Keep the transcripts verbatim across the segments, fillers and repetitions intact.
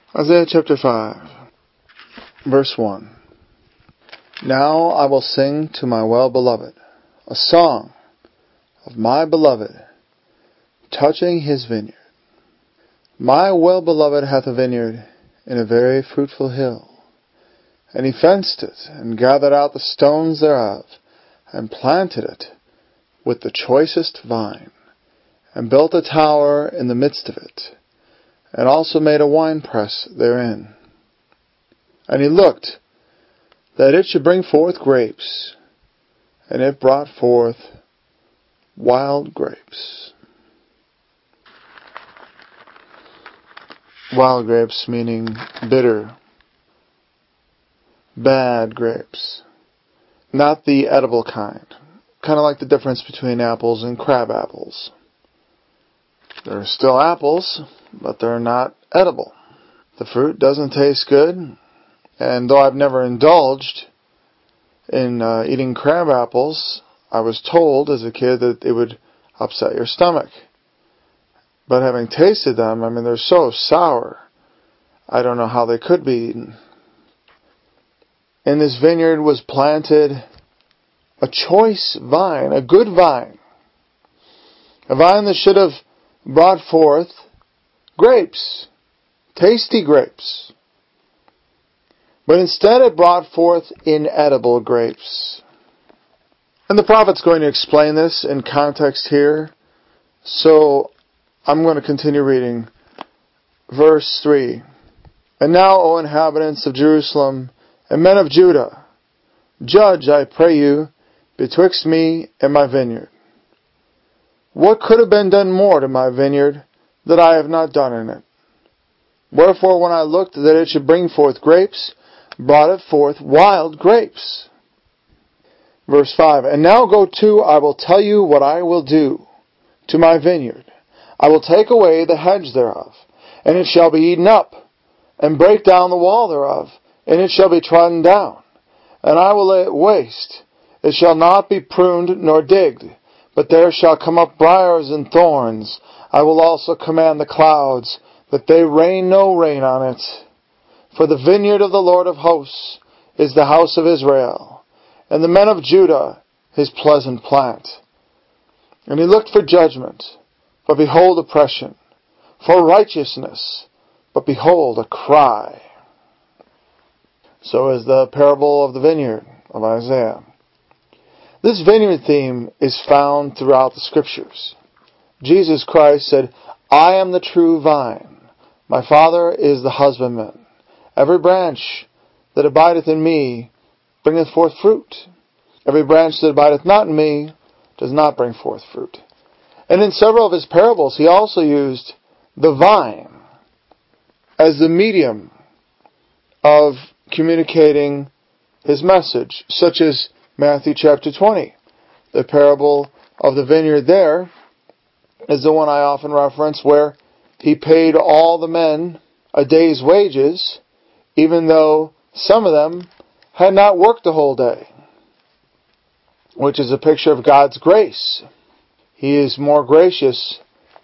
Isaiah chapter five, verse one. Now I will sing to my well-beloved a song of my beloved touching his vineyard. My well-beloved hath a vineyard in a very fruitful hill, and he fenced it, and gathered out the stones thereof, and planted it with the choicest vine, and built a tower in the midst of it, and also made a winepress therein. And he looked that it should bring forth grapes, and it brought forth wild grapes. Wild grapes meaning bitter, bad grapes, not the edible kind. Kind of like the difference between apples and crab apples. They're still apples, but they're not edible. The fruit doesn't taste good, and though I've never indulged in uh, eating crab apples, I was told as a kid that it would upset your stomach. But having tasted them, I mean, they're so sour, I don't know how they could be eaten. In this vineyard was planted a choice vine, a good vine. A vine that should have brought forth grapes, tasty grapes. But instead it brought forth inedible grapes. And the prophet's going to explain this in context here. So I'm going to continue reading. Verse three. And now, O inhabitants of Jerusalem, and men of Judah, judge, I pray you, betwixt me and my vineyard. What could have been done more to my vineyard that I have not done in it? Wherefore, when I looked that it should bring forth grapes, brought it forth wild grapes. Verse five. And now go to, I will tell you what I will do to my vineyard. I will take away the hedge thereof, and it shall be eaten up, and break down the wall thereof, and it shall be trodden down. And I will lay it waste. It shall not be pruned nor digged, but there shall come up briars and thorns. I will also command the clouds, that they rain no rain on it. For the vineyard of the Lord of hosts is the house of Israel, and the men of Judah his pleasant plant. And he looked for judgment, but behold oppression, for righteousness, but behold a cry. So is the parable of the vineyard of Isaiah. This vineyard theme is found throughout the Scriptures. Jesus Christ said, I am the true vine. My Father is the husbandman. Every branch that abideth in me bringeth forth fruit. Every branch that abideth not in me does not bring forth fruit. And in several of his parables, he also used the vine as the medium of communicating his message, such as Matthew chapter twenty. The parable of the vineyard there is the one I often reference, where he paid all the men a day's wages, even though some of them had not worked the whole day, which is a picture of God's grace. He is more gracious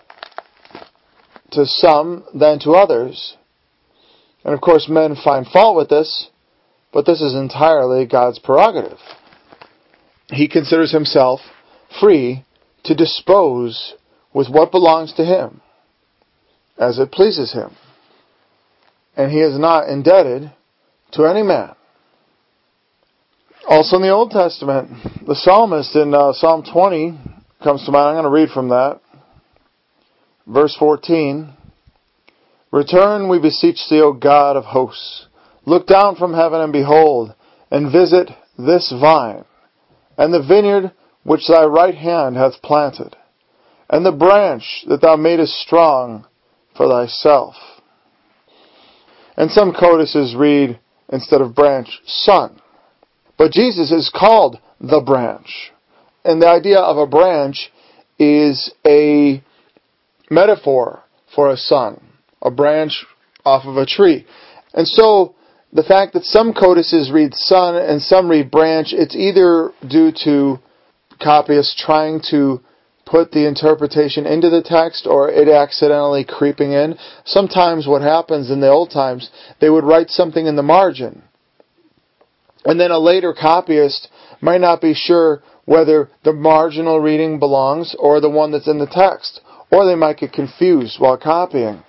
to some than to others. And of course, men find fault with this, but this is entirely God's prerogative. He considers himself free to dispose with what belongs to him, as it pleases him. And he is not indebted to any man. Also in the Old Testament, the psalmist in uh, Psalm twenty comes to mind. I'm going to read from that. Verse fourteen. Return, we beseech thee, O God of hosts. Look down from heaven and behold, and visit this vine, and the vineyard which thy right hand hath planted, and the branch that thou madest strong for thyself. And some codices read, instead of branch, son. But Jesus is called the branch. And the idea of a branch is a metaphor for a son, a branch off of a tree. And so the fact that some codices read son and some read branch, it's either due to copyists trying to put the interpretation into the text or it accidentally creeping in. Sometimes what happens in the old times, they would write something in the margin. And then a later copyist might not be sure whether the marginal reading belongs or the one that's in the text. Or they might get confused while copying.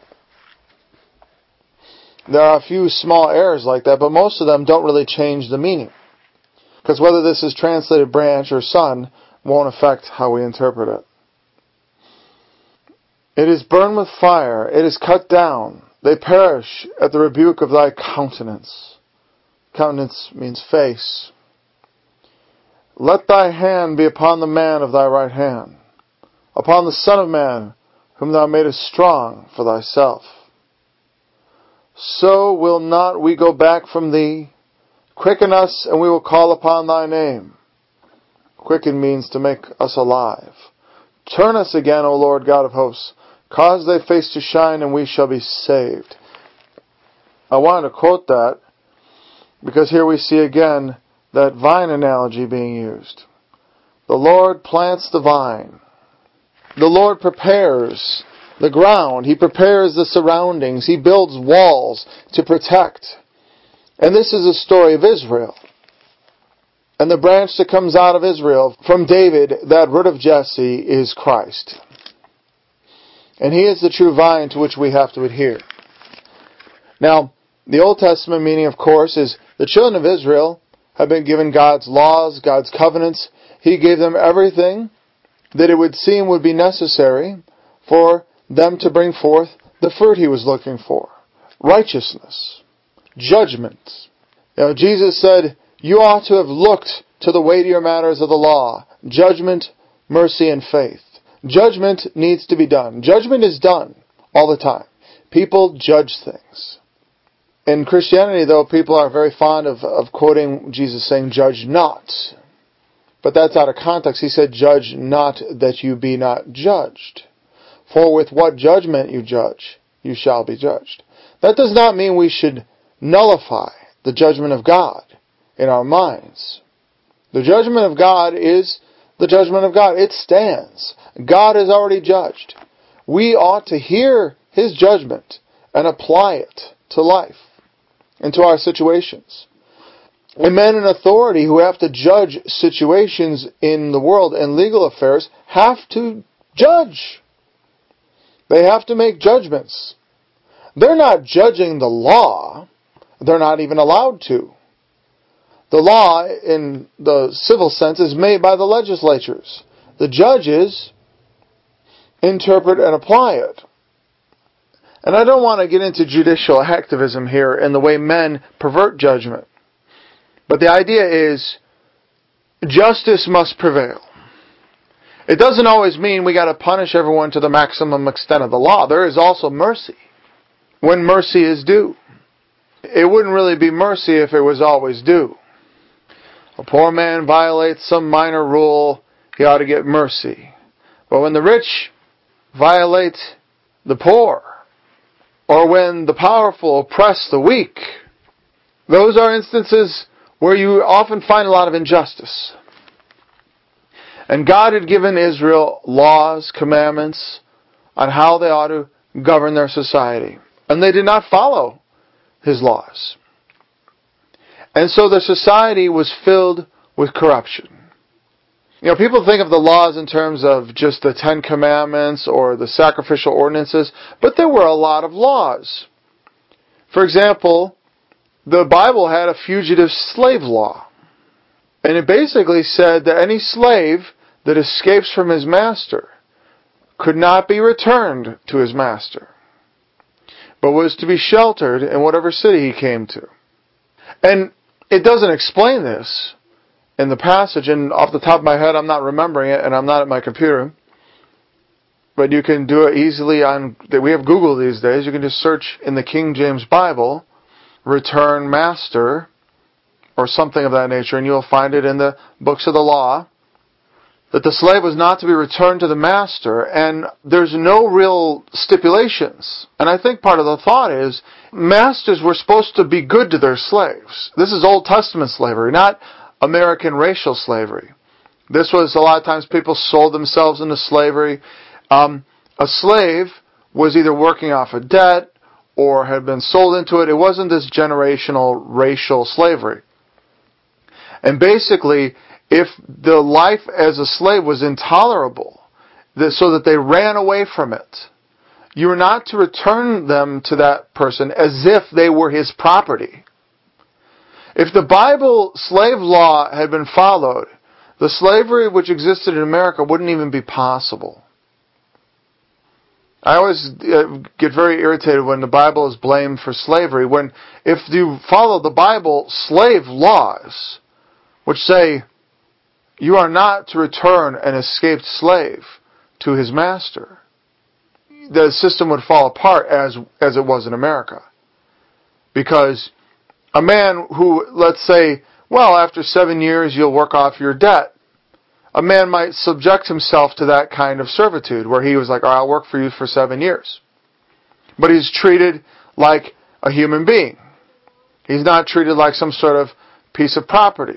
There are a few small errors like that, but most of them don't really change the meaning. Because whether this is translated branch or son won't affect how we interpret it. It is burned with fire, it is cut down, they perish at the rebuke of thy countenance. Countenance means face. Let thy hand be upon the man of thy right hand, upon the Son of Man, whom thou madest strong for thyself. So will not we go back from thee. Quicken us, and we will call upon thy name. Quicken means to make us alive. Turn us again, O Lord God of hosts. Cause thy face to shine, and we shall be saved. I wanted to quote that because here we see again that vine analogy being used. The Lord plants the vine. The Lord prepares the ground. He prepares the surroundings. He builds walls to protect. And this is a story of Israel. And the branch that comes out of Israel from David, that root of Jesse, is Christ. And He is the true vine to which we have to adhere. Now, the Old Testament meaning, of course, is the children of Israel have been given God's laws, God's covenants. He gave them everything that it would seem would be necessary for them to bring forth the fruit He was looking for. Righteousness. Judgment. You know, Jesus said, you ought to have looked to the weightier matters of the law. Judgment, mercy, and faith. Judgment needs to be done. Judgment is done all the time. People judge things. In Christianity, though, people are very fond of, of quoting Jesus saying, judge not. But that's out of context. He said, judge not that you be not judged. For with what judgment you judge, you shall be judged. That does not mean we should nullify the judgment of God in our minds. The judgment of God is the judgment of God. It stands. God is already judged. We ought to hear His judgment and apply it to life and to our situations. And men in authority who have to judge situations in the world and legal affairs have to judge. They have to make judgments. They're not judging the law. They're not even allowed to. The law, in the civil sense, is made by the legislatures. The judges interpret and apply it. And I don't want to get into judicial activism here and the way men pervert judgment. But the idea is, justice must prevail. It doesn't always mean we got to punish everyone to the maximum extent of the law. There is also mercy, when mercy is due. It wouldn't really be mercy if it was always due. A poor man violates some minor rule, he ought to get mercy. But when the rich violate the poor, or when the powerful oppress the weak, those are instances where you often find a lot of injustice. And God had given Israel laws, commandments on how they ought to govern their society. And they did not follow His laws. And so the society was filled with corruption. You know, people think of the laws in terms of just the Ten Commandments or the sacrificial ordinances, but there were a lot of laws. For example, the Bible had a fugitive slave law. And it basically said that any slave that escapes from his master could not be returned to his master, but was to be sheltered in whatever city he came to. And it doesn't explain this in the passage, and off the top of my head I'm not remembering it, and I'm not at my computer. But you can do it easily on, we have Google these days, you can just search in the King James Bible, return master, or something of that nature, and you'll find it in the books of the law, that the slave was not to be returned to the master, and there's no real stipulations. And I think part of the thought is, masters were supposed to be good to their slaves. This is Old Testament slavery, not American racial slavery. This was a lot of times people sold themselves into slavery. Um, a slave was either working off a debt or had been sold into it. It wasn't this generational racial slavery. And basically, if the life as a slave was intolerable, so that they ran away from it, you were not to return them to that person as if they were his property. If the Bible slave law had been followed, the slavery which existed in America wouldn't even be possible. I always get very irritated when the Bible is blamed for slavery, when if you follow the Bible slave laws, which say you are not to return an escaped slave to his master, the system would fall apart as as it was in America. Because a man who, let's say, well, after seven years you'll work off your debt, a man might subject himself to that kind of servitude, where he was like, all right, I'll work for you for seven years. But he's treated like a human being. He's not treated like some sort of piece of property.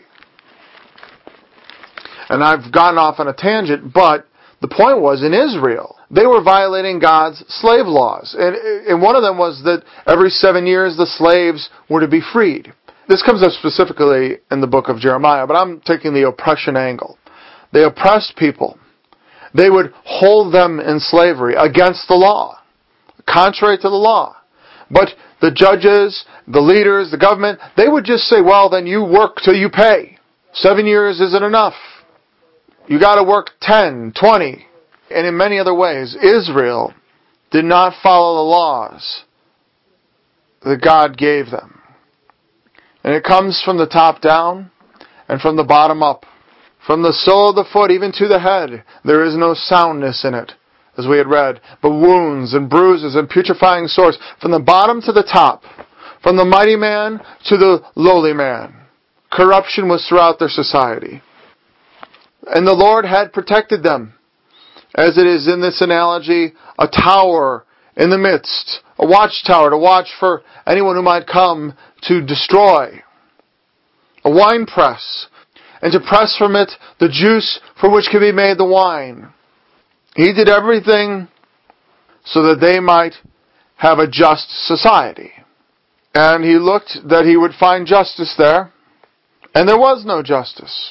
And I've gone off on a tangent, but the point was, in Israel, they were violating God's slave laws. And, and one of them was that every seven years the slaves were to be freed. This comes up specifically in the book of Jeremiah, but I'm taking the oppression angle. They oppressed people. They would hold them in slavery against the law, contrary to the law. But the judges, the leaders, the government, they would just say, well, then you work till you pay. Seven years isn't enough. You got to work ten, twenty. And in many other ways, Israel did not follow the laws that God gave them. And it comes from the top down and from the bottom up. From the sole of the foot even to the head, there is no soundness in it, as we had read, but wounds and bruises and putrefying sores. From the bottom to the top, from the mighty man to the lowly man, corruption was throughout their society. And the Lord had protected them. As it is in this analogy, a tower in the midst, a watchtower to watch for anyone who might come to destroy. A wine press, and to press from it the juice for which can be made the wine. He did everything so that they might have a just society. And he looked that he would find justice there, and there was no justice.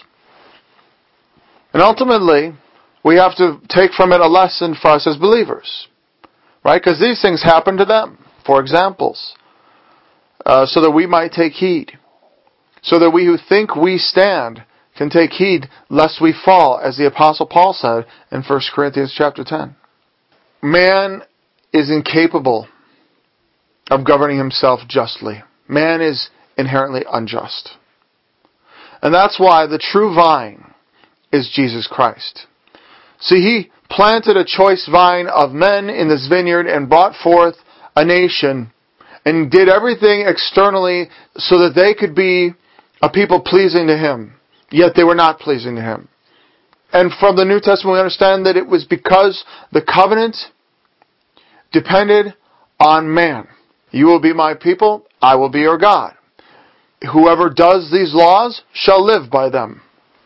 And ultimately, we have to take from it a lesson for us as believers. Right? Because these things happen to them, for examples, uh, so that we might take heed. So that we who think we stand can take heed lest we fall, as the Apostle Paul said in First Corinthians chapter ten. Man is incapable of governing himself justly. Man is inherently unjust. And that's why the true vine is Jesus Christ. See, he planted a choice vine of men in this vineyard and brought forth a nation and did everything externally so that they could be a people pleasing to him. Yet they were not pleasing to him. And from the New Testament we understand that it was because the covenant depended on man. You will be my people, I will be your God. Whoever does these laws shall live by them.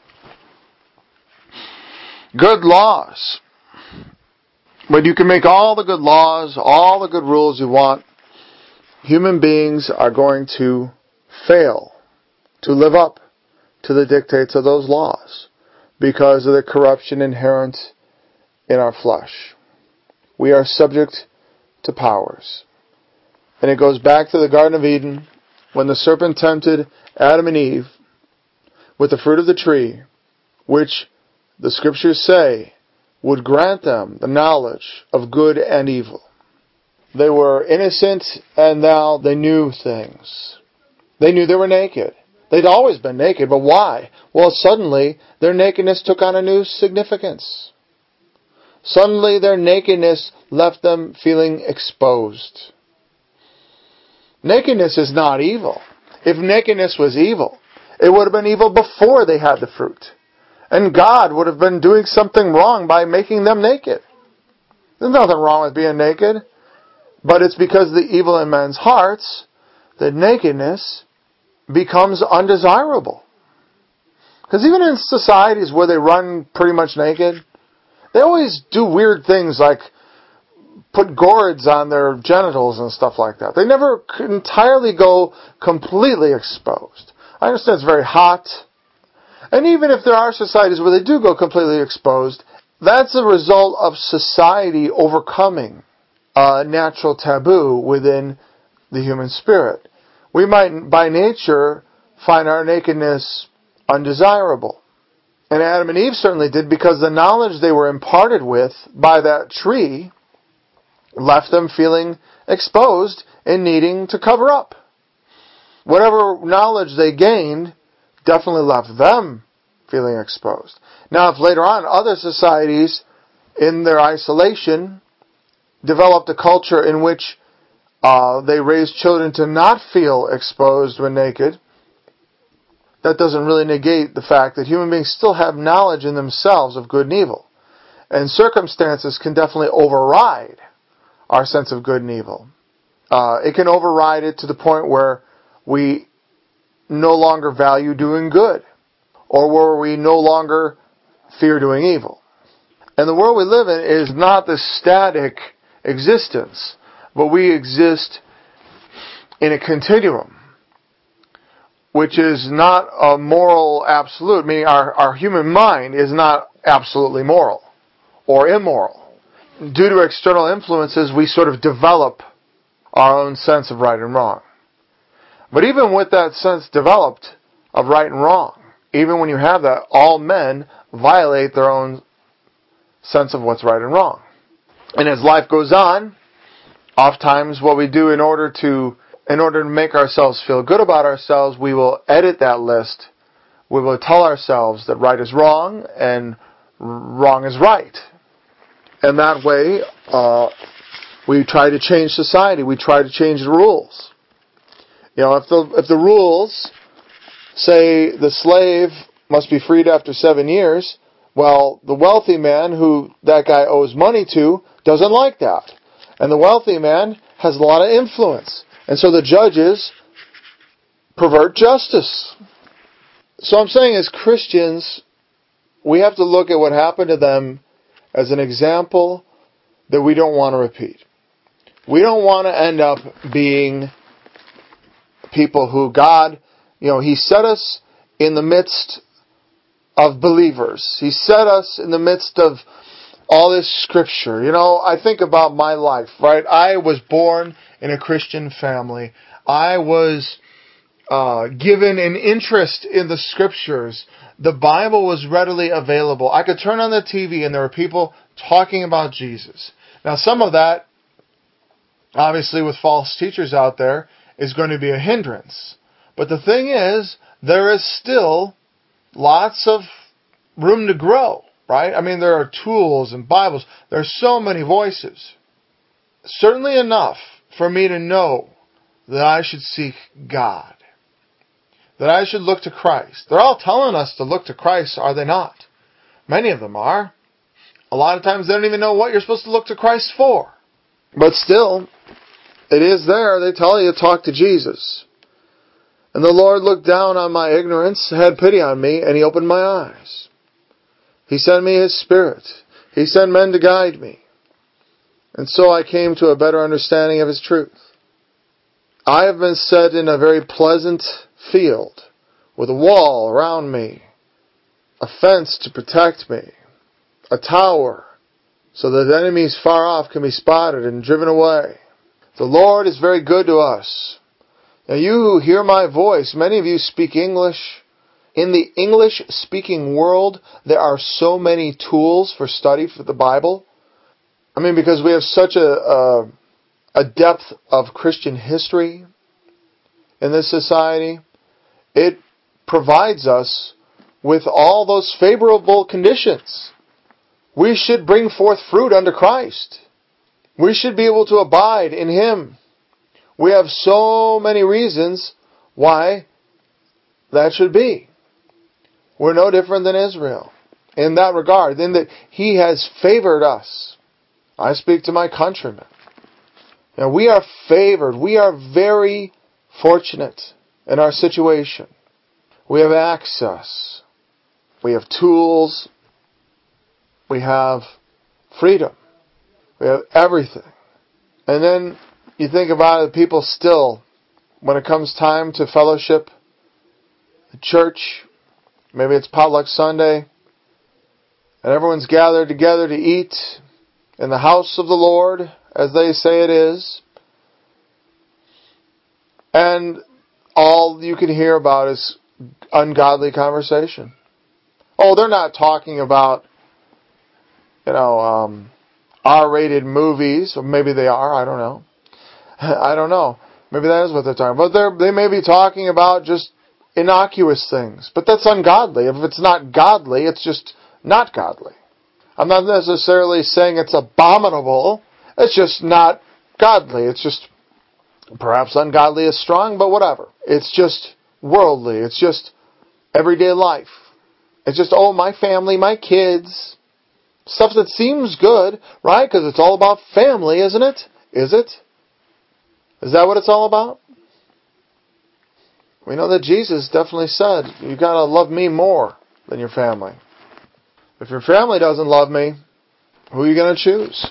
Good laws. But you can make all the good laws, all the good rules you want. Human beings are going to fail to live up to the dictates of those laws because of the corruption inherent in our flesh. We are subject to powers. And it goes back to the Garden of Eden when the serpent tempted Adam and Eve with the fruit of the tree, which the scriptures say would grant them the knowledge of good and evil. They were innocent and now they knew things. They knew they were naked. They'd always been naked, but why? Well, suddenly their nakedness took on a new significance. Suddenly their nakedness left them feeling exposed. Nakedness is not evil. If nakedness was evil, it would have been evil before they had the fruit. And God would have been doing something wrong by making them naked. There's nothing wrong with being naked. But it's because of the evil in men's hearts that nakedness becomes undesirable. Because even in societies where they run pretty much naked, they always do weird things like put gourds on their genitals and stuff like that. They never entirely go completely exposed. I understand it's very hot. And even if there are societies where they do go completely exposed, that's a result of society overcoming a natural taboo within the human spirit. We might, by nature, find our nakedness undesirable. And Adam and Eve certainly did, because the knowledge they were imparted with by that tree left them feeling exposed and needing to cover up. Whatever knowledge they gained definitely left them feeling exposed. Now, if later on other societies, in their isolation, developed a culture in which uh, they raised children to not feel exposed when naked, that doesn't really negate the fact that human beings still have knowledge in themselves of good and evil. And circumstances can definitely override our sense of good and evil. Uh, it can override it to the point where we no longer value doing good, or where we no longer fear doing evil. And the world we live in is not this static existence, but we exist in a continuum, which is not a moral absolute, meaning our, our human mind is not absolutely moral or immoral. Due to external influences, we sort of develop our own sense of right and wrong. But even with that sense developed of right and wrong, even when you have that, all men violate their own sense of what's right and wrong. And as life goes on, oftentimes what we do in order to in order to make ourselves feel good about ourselves, we will edit that list. We will tell ourselves that right is wrong and wrong is right. And that way, uh, we try to change society. We try to change the rules. You know, if the if the rules say the slave must be freed after seven years, well, the wealthy man who that guy owes money to doesn't like that. And the wealthy man has a lot of influence. And so the judges pervert justice. So I'm saying as Christians, we have to look at what happened to them as an example that we don't want to repeat. We don't want to end up being people who God, you know, He set us in the midst of believers. He set us in the midst of all this scripture. You know, I think about my life, right? I was born in a Christian family. I was uh, given an interest in the scriptures. The Bible was readily available. I could turn on the T V and there were people talking about Jesus. Now, some of that, obviously with false teachers out there, is going to be a hindrance. But the thing is, there is still lots of room to grow, right? I mean, there are tools and Bibles. There are so many voices. Certainly enough for me to know that I should seek God, that I should look to Christ. They're all telling us to look to Christ, are they not? Many of them are. A lot of times they don't even know what you're supposed to look to Christ for. But still, it is there. They tell you to talk to Jesus. And the Lord looked down on my ignorance, had pity on me, and He opened my eyes. He sent me His Spirit. He sent men to guide me. And so I came to a better understanding of His truth. I have been set in a very pleasant field, with a wall around me, a fence to protect me, a tower, so that enemies far off can be spotted and driven away. The Lord is very good to us. Now you who hear my voice, many of you speak English. In the English-speaking world, there are so many tools for study for the Bible. I mean, because we have such a, a, a depth of Christian history in this society, it provides us with all those favorable conditions. We should bring forth fruit unto Christ. We should be able to abide in Him. We have so many reasons why that should be. We're no different than Israel in that regard, in that He has favored us. I speak to my countrymen. Now, we are favored. We are very fortunate in our situation. We have access. We have tools. We have freedom. We have everything. And then you think about it, people still, when it comes time to fellowship, the church, maybe it's potluck Sunday, and everyone's gathered together to eat in the house of the Lord, as they say it is. And all you can hear about is ungodly conversation. Oh, they're not talking about, you know, um, R-rated movies. Or maybe they are. I don't know. I don't know. Maybe that is what they're talking about. But they may be talking about just innocuous things. But that's ungodly. If it's not godly, it's just not godly. I'm not necessarily saying it's abominable. It's just not godly. It's just, perhaps ungodly is strong, but whatever. It's just worldly. It's just everyday life. It's just, oh, my family, my kids. Stuff that seems good, right? Because it's all about family, isn't it? Is it? Is that what it's all about? We know that Jesus definitely said, you got to love me more than your family. If your family doesn't love me, who are you going to choose?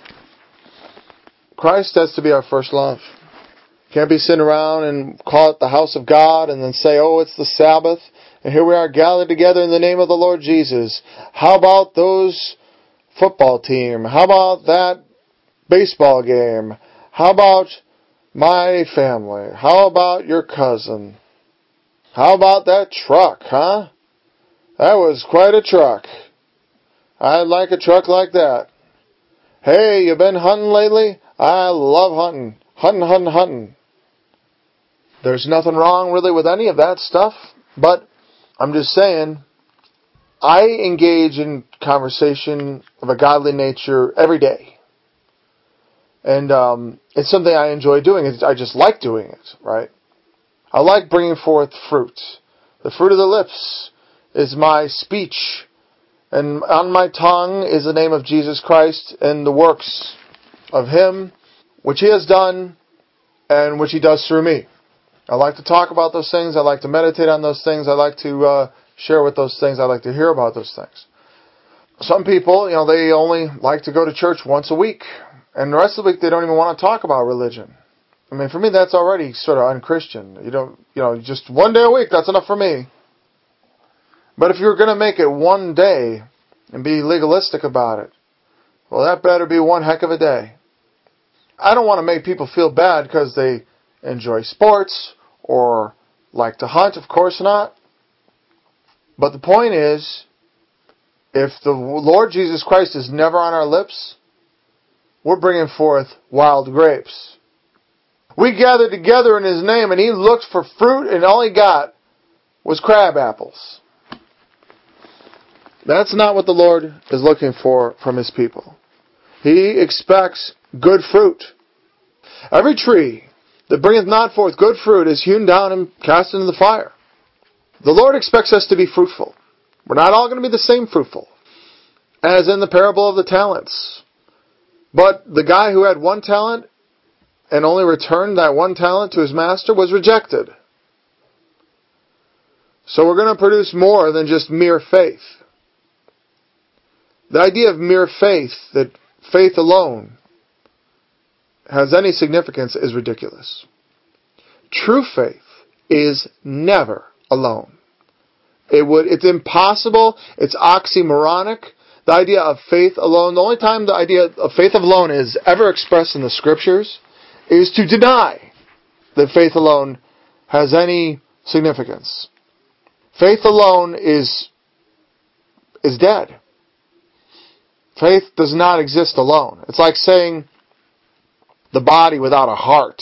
Christ has to be our first love. Can't be sitting around and call it the house of God and then say, oh, it's the Sabbath, and here we are gathered together in the name of the Lord Jesus. How about those football team? How about that baseball game? How about my family? How about your cousin? How about that truck, huh? That was quite a truck. I'd like a truck like that. Hey, you been hunting lately? I love hunting. Hunting, hunting, hunting. There's nothing wrong really with any of that stuff, but I'm just saying, I engage in conversation of a godly nature every day. And um, it's something I enjoy doing. I just like doing it, right? I like bringing forth fruit. The fruit of the lips is my speech. And on my tongue is the name of Jesus Christ and the works of Him, which He has done and which He does through me. I like to talk about those things. I like to meditate on those things. I like to uh, share with those things. I like to hear about those things. Some people, you know, they only like to go to church once a week. And the rest of the week they don't even want to talk about religion. I mean, for me, that's already sort of unchristian. You don't, you know, just one day a week, that's enough for me. But if you're going to make it one day and be legalistic about it, well, that better be one heck of a day. I don't want to make people feel bad because they enjoy sports or like to hunt. Of course not. But the point is, if the Lord Jesus Christ is never on our lips, we're bringing forth wild grapes. We gathered together in His name and He looked for fruit and all He got was crab apples. That's not what the Lord is looking for from His people. He expects good fruit. Every tree that bringeth not forth good fruit is hewn down and cast into the fire. The Lord expects us to be fruitful. We're not all going to be the same fruitful, as in the parable of the talents. But the guy who had one talent and only returned that one talent to his master was rejected. So we're going to produce more than just mere faith. The idea of mere faith, that faith alone has any significance, is ridiculous. True faith is never alone. It would, it's impossible, it's oxymoronic. The idea of faith alone, the only time the idea of faith alone is ever expressed in the Scriptures is to deny that faith alone has any significance. Faith alone is, is dead. Faith does not exist alone. It's like saying the body without a heart.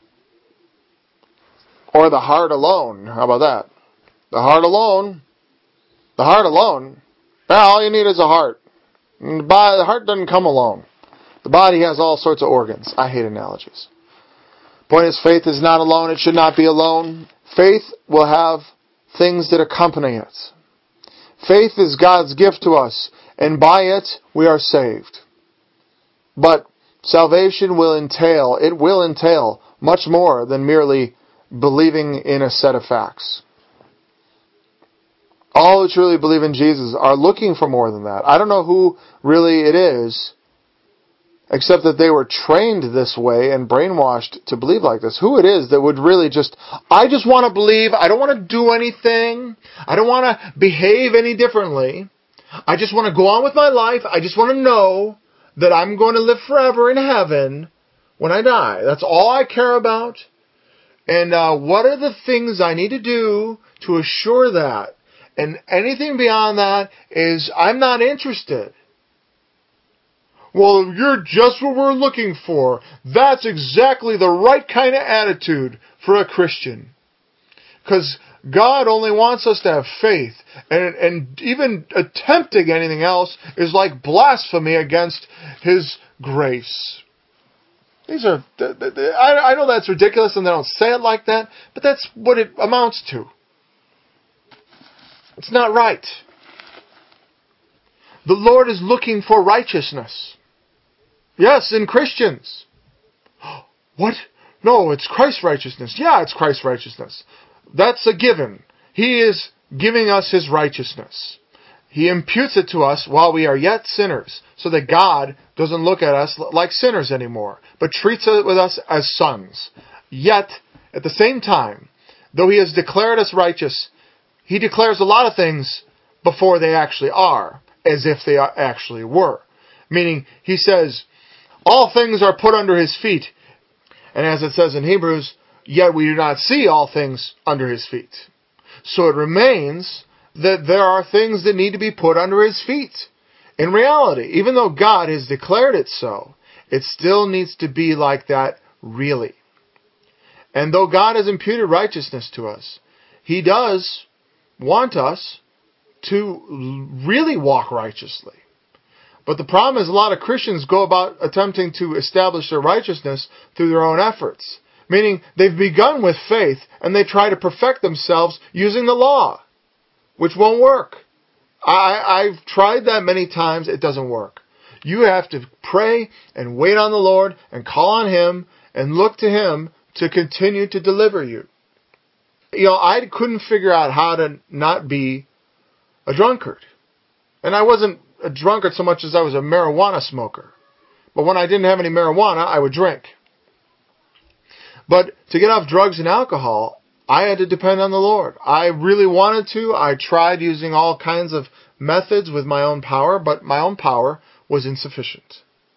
Or the heart alone. How about that? The heart alone. The heart alone. Well, all you need is a heart. The heart doesn't come alone. The body has all sorts of organs. I hate analogies. Point is, faith is not alone. It should not be alone. Faith will have things that accompany it. Faith is God's gift to us, and by it we are saved. But salvation will entail, it will entail much more than merely believing in a set of facts. all who truly believe in Jesus are looking for more than that. I don't know who really it is, except that they were trained this way and brainwashed to believe like this. Who it is that would really just, I just want to believe, I don't want to do anything, I don't want to behave any differently, I just want to go on with my life, I just want to know that I'm going to live forever in heaven when I die. That's all I care about. And uh, what are the things I need to do to assure that? And anything beyond that is, I'm not interested. Well, you're just what we're looking for. That's exactly the right kind of attitude for a Christian. Because God only wants us to have faith. And, and even attempting anything else is like blasphemy against His grace. These are, I know that's ridiculous and they don't say it like that, but that's what it amounts to. It's not right. The Lord is looking for righteousness. Yes, in Christians. What? No, it's Christ's righteousness. Yeah, it's Christ's righteousness. That's a given. He is giving us His righteousness. He imputes it to us while we are yet sinners, so that God doesn't look at us like sinners anymore, but treats us with us as sons. Yet, at the same time, though He has declared us righteous, He declares a lot of things before they actually are, as if they actually were. Meaning, He says, all things are put under His feet. And as it says in Hebrews, yet we do not see all things under His feet. So it remains that there are things that need to be put under His feet. In reality, even though God has declared it so, it still needs to be like that really. And though God has imputed righteousness to us, He does want us to really walk righteously. But the problem is a lot of Christians go about attempting to establish their righteousness through their own efforts. Meaning they've begun with faith and they try to perfect themselves using the law, which won't work. I, I've tried that many times. It doesn't work. You have to pray and wait on the Lord and call on Him and look to Him to continue to deliver you. You know, I couldn't figure out how to not be a drunkard. And I wasn't a drunkard so much as I was a marijuana smoker. But when I didn't have any marijuana, I would drink. But to get off drugs and alcohol, I had to depend on the Lord. I really wanted to. I tried using all kinds of methods with my own power, but my own power was insufficient.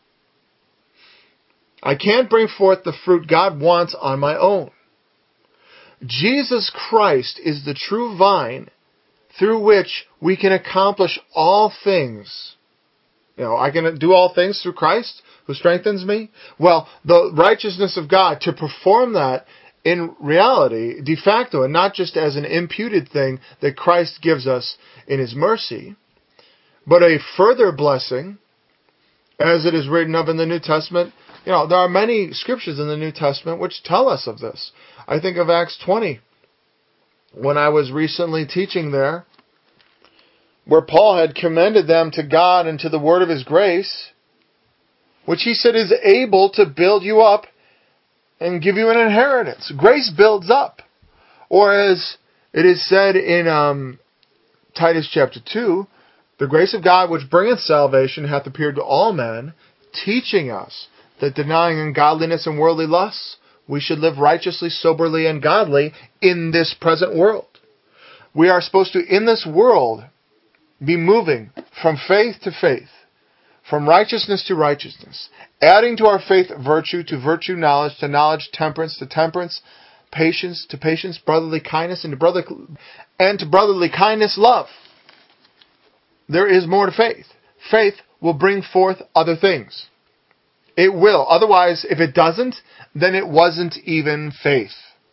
I can't bring forth the fruit God wants on my own. Jesus Christ is the true vine through which we can accomplish all things. You know, I can do all things through Christ who strengthens me. Well, the righteousness of God, to perform that in reality, de facto, and not just as an imputed thing that Christ gives us in His mercy, but a further blessing, as it is written of in the New Testament. You know, there are many scriptures in the New Testament which tell us of this. I think of Acts twenty, when I was recently teaching there, where Paul had commended them to God and to the word of His grace, which he said is able to build you up and give you an inheritance. Grace builds up. Or as it is said in um, Titus chapter two, the grace of God which bringeth salvation hath appeared to all men, teaching us that denying ungodliness and worldly lusts, we should live righteously, soberly, and godly in this present world. We are supposed to, in this world, be moving from faith to faith, from righteousness to righteousness, adding to our faith virtue, to virtue knowledge, to knowledge temperance, to temperance patience, to patience brotherly kindness, and to brotherly, and to brotherly kindness love. There is more to faith. Faith will bring forth other things. It will. Otherwise, if it doesn't, then it wasn't even faith.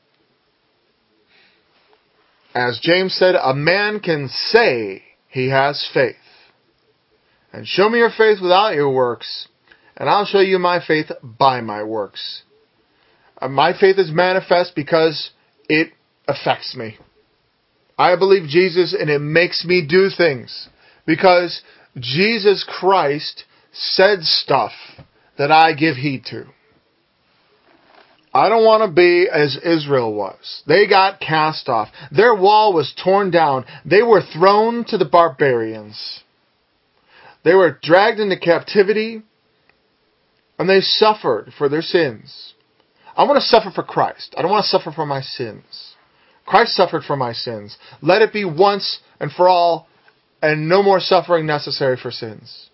As James said, a man can say he has faith. And show me your faith without your works, and I'll show you my faith by my works. My faith is manifest because it affects me. I believe Jesus, and it makes me do things. Because Jesus Christ said stuff that I give heed to. I don't want to be as Israel was. They got cast off. Their wall was torn down. They were thrown to the barbarians. They were dragged into captivity, and they suffered for their sins. I want to suffer for Christ. I don't want to suffer for my sins. Christ suffered for my sins. Let it be once and for all, and no more suffering necessary for sins.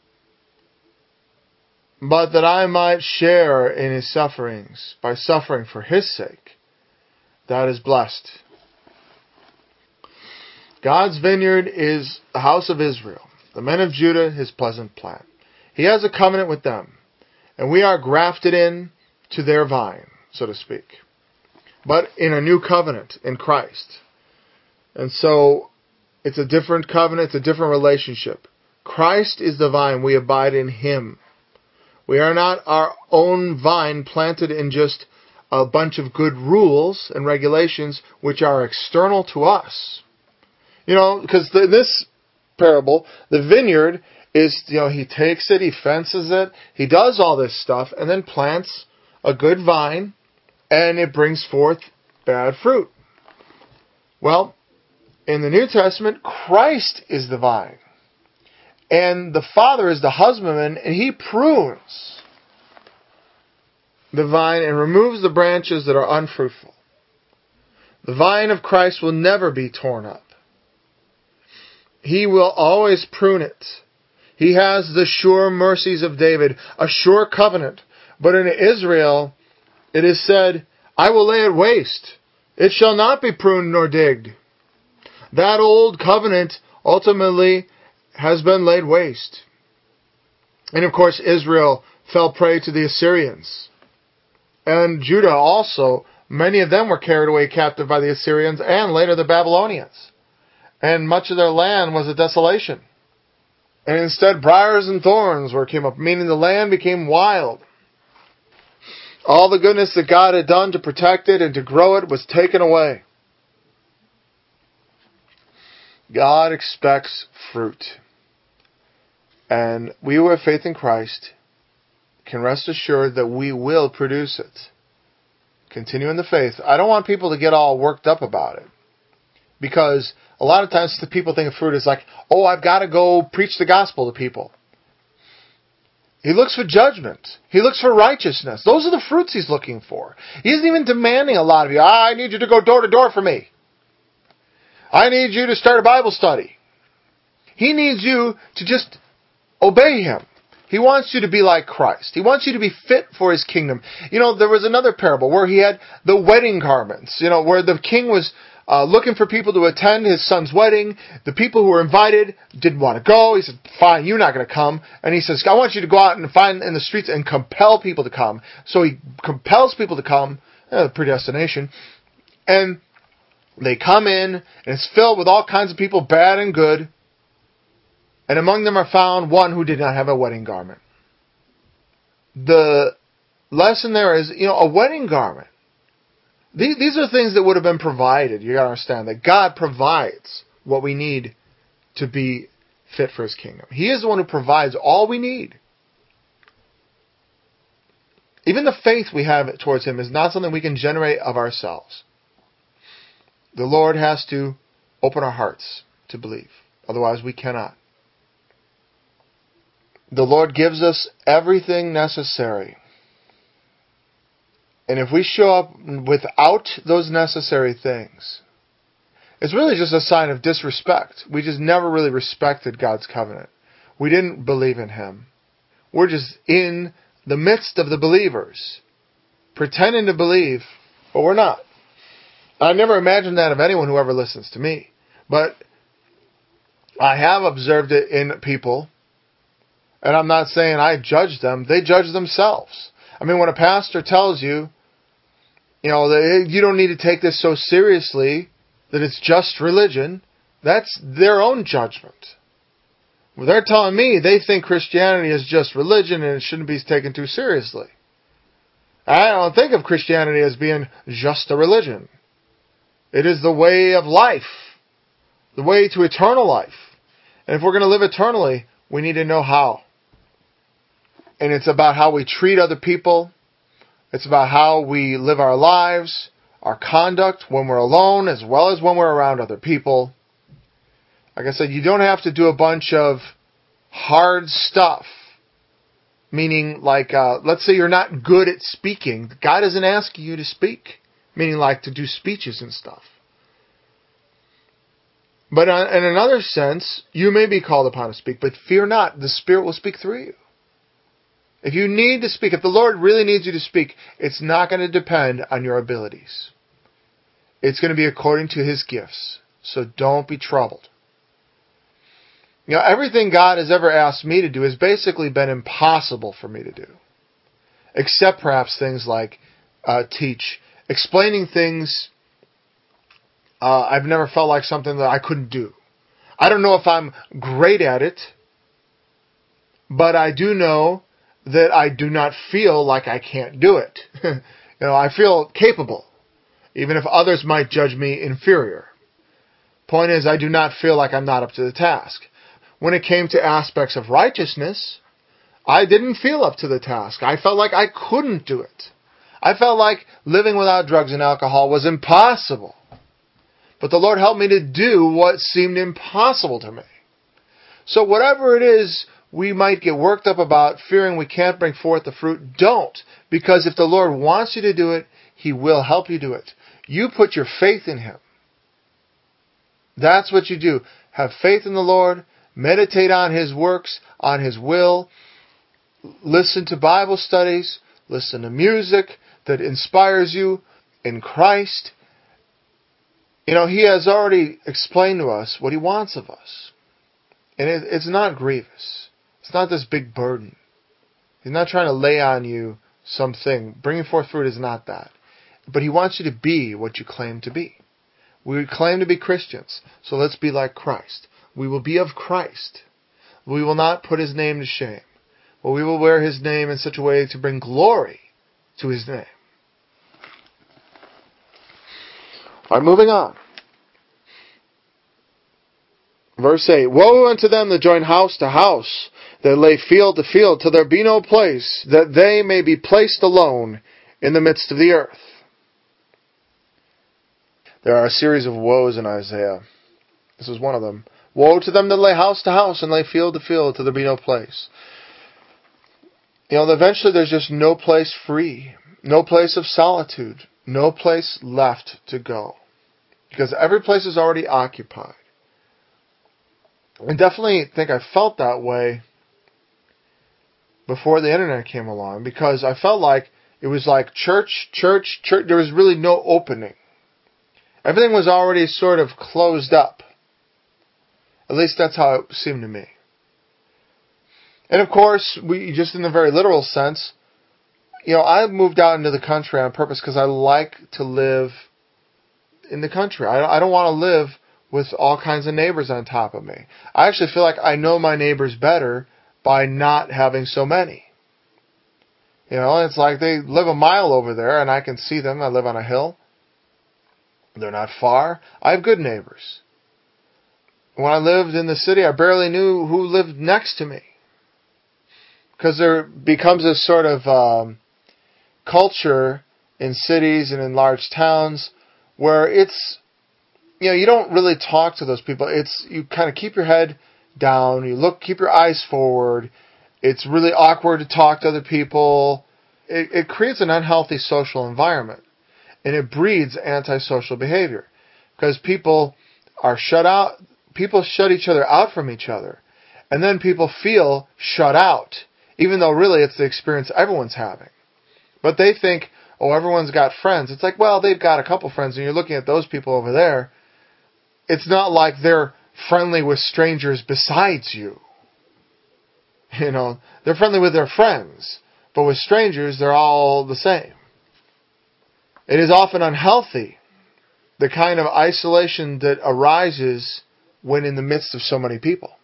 But that I might share in His sufferings by suffering for His sake. That is blessed. God's vineyard is the house of Israel, the men of Judah His pleasant plant. He has a covenant with them, and we are grafted in to their vine, so to speak. But in a new covenant in Christ. And so, it's a different covenant, it's a different relationship. Christ is the vine, we abide in Him. We are not our own vine planted in just a bunch of good rules and regulations which are external to us. You know, because in this parable, the vineyard is, you know, He takes it, He fences it, He does all this stuff, and then plants a good vine, and it brings forth bad fruit. Well, in the New Testament, Christ is the vine. And the Father is the husbandman, and He prunes the vine and removes the branches that are unfruitful. The vine of Christ will never be torn up. He will always prune it. He has the sure mercies of David, a sure covenant. But in Israel, it is said, I will lay it waste. It shall not be pruned nor digged. That old covenant ultimately has been laid waste. And of course, Israel fell prey to the Assyrians. And Judah also, many of them were carried away captive by the Assyrians and later the Babylonians. And much of their land was a desolation. And instead, briars and thorns were came up, meaning the land became wild. All the goodness that God had done to protect it and to grow it was taken away. God expects fruit. And we who have faith in Christ can rest assured that we will produce it. Continue in the faith. I don't want people to get all worked up about it. Because a lot of times the people think of fruit as like, oh, I've got to go preach the gospel to people. He looks for judgment. He looks for righteousness. Those are the fruits He's looking for. He isn't even demanding a lot of you. Ah, I need you to go door to door for me. I need you to start a Bible study. He needs you to just obey Him. He wants you to be like Christ. He wants you to be fit for His kingdom. You know, there was another parable where He had the wedding garments, you know, where the king was uh, looking for people to attend his son's wedding. The people who were invited didn't want to go. He said, fine, you're not going to come. And He says, I want you to go out and find in the streets and compel people to come. So He compels people to come, uh, predestination, and they come in, and it's filled with all kinds of people, bad and good. And among them are found one who did not have a wedding garment. The lesson there is, you know, a wedding garment. These, these are things that would have been provided. You got to understand that God provides what we need to be fit for His kingdom. He is the one who provides all we need. Even the faith we have towards Him is not something we can generate of ourselves. The Lord has to open our hearts to believe. Otherwise, we cannot. The Lord gives us everything necessary. And if we show up without those necessary things, it's really just a sign of disrespect. We just never really respected God's covenant. We didn't believe in Him. We're just in the midst of the believers, pretending to believe, but we're not. I never imagined that of anyone who ever listens to me. But I have observed it in people. And I'm not saying I judge them. They judge themselves. I mean, when a pastor tells you, you know, that you don't need to take this so seriously, that it's just religion, that's their own judgment. Well, they're telling me they think Christianity is just religion and it shouldn't be taken too seriously. I don't think of Christianity as being just a religion. It is the way of life, the way to eternal life. And if we're going to live eternally, we need to know how. And it's about how we treat other people. It's about how we live our lives, our conduct when we're alone as well as when we're around other people. Like I said, you don't have to do a bunch of hard stuff. Meaning, like, uh, let's say you're not good at speaking. God isn't asking you to speak. Meaning, like, to do speeches and stuff. But in another sense, you may be called upon to speak, but fear not, the Spirit will speak through you. If you need to speak, if the Lord really needs you to speak, it's not going to depend on your abilities. It's going to be according to His gifts. So don't be troubled. You know, everything God has ever asked me to do has basically been impossible for me to do. Except perhaps things like uh, teach. Explaining things, uh, I've never felt like something that I couldn't do. I don't know if I'm great at it, but I do know that I do not feel like I can't do it. you know, I feel capable, even if others might judge me inferior. Point is, I do not feel like I'm not up to the task. When it came to aspects of righteousness, I didn't feel up to the task. I felt like I couldn't do it. I felt like living without drugs and alcohol was impossible. But the Lord helped me to do what seemed impossible to me. So whatever it is we might get worked up about, fearing we can't bring forth the fruit, don't. Because if the Lord wants you to do it, He will help you do it. You put your faith in Him. That's what you do. Have faith in the Lord. Meditate on His works, on His will. Listen to Bible studies. Listen to music that inspires you in Christ. You know, He has already explained to us what He wants of us. And it, it's not grievous. It's not this big burden. He's not trying to lay on you something. Bringing forth fruit is not that. But He wants you to be what you claim to be. We claim to be Christians, so let's be like Christ. We will be of Christ. We will not put His name to shame. But we will wear His name in such a way to bring glory to His name. All right, moving on. Verse eight. Woe unto them that join house to house, that lay field to field, till there be no place, that they may be placed alone in the midst of the earth. There are a series of woes in Isaiah. This is one of them. Woe to them that lay house to house and lay field to field, till there be no place. You know, eventually there's just no place free, no place of solitude, no place left to go. Because every place is already occupied. I definitely think I felt that way before the internet came along, because I felt like it was like church, church, church. There was really no opening. Everything was already sort of closed up. At least that's how it seemed to me. And of course, we just in the very literal sense, you know, I moved out into the country on purpose because I like to live in the country. I, I don't want to live with all kinds of neighbors on top of me. I actually feel like I know my neighbors better by not having so many. You know, it's like they live a mile over there and I can see them. I live on a hill. They're not far. I have good neighbors. When I lived in the city, I barely knew who lived next to me. Because there becomes a sort of um, culture in cities and in large towns where it's, you know, you don't really talk to those people. It's, you kind of keep your head down, you look, keep your eyes forward. It's really awkward to talk to other people. It, it creates an unhealthy social environment. And it breeds antisocial behavior. Because people are shut out. People shut each other out from each other. And then people feel shut out. Even though really it's the experience everyone's having. But they think, oh, everyone's got friends. It's like, well, they've got a couple friends. And you're looking at those people over there. It's not like they're friendly with strangers besides you. You know, they're friendly with their friends. But with strangers, they're all the same. It is often unhealthy, the kind of isolation that arises when in the midst of so many people.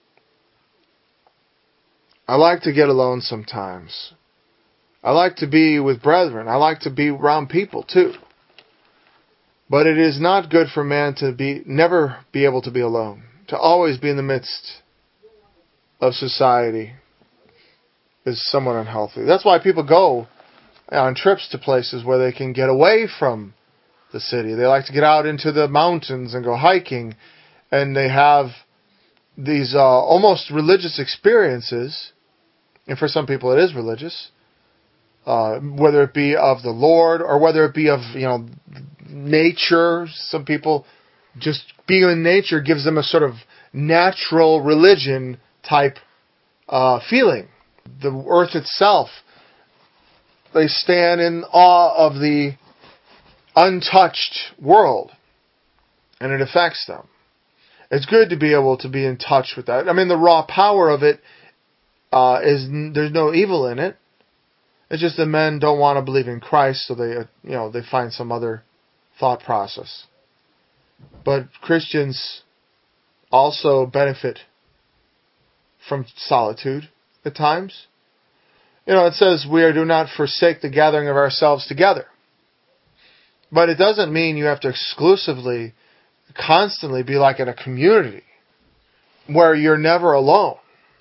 I like to get alone sometimes. I like to be with brethren. I like to be around people too. But it is not good for man to be never be able to be alone. To always be in the midst of society is somewhat unhealthy. That's why people go on trips to places where they can get away from the city. They like to get out into the mountains and go hiking, and they have these uh, almost religious experiences, and for some people it is religious, uh, whether it be of the Lord or whether it be of, you know, nature. Some people, just being in nature gives them a sort of natural religion type uh, feeling. The earth itself, they stand in awe of the untouched world, and it affects them. It's good to be able to be in touch with that. I mean, the raw power of it uh, is there's no evil in it. It's just that men don't want to believe in Christ, so they uh, you know they find some other thought process. But Christians also benefit from solitude at times. You know, it says we are, do not forsake the gathering of ourselves together. But it doesn't mean you have to exclusively, constantly be like in a community where you're never alone.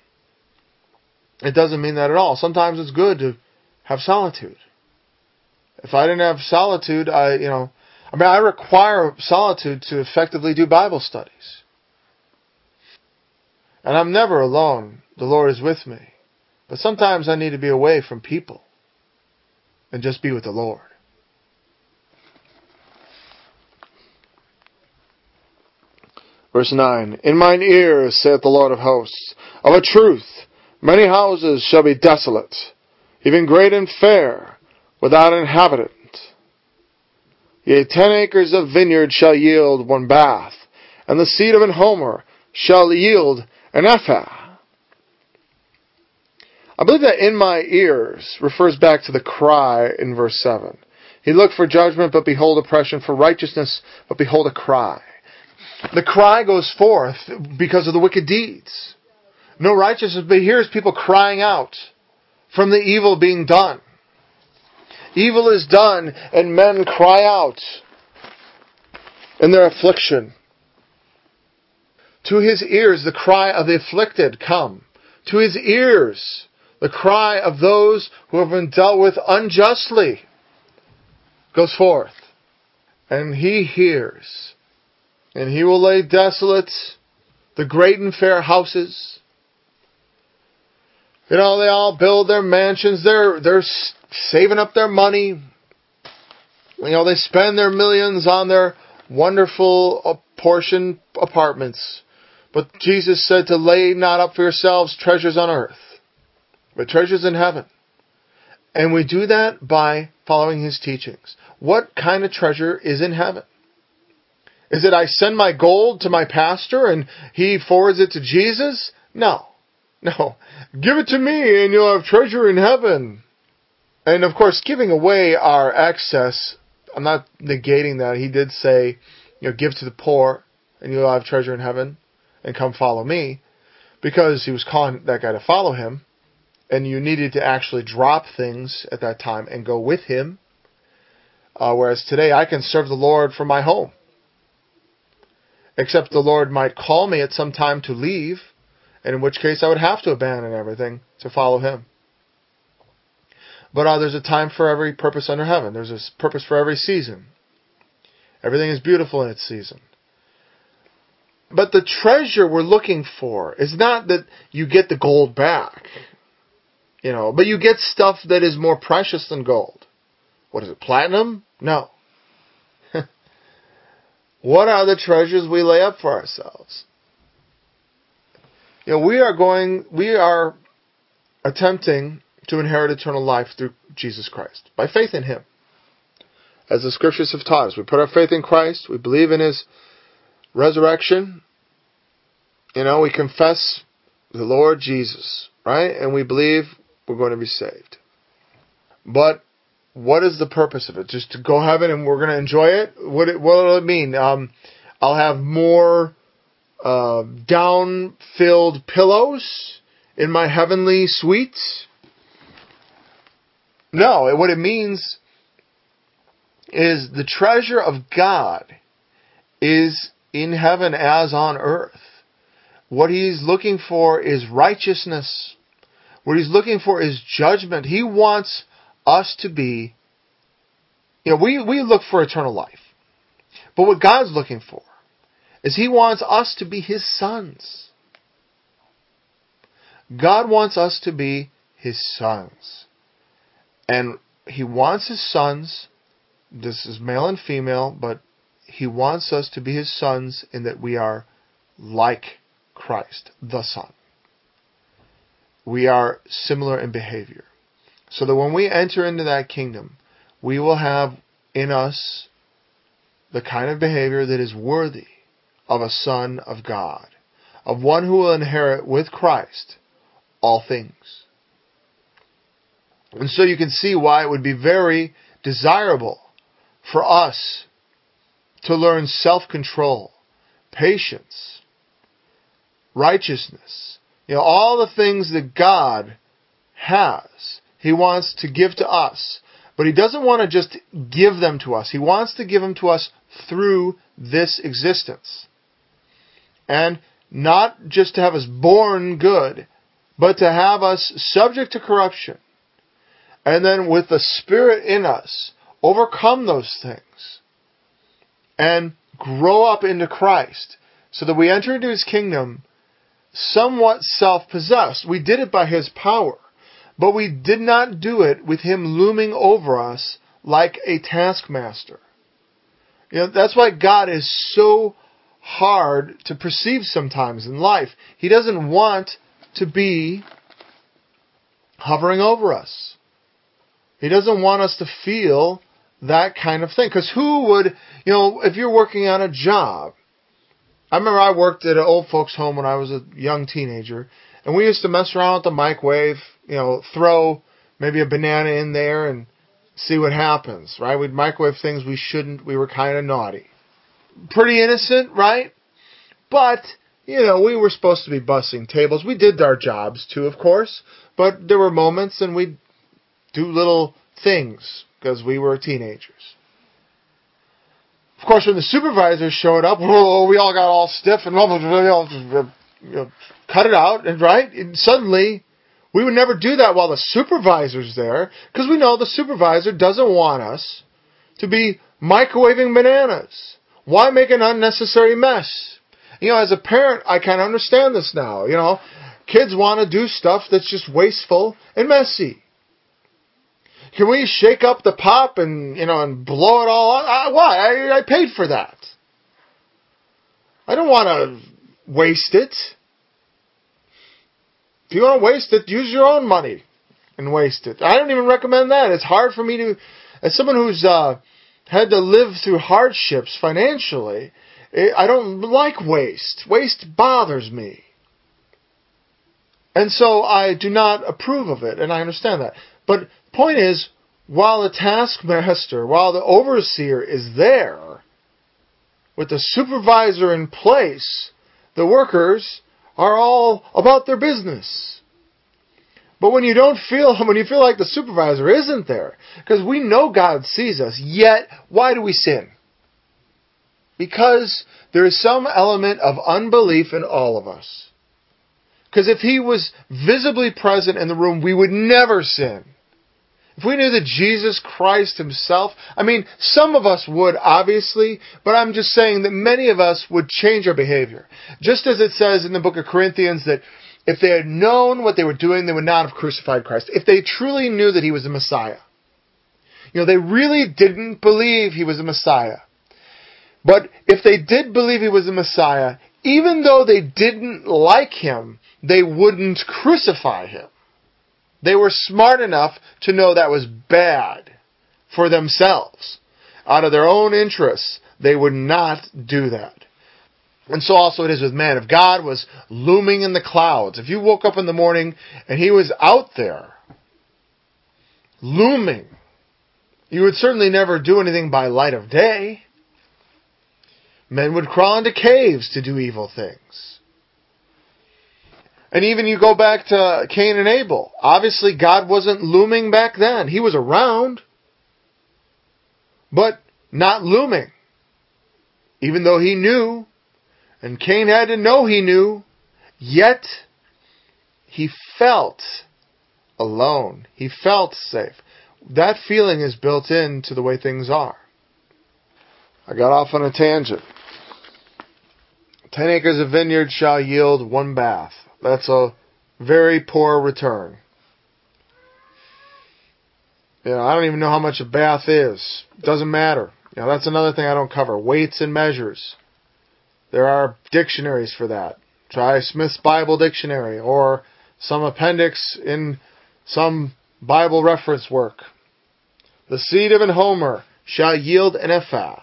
It doesn't mean that at all. Sometimes it's good to have solitude. If I didn't have solitude, I, you know, I mean, I require solitude to effectively do Bible studies. And I'm never alone. The Lord is with me. But sometimes I need to be away from people and just be with the Lord. Verse nine, In mine ears, saith the Lord of hosts, of a truth, many houses shall be desolate, even great and fair, without an inhabitant. Yea, ten acres of vineyard shall yield one bath, and the seed of an homer shall yield an ephah. I believe that in my ears refers back to the cry in verse seven. He looked for judgment, but behold oppression, for righteousness, but behold a cry. The cry goes forth because of the wicked deeds. No righteousness, but here's people crying out from the evil being done. Evil is done, and men cry out in their affliction. To his ears the cry of the afflicted come. To his ears the cry of those who have been dealt with unjustly goes forth. And he hears. And he will lay desolate the great and fair houses. You know, they all build their mansions. They're, they're saving up their money. You know, they spend their millions on their wonderful apportioned apartments. But Jesus said to lay not up for yourselves treasures on earth, but treasures in heaven. And we do that by following his teachings. What kind of treasure is in heaven? Is it I send my gold to my pastor and he forwards it to Jesus? No. No. Give it to me and you'll have treasure in heaven. And of course, giving away our excess, I'm not negating that. He did say, you know, give to the poor and you'll have treasure in heaven and come follow me, because he was calling that guy to follow him. And you needed to actually drop things at that time and go with him. Uh, whereas today I can serve the Lord from my home. Except the Lord might call me at some time to leave, and in which case I would have to abandon everything to follow him. But uh, there's a time for every purpose under heaven. There's a purpose for every season. Everything is beautiful in its season. But the treasure we're looking for is not that you get the gold back, you know, but you get stuff that is more precious than gold. What is it, platinum? No. What are the treasures we lay up for ourselves? You know, we are going, we are attempting to inherit eternal life through Jesus Christ, by faith in him. As the scriptures have taught us, we put our faith in Christ, we believe in his resurrection, you know, we confess the Lord Jesus, right? And we believe we're going to be saved. But what is the purpose of it? Just to go heaven and we're going to enjoy it? What, it, what will it mean? Um, I'll have more uh, down-filled pillows in my heavenly suites? No, what it means is the treasure of God is in heaven as on earth. What he's looking for is righteousness. What he's looking for is judgment. He wants us to be, you know, we, we look for eternal life. But what God's looking for is He wants us to be His sons. God wants us to be His sons. And He wants His sons, this is male and female, but He wants us to be His sons in that we are like Christ, the Son. We are similar in behavior. So that when we enter into that kingdom, we will have in us the kind of behavior that is worthy of a son of God, of one who will inherit with Christ all things. And so you can see why it would be very desirable for us to learn self-control, patience, righteousness, you know, all the things that God has, He wants to give to us. But He doesn't want to just give them to us. He wants to give them to us through this existence. And not just to have us born good, but to have us subject to corruption. And then with the Spirit in us, overcome those things. And grow up into Christ. So that we enter into His kingdom somewhat self-possessed. We did it by His power. But we did not do it with Him looming over us like a taskmaster. You know, that's why God is so hard to perceive sometimes in life. He doesn't want to be hovering over us. He doesn't want us to feel that kind of thing. Because who would, you know, if you're working on a job. I remember I worked at an old folks home when I was a young teenager. And we used to mess around with the microwave, you know, throw maybe a banana in there and see what happens, right? We'd microwave things we shouldn't. We were kind of naughty. Pretty innocent, right? But, you know, we were supposed to be bussing tables. We did our jobs too, of course. But there were moments and we'd do little things because we were teenagers. Of course, when the supervisors showed up, whoa, we all got all stiff and you know, cut it out, and right? And suddenly, we would never do that while the supervisor's there, because we know the supervisor doesn't want us to be microwaving bananas. Why make an unnecessary mess? You know, as a parent, I kind of understand this now. You know, kids want to do stuff that's just wasteful and messy. Can we shake up the pop and, you know, and blow it all out? I, why? I, I paid for that. I don't want to waste it. If you want to waste it, use your own money and waste it. I don't even recommend that. It's hard for me to, as someone who's uh, had to live through hardships financially, I don't like waste. Waste bothers me. And so I do not approve of it, and I understand that. But the point is, while the taskmaster, while the overseer is there, with the supervisor in place, the workers are all about their business. But when you don't feel, when you feel like the supervisor isn't there, because we know God sees us, yet why do we sin? Because there is some element of unbelief in all of us. Because if He was visibly present in the room, we would never sin. If we knew that Jesus Christ Himself, I mean, some of us would, obviously, but I'm just saying that many of us would change our behavior. Just as it says in the book of Corinthians that if they had known what they were doing, they would not have crucified Christ. If they truly knew that He was the Messiah. You know, they really didn't believe He was the Messiah. But if they did believe He was the Messiah, even though they didn't like Him, they wouldn't crucify Him. They were smart enough to know that was bad for themselves. Out of their own interests, they would not do that. And so also it is with man. If God was looming in the clouds, if you woke up in the morning and He was out there, looming, you would certainly never do anything by light of day. Men would crawl into caves to do evil things. And even you go back to Cain and Abel. Obviously, God wasn't looming back then. He was around, but not looming. Even though He knew, and Cain had to know He knew, yet he felt alone. He felt safe. that feeling is built into the way things are. I got off on a tangent. Ten acres of vineyard shall yield one bath. That's a very poor return. You know, I don't even know how much a bath is. Doesn't matter. You know, that's another thing I don't cover. Weights and measures. There are dictionaries for that. Try Smith's Bible Dictionary or some appendix in some Bible reference work. The seed of an homer shall yield an ephah.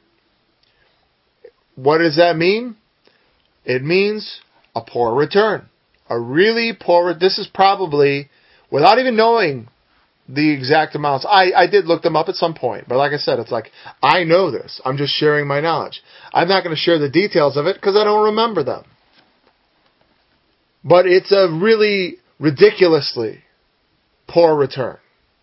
What does that mean? It means a poor return. A really poor... This is probably, without even knowing the exact amounts. I, I did look them up at some point. But like I said, it's like, I know this. I'm just sharing my knowledge. I'm not going to share the details of it because I don't remember them. But it's a really ridiculously poor return.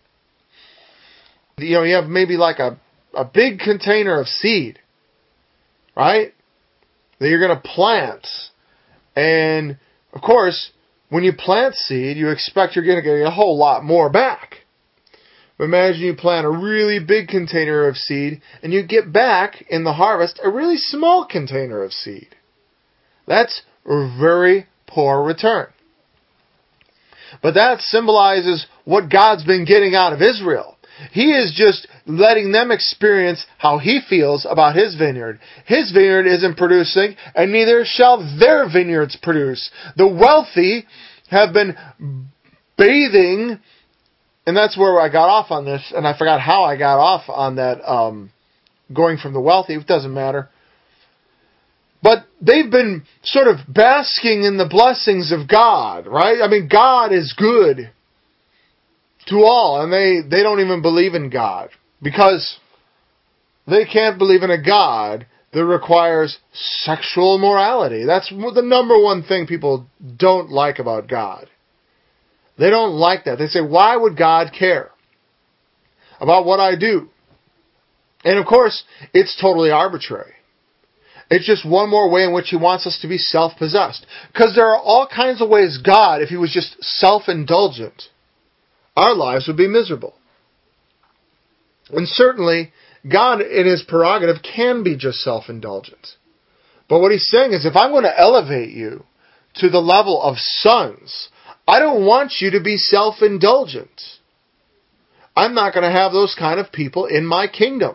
You know, you have maybe like a, a big container of seed, right? That you're going to plant. And, of course, when you plant seed, you expect you're going to get a whole lot more back. But imagine you plant a really big container of seed, and you get back in the harvest a really small container of seed. That's a very poor return. But that symbolizes what God's been getting out of Israel. He is just letting them experience how He feels about His vineyard. His vineyard isn't producing, and neither shall their vineyards produce. The wealthy have been bathing, and that's where I got off on this, and I forgot how I got off on that, um, going from the wealthy. It doesn't matter. But they've been sort of basking in the blessings of God, right? I mean, God is good to all, and they, they don't even believe in God because they can't believe in a God that requires sexual morality. That's the number one thing people don't like about God. They don't like that. They say, why would God care about what I do? And of course, it's totally arbitrary. It's just one more way in which He wants us to be self-possessed. Because there are all kinds of ways God, if He was just self-indulgent, our lives would be miserable. And certainly, God in His prerogative can be just self-indulgent. But what He's saying is, if I'm going to elevate you to the level of sons, I don't want you to be self-indulgent. I'm not going to have those kind of people in my kingdom.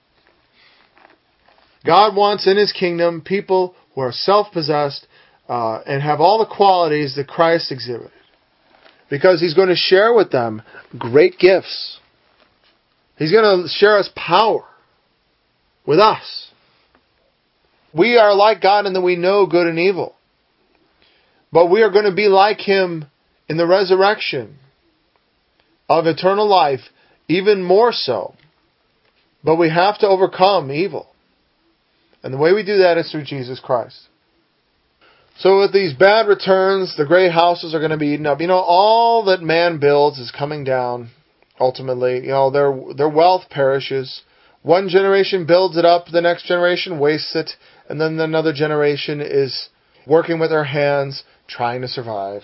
God wants in His kingdom people who are self-possessed uh, and have all the qualities that Christ exhibited. Because He's going to share with them great gifts. He's going to share us power with us. We are like God in that we know good and evil. But we are going to be like Him in the resurrection of eternal life, even more so. But we have to overcome evil. And the way we do that is through Jesus Christ. So with these bad returns, the great houses are going to be eaten up. You know, all that man builds is coming down, ultimately. You know, their their wealth perishes. One generation builds it up, the next generation wastes it, and then another generation is working with their hands, trying to survive.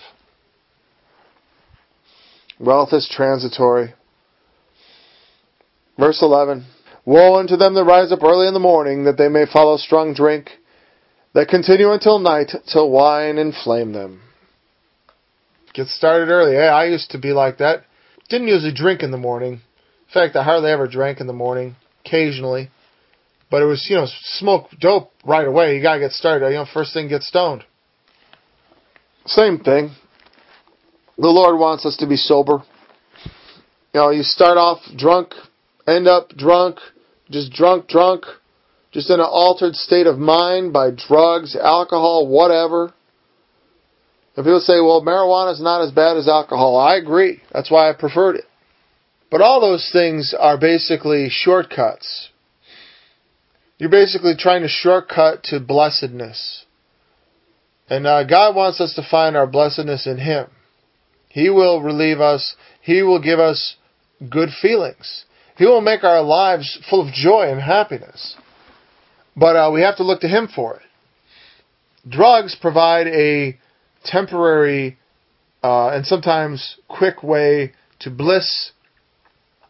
Wealth is transitory. Verse eleven. Woe unto them that rise up early in the morning, that they may follow strong drink, that continue until night, till wine inflame them. Get started early. Hey, I used to be like that. Didn't usually drink in the morning. In fact, I hardly ever drank in the morning. Occasionally. But it was, you know, smoke dope right away. You gotta get started. You know, first thing, get stoned. Same thing. The Lord wants us to be sober. You know, you start off drunk, end up drunk, just drunk, drunk, just in an altered state of mind by drugs, alcohol, whatever. And people say, well, marijuana is not as bad as alcohol. I agree. That's why I preferred it. But all those things are basically shortcuts. You're basically trying to shortcut to blessedness. And uh, God wants us to find our blessedness in Him. He will relieve us. He will give us good feelings. He will make our lives full of joy and happiness. But uh, we have to look to Him for it. Drugs provide a temporary uh, and sometimes quick way to bliss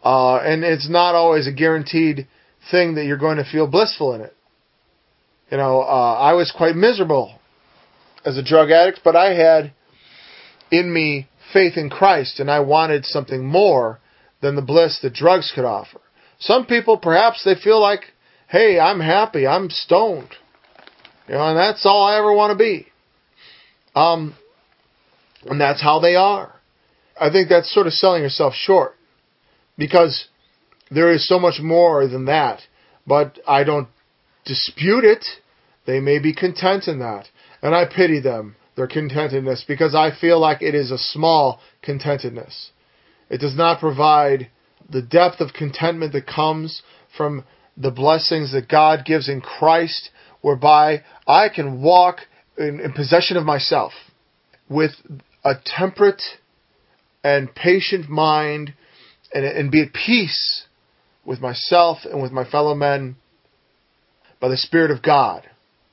Uh, and it's not always a guaranteed thing that you're going to feel blissful in it. You know, uh, I was quite miserable as a drug addict, but I had in me faith in Christ, and I wanted something more than the bliss that drugs could offer. Some people, perhaps, they feel like, hey, I'm happy, I'm stoned. You know, and that's all I ever want to be. Um, and that's how they are. I think that's sort of selling yourself short, because there is so much more than that. But I don't dispute it. They may be content in that. And I pity them, their contentedness, because I feel like it is a small contentedness. It does not provide the depth of contentment that comes from the blessings that God gives in Christ, whereby I can walk in, in possession of myself with a temperate and patient mind, and, and be at peace with myself and with my fellow men by the Spirit of God.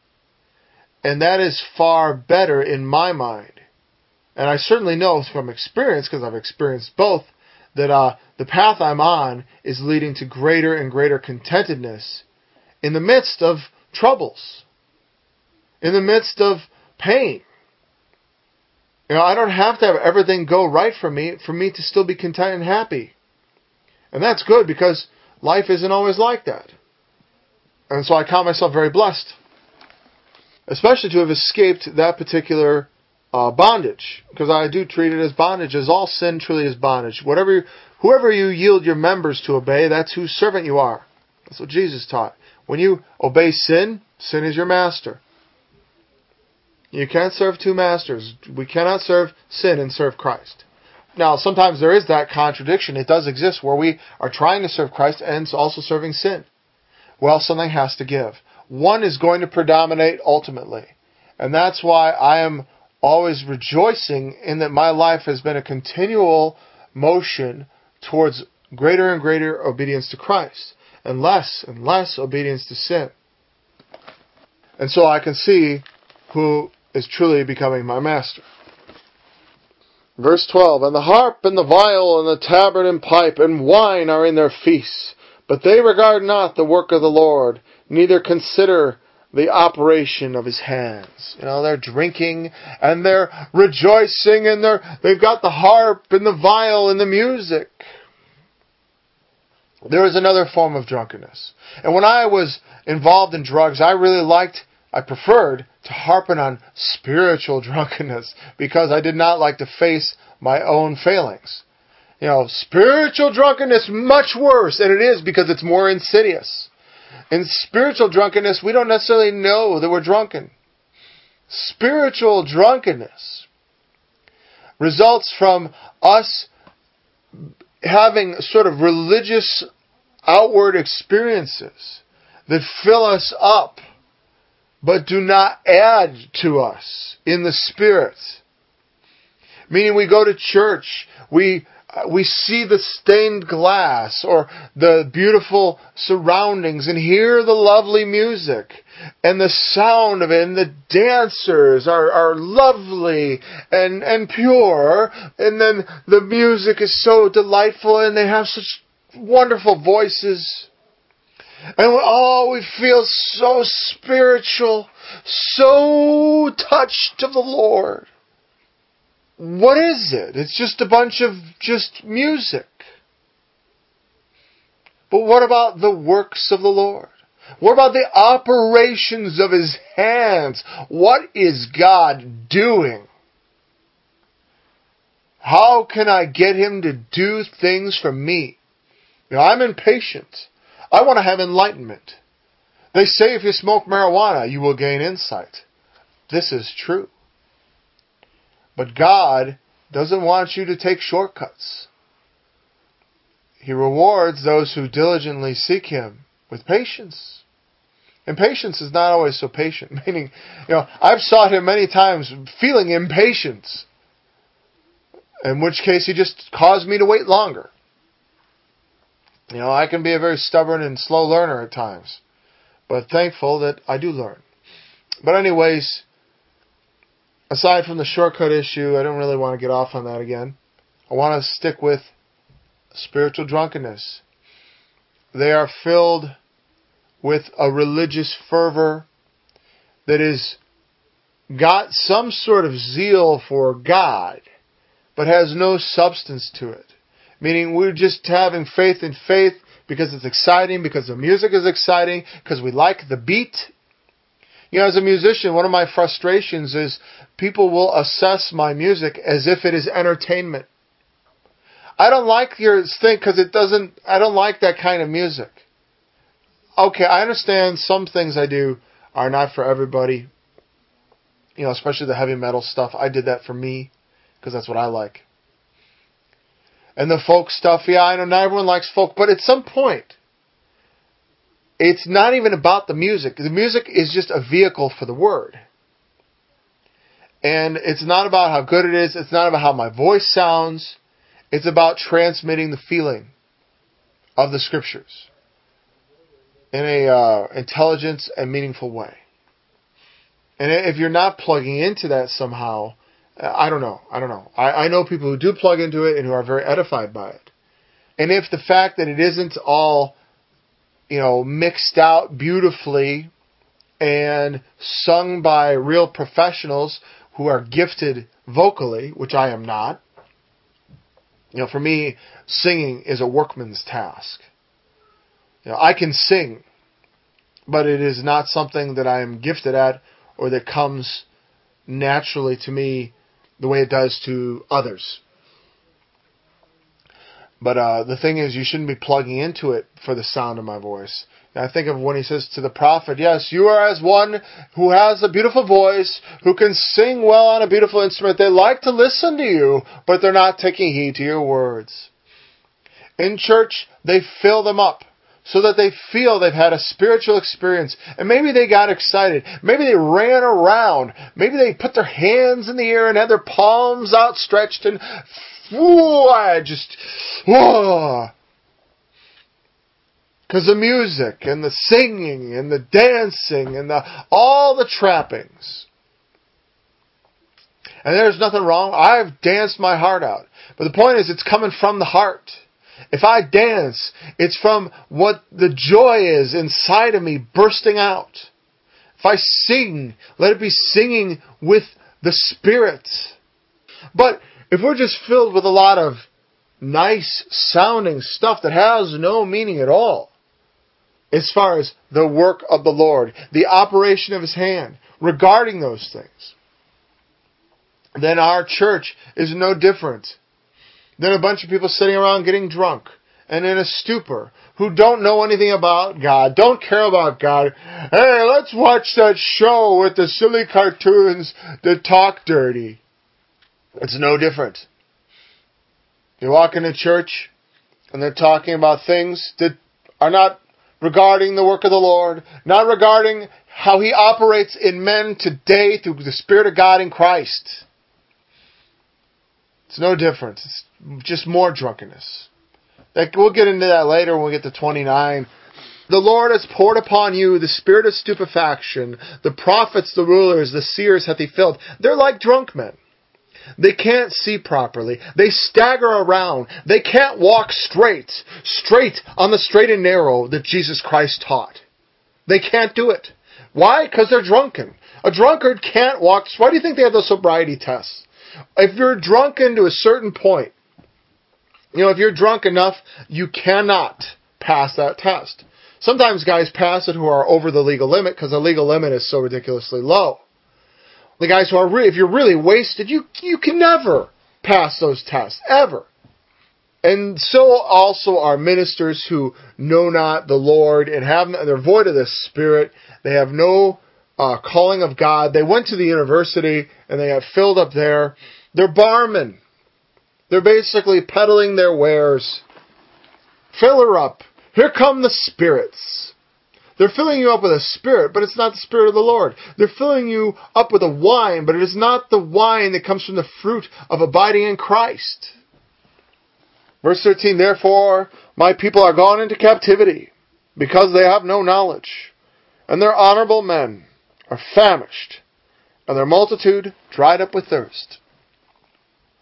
And that is far better in my mind. And I certainly know from experience, because I've experienced both, that uh, the path I'm on is leading to greater and greater contentedness in the midst of troubles, in the midst of pain. You know, I don't have to have everything go right for me for me to still be content and happy. And that's good, because life isn't always like that. And so I count myself very blessed, especially to have escaped that particular uh, bondage, because I do treat it as bondage, as all sin truly is bondage. Whatever, whoever you yield your members to obey, that's whose servant you are. That's what Jesus taught. When you obey sin, sin is your master. You can't serve two masters. We cannot serve sin and serve Christ. Now, sometimes there is that contradiction. It does exist where we are trying to serve Christ and also serving sin. Well, something has to give. One is going to predominate ultimately. And that's why I am always rejoicing in that my life has been a continual motion towards greater and greater obedience to Christ, and less and less obedience to sin. And so I can see who is truly becoming my master. Verse twelve, and the harp and the viol and the tabret and pipe and wine are in their feasts, but they regard not the work of the Lord, neither consider the operation of his hands. You know, they're drinking and they're rejoicing, and they're, they've got the harp and the viol and the music. There is another form of drunkenness. And when I was involved in drugs, I really liked, I preferred to harpen on spiritual drunkenness, because I did not like to face my own failings. You know, spiritual drunkenness, much worse, and it is, because it's more insidious. In spiritual drunkenness, we don't necessarily know that we're drunken. Spiritual drunkenness results from us having sort of religious outward experiences that fill us up, but do not add to us in the Spirit. Meaning we go to church, we we see the stained glass or the beautiful surroundings and hear the lovely music and the sound of it, and the dancers are, are lovely and, and pure, and then the music is so delightful and they have such wonderful voices. And oh, we feel so spiritual, so touched of the Lord. What is it? It's just a bunch of just music. But what about the works of the Lord? What about the operations of his hands? What is God doing? How can I get him to do things for me? You know, I'm impatient. I want to have enlightenment. They say if you smoke marijuana, you will gain insight. This is true. But God doesn't want you to take shortcuts. He rewards those who diligently seek him with patience. And patience is not always so patient. Meaning, you know, I've sought him many times feeling impatience, in which case he just caused me to wait longer. You know, I can be a very stubborn and slow learner at times, but thankful that I do learn. But anyways, aside from the shortcut issue, I don't really want to get off on that again. I want to stick with spiritual drunkenness. They are filled with a religious fervor that is got some sort of zeal for God, but has no substance to it. Meaning we're just having faith in faith because it's exciting, because the music is exciting, because we like the beat. You know, as a musician, one of my frustrations is people will assess my music as if it is entertainment. I don't like your thing because it doesn't, I don't like that kind of music. Okay, I understand some things I do are not for everybody. You know, especially the heavy metal stuff. I did that for me because that's what I like. And the folk stuff, yeah, I know not everyone likes folk, but at some point, it's not even about the music. The music is just a vehicle for the word. And it's not about how good it is. It's not about how my voice sounds. It's about transmitting the feeling of the Scriptures in a uh, intelligent and meaningful way. And if you're not plugging into that somehow, I don't know. I don't know. I, I know people who do plug into it and who are very edified by it. And if the fact that it isn't all, you know, mixed out beautifully and sung by real professionals who are gifted vocally, which I am not. You know, for me, singing is a workman's task. You know, I can sing, but it is not something that I am gifted at or that comes naturally to me the way it does to others. But uh, the thing is, you shouldn't be plugging into it for the sound of my voice. And I think of when he says to the prophet, yes, you are as one who has a beautiful voice, who can sing well on a beautiful instrument. They like to listen to you, but they're not taking heed to your words. In church, they fill them up so that they feel they've had a spiritual experience. And maybe they got excited. Maybe they ran around. Maybe they put their hands in the air and had their palms outstretched and whoa, I just, whoa. Because the music and the singing and the dancing and the all the trappings. And there's nothing wrong. I've danced my heart out. But the point is, it's coming from the heart. If I dance, it's from what the joy is inside of me bursting out. If I sing, let it be singing with the Spirit. But if we're just filled with a lot of nice sounding stuff that has no meaning at all, as far as the work of the Lord, the operation of His hand, regarding those things, then our church is no different than a bunch of people sitting around getting drunk and in a stupor who don't know anything about God, don't care about God. Hey, let's watch that show with the silly cartoons that talk dirty. It's no different. You walk into church and they're talking about things that are not regarding the work of the Lord, not regarding how He operates in men today through the Spirit of God in Christ. It's no different. It's just more drunkenness. Like, we'll get into that later when we get to twenty-nine. The Lord has poured upon you the spirit of stupefaction. The prophets, the rulers, the seers hath He filled. They're like drunk men. They can't see properly. They stagger around. They can't walk straight, straight on the straight and narrow that Jesus Christ taught. They can't do it. Why? Because they're drunken. A drunkard can't walk. Why do you think they have those sobriety tests? If you're drunken to a certain point, you know, if you're drunk enough, you cannot pass that test. Sometimes guys pass it who are over the legal limit because the legal limit is so ridiculously low. The guys who are really, if you're really wasted, you you can never pass those tests, ever. And so also are ministers who know not the Lord and have they're void of the Spirit. They have no uh, calling of God. They went to the university and they have filled up there. They're barmen. They're basically peddling their wares. Fill her up. Here come the spirits. They're filling you up with a spirit, but it's not the Spirit of the Lord. They're filling you up with a wine, but it is not the wine that comes from the fruit of abiding in Christ. Verse thirteen, therefore my people are gone into captivity, because they have no knowledge. And their honorable men are famished, and their multitude dried up with thirst.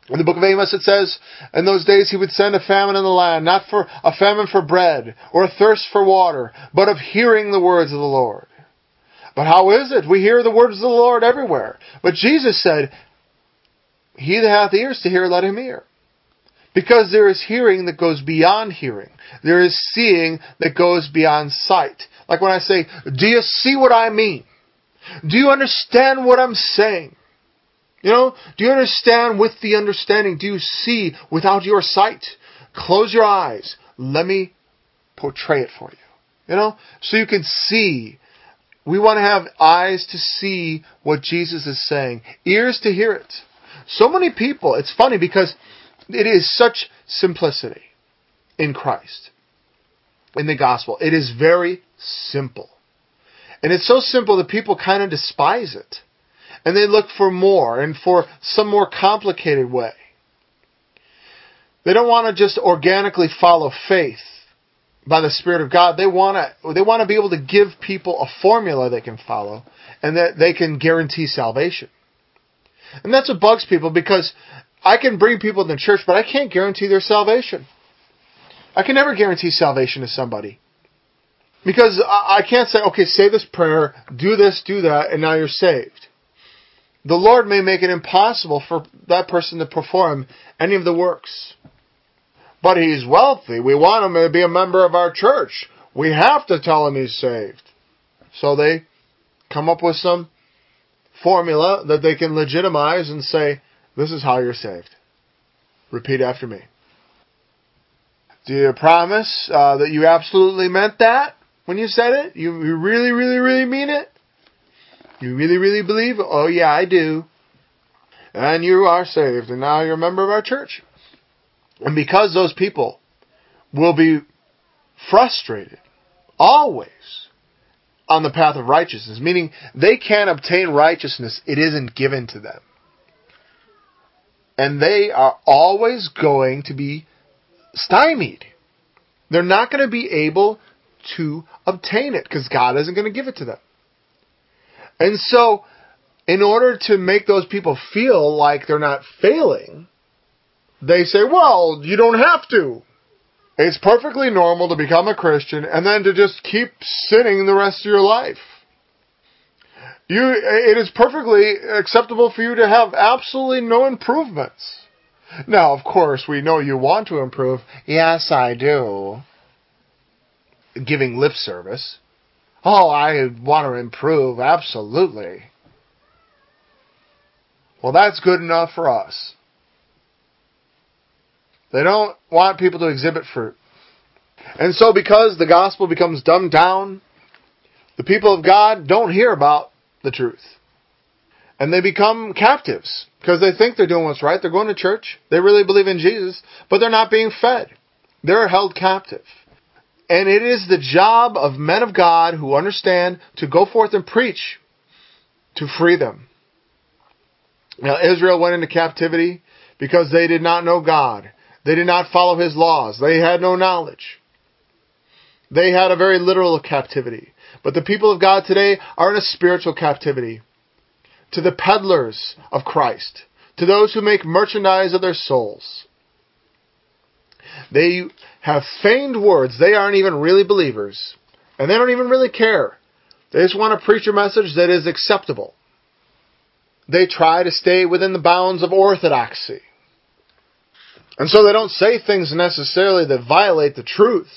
In the book of Amos it says, in those days he would send a famine in the land, not for a famine for bread or a thirst for water, but of hearing the words of the Lord. But how is it? We hear the words of the Lord everywhere. But Jesus said, he that hath ears to hear, let him hear. Because there is hearing that goes beyond hearing. There is seeing that goes beyond sight. Like when I say, do you see what I mean? Do you understand what I'm saying? You know, do you understand with the understanding? Do you see without your sight? Close your eyes. Let me portray it for you. You know, so you can see. We want to have eyes to see what Jesus is saying. Ears to hear it. So many people, it's funny because it is such simplicity in Christ, in the gospel. It is very simple. And it's so simple that people kind of despise it. And they look for more and for some more complicated way. They don't want to just organically follow faith by the Spirit of God. They want to they want to be able to give people a formula they can follow and that they can guarantee salvation. And that's what bugs people, because I can bring people to the church, but I can't guarantee their salvation. I can never guarantee salvation to somebody. Because I can't say, okay, say this prayer, do this, do that, and now you're saved. The Lord may make it impossible for that person to perform any of the works. But he's wealthy. We want him to be a member of our church. We have to tell him he's saved. So they come up with some formula that they can legitimize and say, this is how you're saved. Repeat after me. Do you promise uh, that you absolutely meant that when you said it? You, you really, really, really mean it? You really, really believe? Oh, yeah, I do. And you are saved, and now you're a member of our church. And because those people will be frustrated, always, on the path of righteousness, meaning they can't obtain righteousness, it isn't given to them. And they are always going to be stymied. They're not going to be able to obtain it, because God isn't going to give it to them. And so, in order to make those people feel like they're not failing, they say, well, you don't have to. It's perfectly normal to become a Christian and then to just keep sinning the rest of your life. You, it is perfectly acceptable for you to have absolutely no improvements. Now, of course, we know you want to improve. Yes, I do. Giving lip service. Oh, I want to improve, absolutely. Well, that's good enough for us. They don't want people to exhibit fruit. And so because the gospel becomes dumbed down, the people of God don't hear about the truth. And they become captives because they think they're doing what's right. They're going to church. They really believe in Jesus, but they're not being fed. They're held captive. And it is the job of men of God who understand to go forth and preach to free them. Now, Israel went into captivity because they did not know God. They did not follow His laws. They had no knowledge. They had a very literal captivity. But the people of God today are in a spiritual captivity. To the peddlers of Christ. To those who make merchandise of their souls. They have feigned words. They aren't even really believers. And they don't even really care. They just want to preach a message that is acceptable. They try to stay within the bounds of orthodoxy. And so they don't say things necessarily that violate the truth.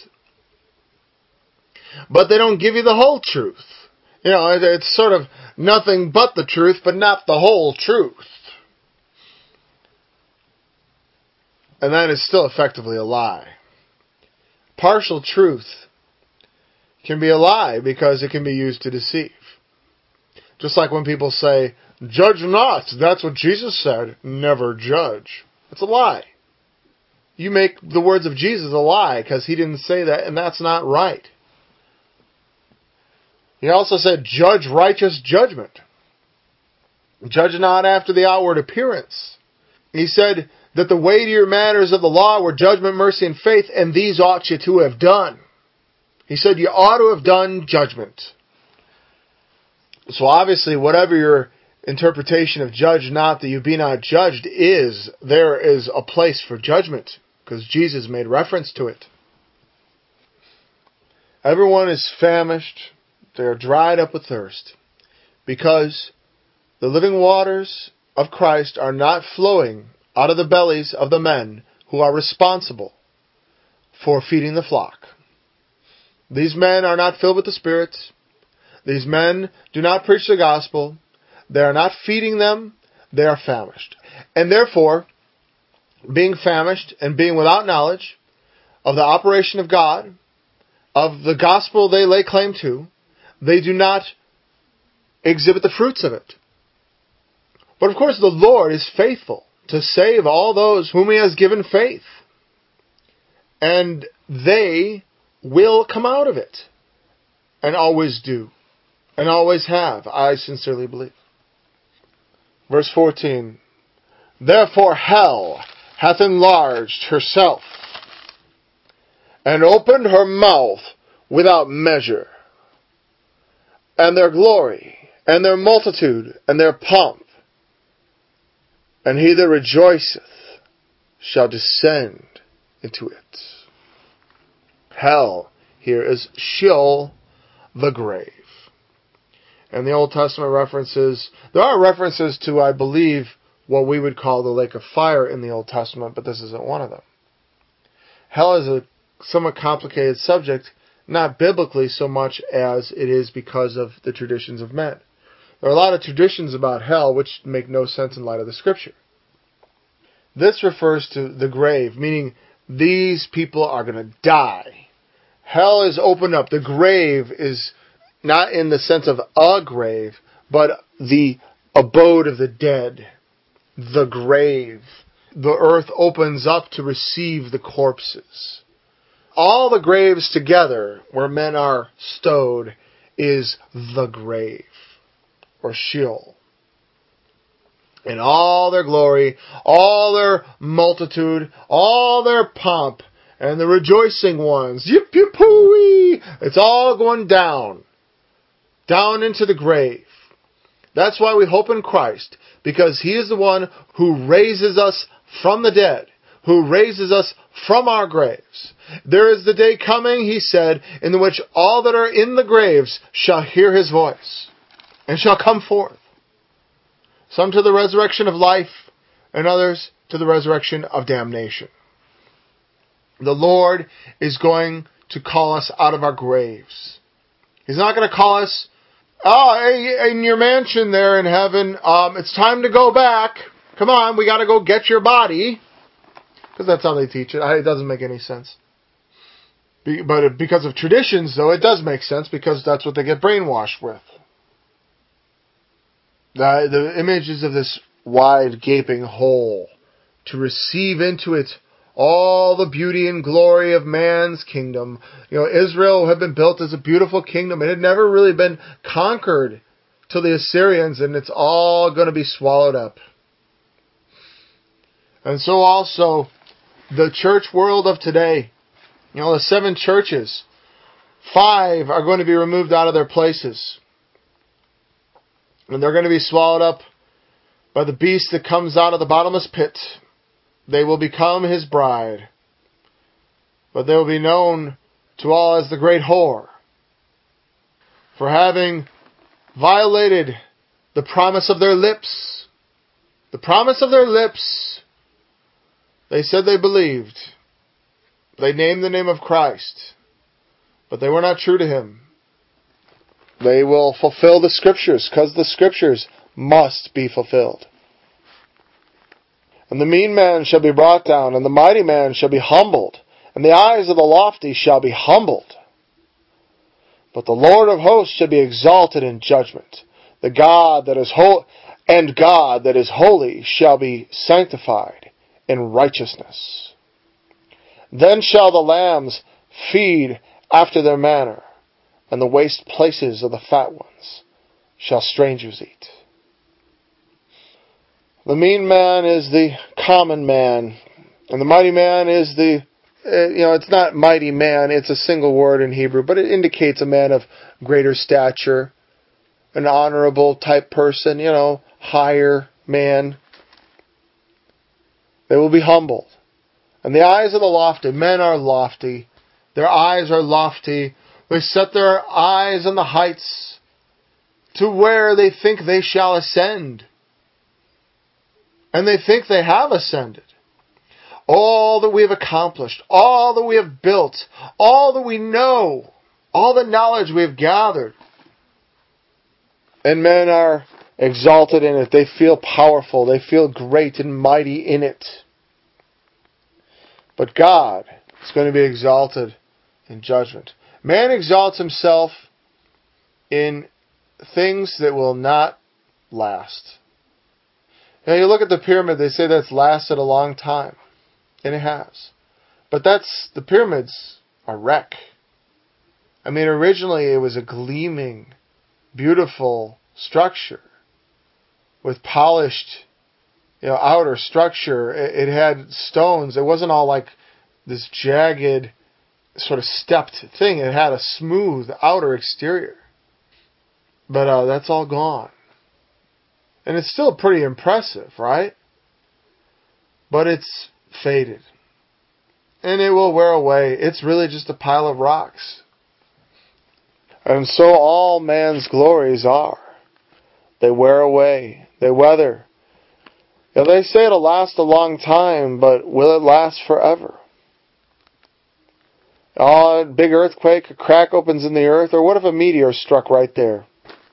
But they don't give you the whole truth. You know, it's sort of nothing but the truth, but not the whole truth. And that is still effectively a lie. Partial truth can be a lie because it can be used to deceive. Just like when people say, judge not, that's what Jesus said, never judge. It's a lie. You make the words of Jesus a lie because He didn't say that, and that's not right. He also said, judge righteous judgment. Judge not after the outward appearance. He said that the weightier matters of the law were judgment, mercy, and faith, and these ought you to have done. He said you ought to have done judgment. So obviously, whatever you're interpretation of judge not that you be not judged is there is a place for judgment, because Jesus made reference to it. Everyone is famished. They are dried up with thirst, because the living waters of Christ are not flowing out of the bellies of the men who are responsible for feeding the flock. These men are not filled with the Spirit. These men do not preach the gospel. They are not feeding them. They are famished. And therefore, being famished and being without knowledge of the operation of God, of the gospel they lay claim to, they do not exhibit the fruits of it. But of course, the Lord is faithful to save all those whom He has given faith. And they will come out of it. And always do. And always have, I sincerely believe. Verse fourteen. Therefore hell hath enlarged herself, and opened her mouth without measure. And their glory, and their multitude, and their pomp, and he that rejoiceth shall descend into it. Hell here is Sheol, the grave. And the Old Testament references, there are references to, I believe, what we would call the lake of fire in the Old Testament, but this isn't one of them. Hell is a somewhat complicated subject, not biblically so much as it is because of the traditions of men. There are a lot of traditions about hell which make no sense in light of the Scripture. This refers to the grave, meaning these people are going to die. Hell is opened up. The grave is not in the sense of a grave, but the abode of the dead. The grave. The earth opens up to receive the corpses. All the graves together where men are stowed is the grave, or Sheol. In all their glory, all their multitude, all their pomp, and the rejoicing ones, yip yip hooey, it's all going down. Down into the grave. That's why we hope in Christ, because He is the one who raises us from the dead, who raises us from our graves. There is the day coming, He said, in which all that are in the graves shall hear His voice, and shall come forth. Some to the resurrection of life, and others to the resurrection of damnation. The Lord is going to call us out of our graves. He's not going to call us, oh, hey, in your mansion there in heaven, um, it's time to go back. Come on, we got to go get your body. Because that's how they teach it. It doesn't make any sense. But because of traditions, though, it does make sense, because that's what they get brainwashed with. The, the images of this wide gaping hole, to receive into it all the beauty and glory of man's kingdom. You know, Israel had been built as a beautiful kingdom. It had never really been conquered till the Assyrians, and it's all going to be swallowed up. And so also, the church world of today, you know, the seven churches, five are going to be removed out of their places. And they're going to be swallowed up by the beast that comes out of the bottomless pit. They will become His bride. But they will be known to all as the great whore, for having violated the promise of their lips. The promise of their lips. They said they believed. They named the name of Christ. But they were not true to Him. They will fulfill the Scriptures, because the Scriptures must be fulfilled. And the mean man shall be brought down, and the mighty man shall be humbled, and the eyes of the lofty shall be humbled. But the Lord of hosts shall be exalted in judgment. The God that is ho- and God that is holy shall be sanctified in righteousness. Then shall the lambs feed after their manner, and the waste places of the fat ones shall strangers eat. The mean man is the common man, and the mighty man is the, uh, you know, it's not mighty man, it's a single word in Hebrew, but it indicates a man of greater stature, an honorable type person, you know, higher man. They will be humbled. And the eyes of the lofty, men are lofty. Their eyes are lofty. They set their eyes on the heights to where they think they shall ascend. And they think they have ascended. All that we have accomplished, all that we have built, all that we know, all the knowledge we have gathered. And men are exalted in it. They feel powerful. They feel great and mighty in it. But God is going to be exalted in judgment. Man exalts himself in things that will not last. Now you look at the pyramid, they say that's lasted a long time. And it has. But that's, the pyramids are wreck. I mean, originally it was a gleaming, beautiful structure with polished, you know, outer structure. It, it had stones. It wasn't all like this jagged, sort of stepped thing. It had a smooth outer exterior. But uh, that's all gone. And it's still pretty impressive, right? But it's faded. And it will wear away. It's really just a pile of rocks. And so all man's glories are. They wear away. They weather. Now they say it'll last a long time, but will it last forever? Oh, a big earthquake, a crack opens in the earth, or what if a meteor struck right there?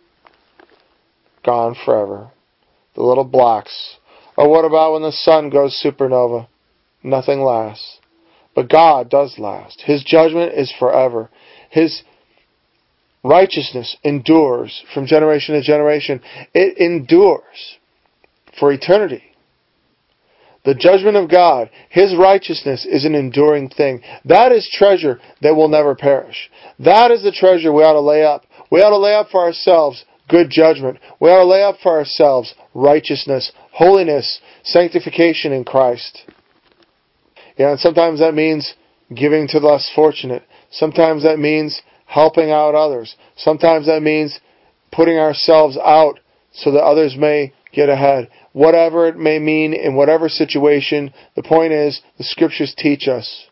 Gone forever. The little blocks. Or what about when the sun goes supernova? Nothing lasts. But God does last. His judgment is forever. His righteousness endures from generation to generation. It endures for eternity. The judgment of God, His righteousness is an enduring thing. That is treasure that will never perish. That is the treasure we ought to lay up. We ought to lay up for ourselves good judgment. We ought to lay up for ourselves righteousness, holiness, sanctification in Christ. Yeah, and sometimes that means giving to the less fortunate. Sometimes that means helping out others. Sometimes that means putting ourselves out so that others may get ahead. Whatever it may mean in whatever situation, the point is the Scriptures teach us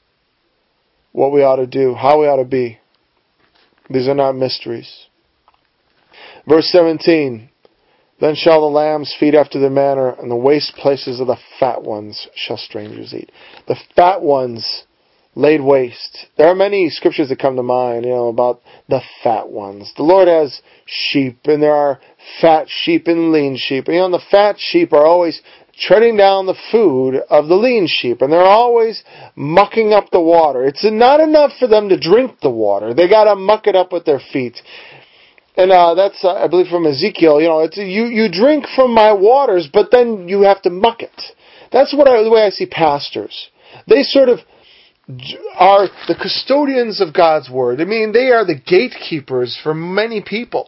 what we ought to do, how we ought to be. These are not mysteries. Verse seventeen, then shall the lambs feed after their manner, and the waste places of the fat ones shall strangers eat. The fat ones laid waste. There are many scriptures that come to mind, you know, about the fat ones. The Lord has sheep, and there are fat sheep and lean sheep. And, you know, the fat sheep are always treading down the food of the lean sheep, and they're always mucking up the water. It's not enough for them to drink the water. They got to muck it up with their feet. And uh, that's, uh, I believe, from Ezekiel. You know, it's you. You drink from my waters, but then you have to muck it. That's what I, the way I see pastors. They sort of are the custodians of God's word. I mean, they are the gatekeepers for many people.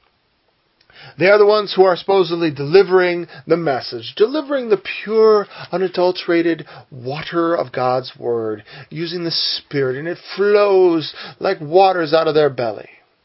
They are the ones who are supposedly delivering the message, delivering the pure, unadulterated water of God's word, using the Spirit, and it flows like waters out of their belly.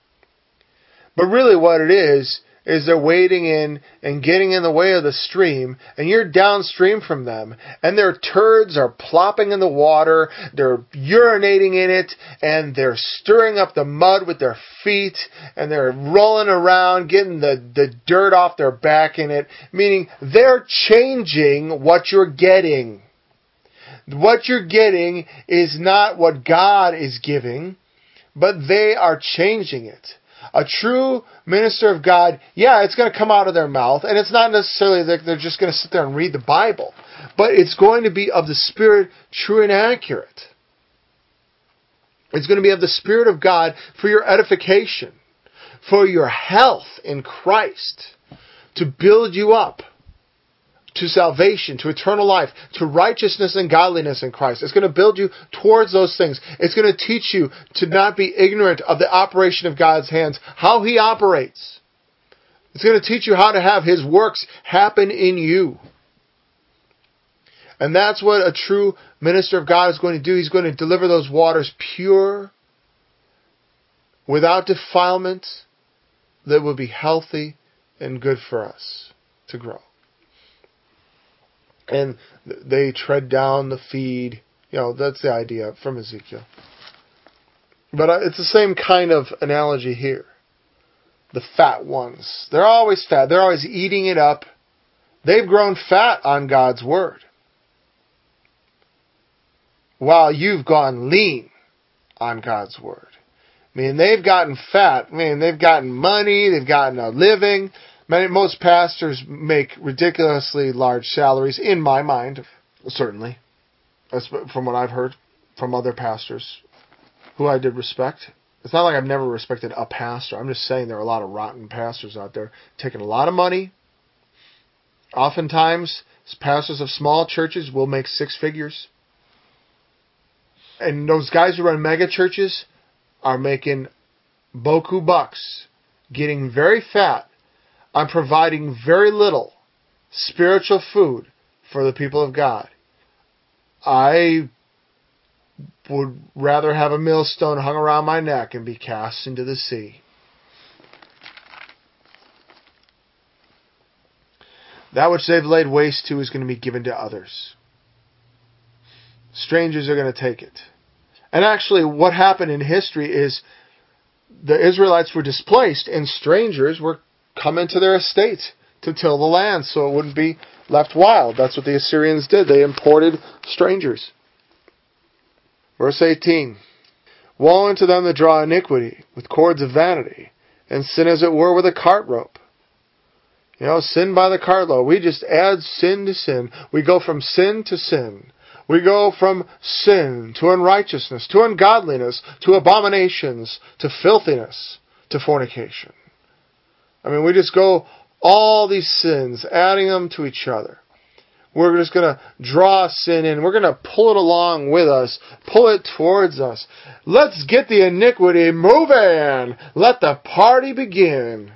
But really what it is, is they're wading in and getting in the way of the stream, and you're downstream from them, and their turds are plopping in the water, they're urinating in it, and they're stirring up the mud with their feet, and they're rolling around, getting the, the dirt off their back in it, meaning they're changing what you're getting. What you're getting is not what God is giving, but they are changing it. A true minister of God, yeah, it's going to come out of their mouth, and it's not necessarily that they're just going to sit there and read the Bible, but it's going to be of the Spirit, true and accurate. It's going to be of the Spirit of God for your edification, for your health in Christ, to build you up to salvation, to eternal life, to righteousness and godliness in Christ. It's going to build you towards those things. It's going to teach you to not be ignorant of the operation of God's hands, how He operates. It's going to teach you how to have His works happen in you. And that's what a true minister of God is going to do. He's going to deliver those waters pure, without defilement, that will be healthy and good for us. to grow. And they tread down the feed. You know, that's the idea from Ezekiel. But it's the same kind of analogy here. The fat ones. They're always fat. They're always eating it up. They've grown fat on God's Word. While you've gone lean on God's Word. I mean, they've gotten fat. I mean, they've gotten money. They've gotten a living. Many, most pastors make ridiculously large salaries, in my mind, certainly. That's from what I've heard from other pastors who I did respect. It's not like I've never respected a pastor. I'm just saying there are a lot of rotten pastors out there taking a lot of money. Oftentimes, pastors of small churches will make six figures. And those guys who run mega churches are making boku bucks, getting very fat on providing very little spiritual food for the people of God. I would rather have a millstone hung around my neck and be cast into the sea. That which they've laid waste to is going to be given to others. Strangers are going to take it. And actually, what happened in history is the Israelites were displaced and strangers were coming to their estates to till the land so it wouldn't be left wild. That's what the Assyrians did. They imported strangers. Verse eighteen. Woe unto them that draw iniquity with cords of vanity, and sin as it were with a cart rope. You know, sin by the cartload. We just add sin to sin. We go from sin to sin. We go from sin to unrighteousness, to ungodliness, to abominations, to filthiness, to fornication. I mean, we just go all these sins, adding them to each other. We're just going to draw sin in. We're going to pull it along with us, pull it towards us. Let's get the iniquity moving. Let the party begin.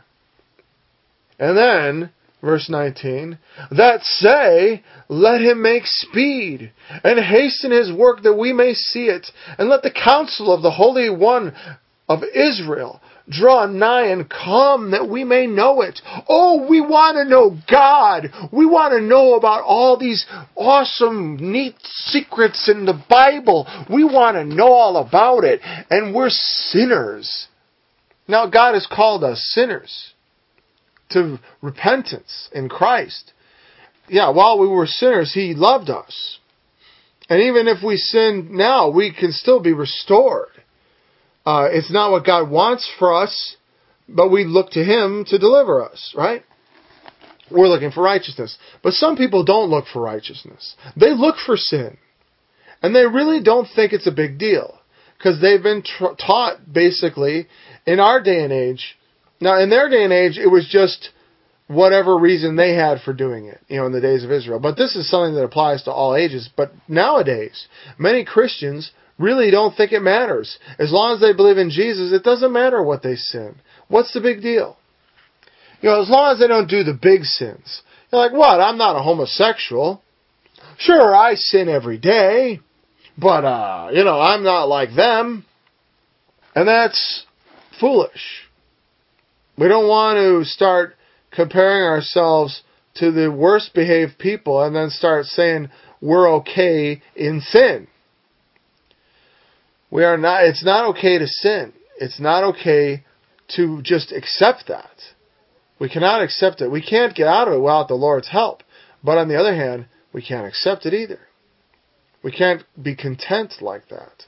And then, verse nineteen, that say, let him make speed, and hasten his work that we may see it, and let the counsel of the Holy One of Israel draw nigh and come that we may know it. Oh, we want to know God. We want to know about all these awesome, neat secrets in the Bible. We want to know all about it. And we're sinners. Now, God has called us sinners to repentance in Christ. Yeah, while we were sinners, He loved us. And even if we sin now, we can still be restored. Uh, it's not what God wants for us, but we look to Him to deliver us, right? We're looking for righteousness. But some people don't look for righteousness. They look for sin. And they really don't think it's a big deal. Because they've been tra- taught, basically, in our day and age. Now, in their day and age, it was just whatever reason they had for doing it, you know, in the days of Israel. But this is something that applies to all ages. But nowadays, many Christians really don't think it matters. As long as they believe in Jesus, it doesn't matter what they sin. What's the big deal? You know, as long as they don't do the big sins. You're like, what? I'm not a homosexual. Sure, I sin every day, but, uh, you know, I'm not like them. And that's foolish. We don't want to start comparing ourselves to the worst behaved people and then start saying we're okay in sin. We are not, it's not okay to sin. It's not okay to just accept that. We cannot accept it. We can't get out of it without the Lord's help. But on the other hand, we can't accept it either. We can't be content like that.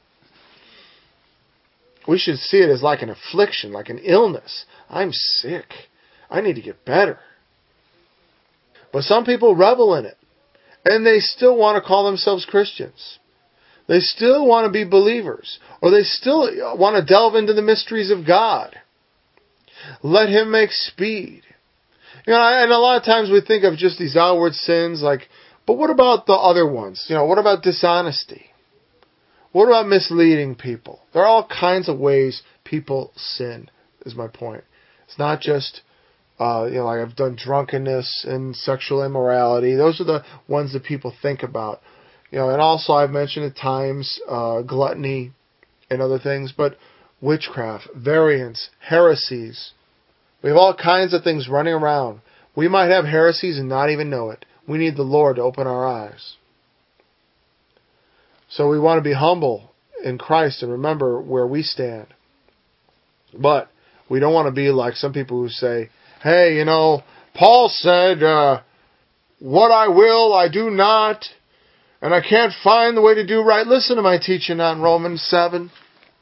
We should see it as like an affliction, like an illness. I'm sick. I need to get better. But some people revel in it. And they still want to call themselves Christians. They still want to be believers. Or they still want to delve into the mysteries of God. Let Him make speed. You know, and a lot of times we think of just these outward sins, like, but what about the other ones? You know, what about dishonesty? What about misleading people? There are all kinds of ways people sin, is my point. It's not just, uh, you know, like I've done drunkenness and sexual immorality. Those are the ones that people think about. You know, and also I've mentioned at times uh, gluttony and other things, but witchcraft, variance, heresies. We have all kinds of things running around. We might have heresies and not even know it. We need the Lord to open our eyes. So we want to be humble in Christ and remember where we stand. But we don't want to be like some people who say, hey, you know, Paul said, uh, what I will, I do not, and I can't find the way to do right. Listen to my teaching on Romans seven.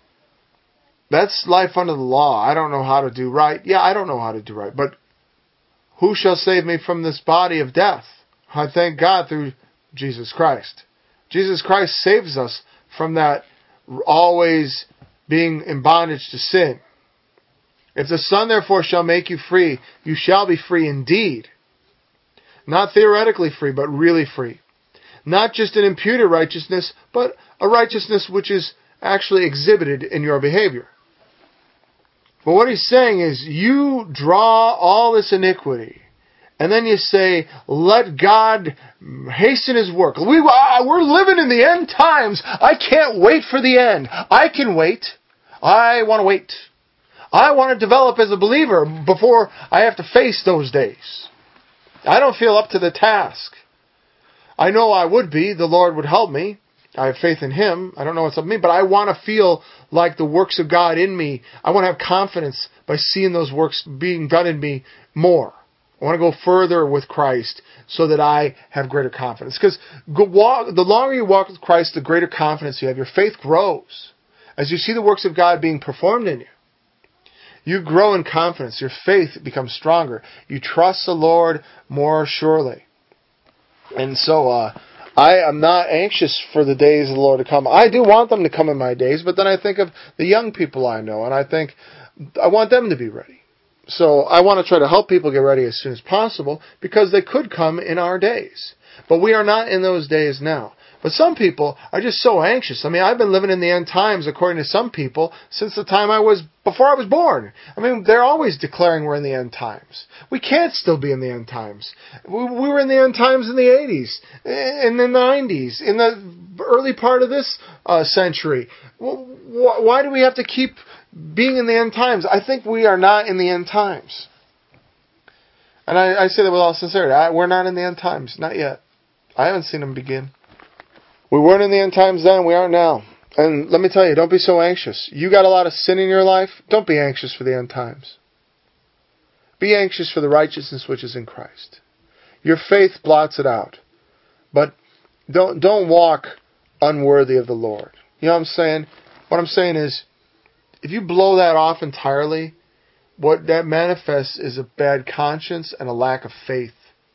That's life under the law. I don't know how to do right. Yeah, I don't know how to do right. But who shall save me from this body of death? I thank God through Jesus Christ. Jesus Christ saves us from that always being in bondage to sin. If the Son therefore shall make you free, you shall be free indeed. Not theoretically free, but really free. Not just an imputed righteousness, but a righteousness which is actually exhibited in your behavior. But what he's saying is, you draw all this iniquity, and then you say, let God hasten His work. We, we're living in the end times. I can't wait for the end. I can wait. I want to wait. I want to develop as a believer before I have to face those days. I don't feel up to the task. I know I would be. The Lord would help me. I have faith in Him. I don't know what's up with me, but I want to feel like the works of God in me. I want to have confidence by seeing those works being done in me more. I want to go further with Christ so that I have greater confidence. Because the longer you walk with Christ, the greater confidence you have. Your faith grows as you see the works of God being performed in you. You grow in confidence. Your faith becomes stronger. You trust the Lord more surely. And so, uh, I am not anxious for the days of the Lord to come. I do want them to come in my days, but then I think of the young people I know, and I think I want them to be ready. So I want to try to help people get ready as soon as possible, because they could come in our days. But we are not in those days now. But some people are just so anxious. I mean, I've been living in the end times, according to some people, since the time I was, before I was born. I mean, they're always declaring we're in the end times. We can't still be in the end times. We, we were in the end times in the eighties, in the nineties, in the early part of this uh, century. Why do we have to keep being in the end times? I think we are not in the end times. And I, I say that with all sincerity. I, we're not in the end times. Not yet. I haven't seen them begin. We weren't in the end times then, we aren't now. And let me tell you, don't be so anxious. You got a lot of sin in your life, don't be anxious for the end times. Be anxious for the righteousness which is in Christ. Your faith blots it out. But don't don't walk unworthy of the Lord. You know what I'm saying? What I'm saying is, if you blow that off entirely, what that manifests is a bad conscience and a lack of faith.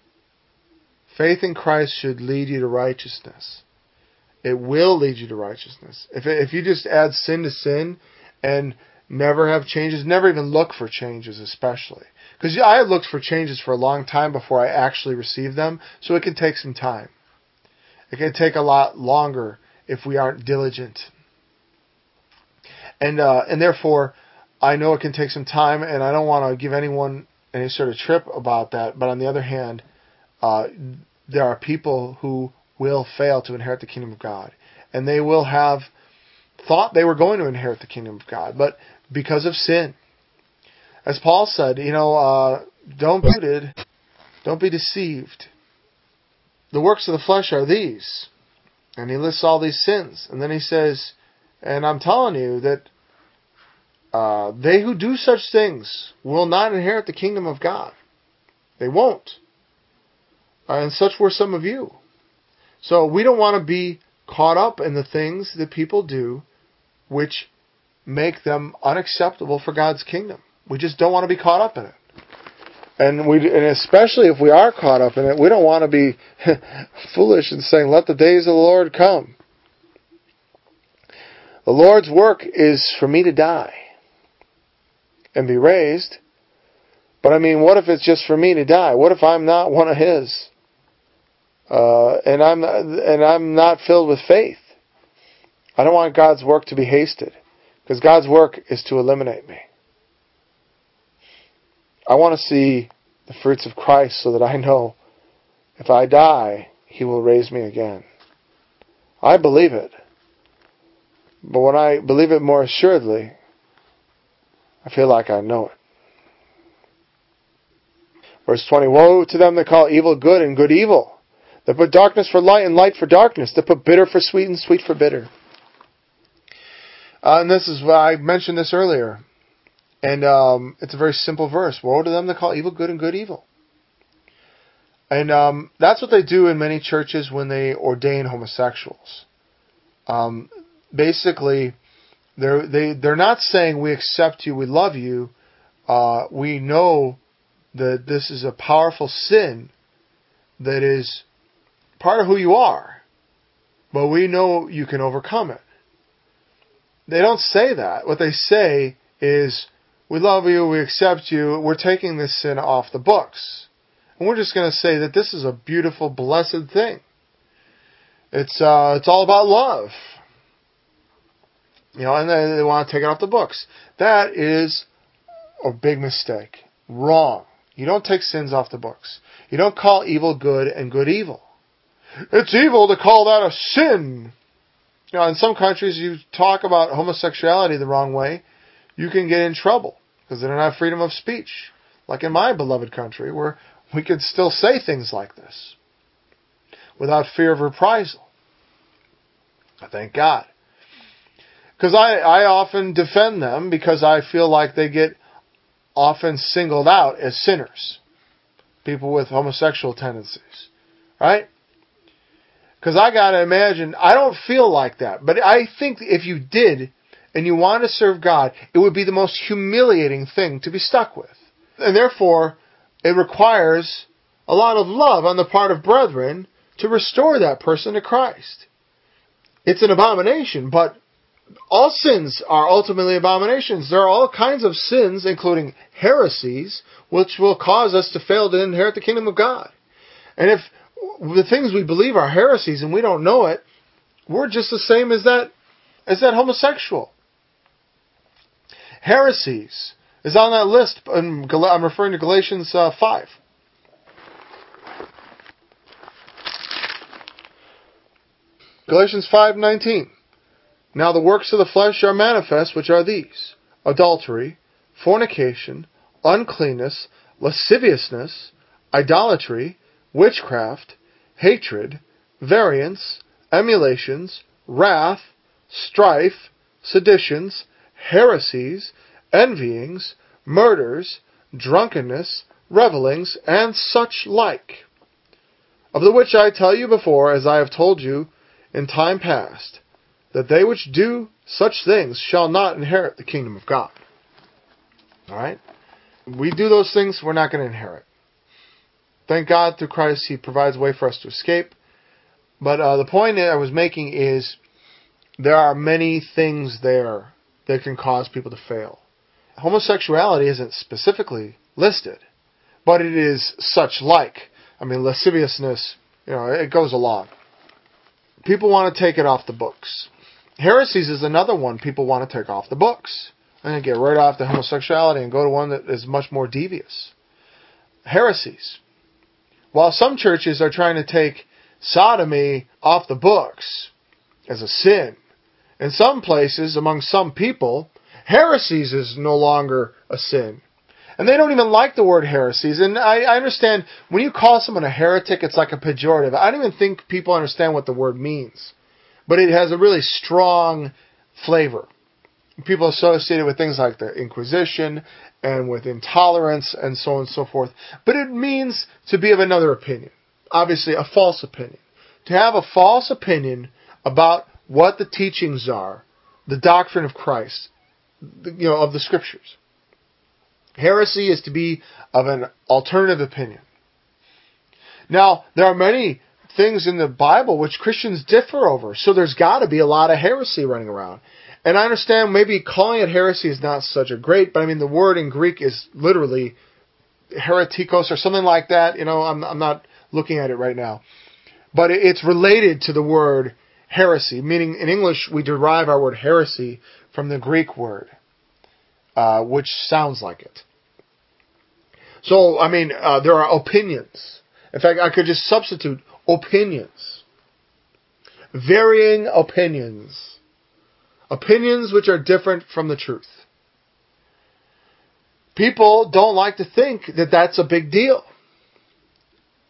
Faith in Christ should lead you to righteousness. It will lead you to righteousness. If if you just add sin to sin and never have changes, never even look for changes especially. Because I have looked for changes for a long time before I actually received them, so it can take some time. It can take a lot longer if we aren't diligent. And uh, and therefore, I know it can take some time, and I don't want to give anyone any sort of trip about that. But on the other hand, uh, there are people who will fail to inherit the kingdom of God. And they will have thought they were going to inherit the kingdom of God, but because of sin. As Paul said, you know, uh, don't be deluded, don't be deceived. The works of the flesh are these. And he lists all these sins. And then he says, and I'm telling you that uh, they who do such things will not inherit the kingdom of God. They won't. Uh, and such were some of you. So we don't want to be caught up in the things that people do which make them unacceptable for God's kingdom. We just don't want to be caught up in it. And we, and especially if we are caught up in it, we don't want to be foolish and saying, let the days of the Lord come. The Lord's work is for me to die and be raised. But I mean, what if it's just for me to die? What if I'm not one of His? Uh, and I'm and I'm not filled with faith. I don't want God's work to be hasted, because God's work is to eliminate me. I want to see the fruits of Christ so that I know if I die, He will raise me again. I believe it. But when I believe it more assuredly, I feel like I know it. Verse twenty, woe to them that call evil good and good evil, that put darkness for light and light for darkness, that put bitter for sweet and sweet for bitter. Uh, and this is why I mentioned this earlier. And um, it's a very simple verse. Woe to them that call evil good and good evil. And um, that's what they do in many churches when they ordain homosexuals. Um, basically, they're, they, they're not saying, we accept you, we love you. Uh, we know that this is a powerful sin that is part of who you are. But we know you can overcome it. They don't say that. What they say is, we love you, we accept you, we're taking this sin off the books. And we're just going to say that this is a beautiful, blessed thing. It's uh, it's all about love. You know, and they, they want to take it off the books. That is a big mistake. Wrong. You don't take sins off the books. You don't call evil good and good evil. It's evil to call that a sin. You know, in some countries, you talk about homosexuality the wrong way, you can get in trouble because they don't have freedom of speech. Like in my beloved country, where we could still say things like this without fear of reprisal. I thank God. Because I, I often defend them because I feel like they get often singled out as sinners. People with homosexual tendencies. Right? Because I got to imagine, I don't feel like that. But I think if you did, and you want to serve God, it would be the most humiliating thing to be stuck with. And therefore, it requires a lot of love on the part of brethren to restore that person to Christ. It's an abomination, but all sins are ultimately abominations. There are all kinds of sins, including heresies, which will cause us to fail to inherit the kingdom of God. And if the things we believe are heresies and we don't know it, we're just the same as that, as that homosexual. Heresies is on that list. I'm referring to Galatians uh, five. Galatians five nineteen. Now the works of the flesh are manifest, which are these: adultery, fornication, uncleanness, lasciviousness, idolatry, witchcraft, hatred, variance, emulations, wrath, strife, seditions, heresies, envyings, murders, drunkenness, revellings, and such like. Of the which I tell you before, as I have told you in time past, that they which do such things shall not inherit the kingdom of God. Alright? We do those things, we're not going to inherit. Thank God through Christ He provides a way for us to escape. But uh, the point that I was making is, there are many things there that can cause people to fail. Homosexuality isn't specifically listed, but it is such like. I mean, lasciviousness, you know, it goes along. People want to take it off the books. Heresies is another one people want to take off the books. And get right off the homosexuality and go to one that is much more devious. Heresies. While some churches are trying to take sodomy off the books as a sin, in some places, among some people, heresies is no longer a sin. And they don't even like the word heresies. And I, I understand, when you call someone a heretic, it's like a pejorative. I don't even think people understand what the word means. But it has a really strong flavor. People associate it with things like the Inquisition and with intolerance and so on and so forth. But it means to be of another opinion. Obviously, a false opinion. To have a false opinion about what the teachings are, the doctrine of Christ, you know, of the Scriptures. Heresy is to be of an alternative opinion. Now, there are many things in the Bible which Christians differ over, so there's got to be a lot of heresy running around. And I understand maybe calling it heresy is not such a great, but I mean the word in Greek is literally heretikos or something like that. You know, I'm, I'm not looking at it right now. But it's related to the word heresy, meaning in English we derive our word heresy from the Greek word, uh, which sounds like it. So, I mean, uh, there are opinions. In fact, I could just substitute opinions. Varying opinions. Opinions which are different from the truth. People don't like to think that that's a big deal.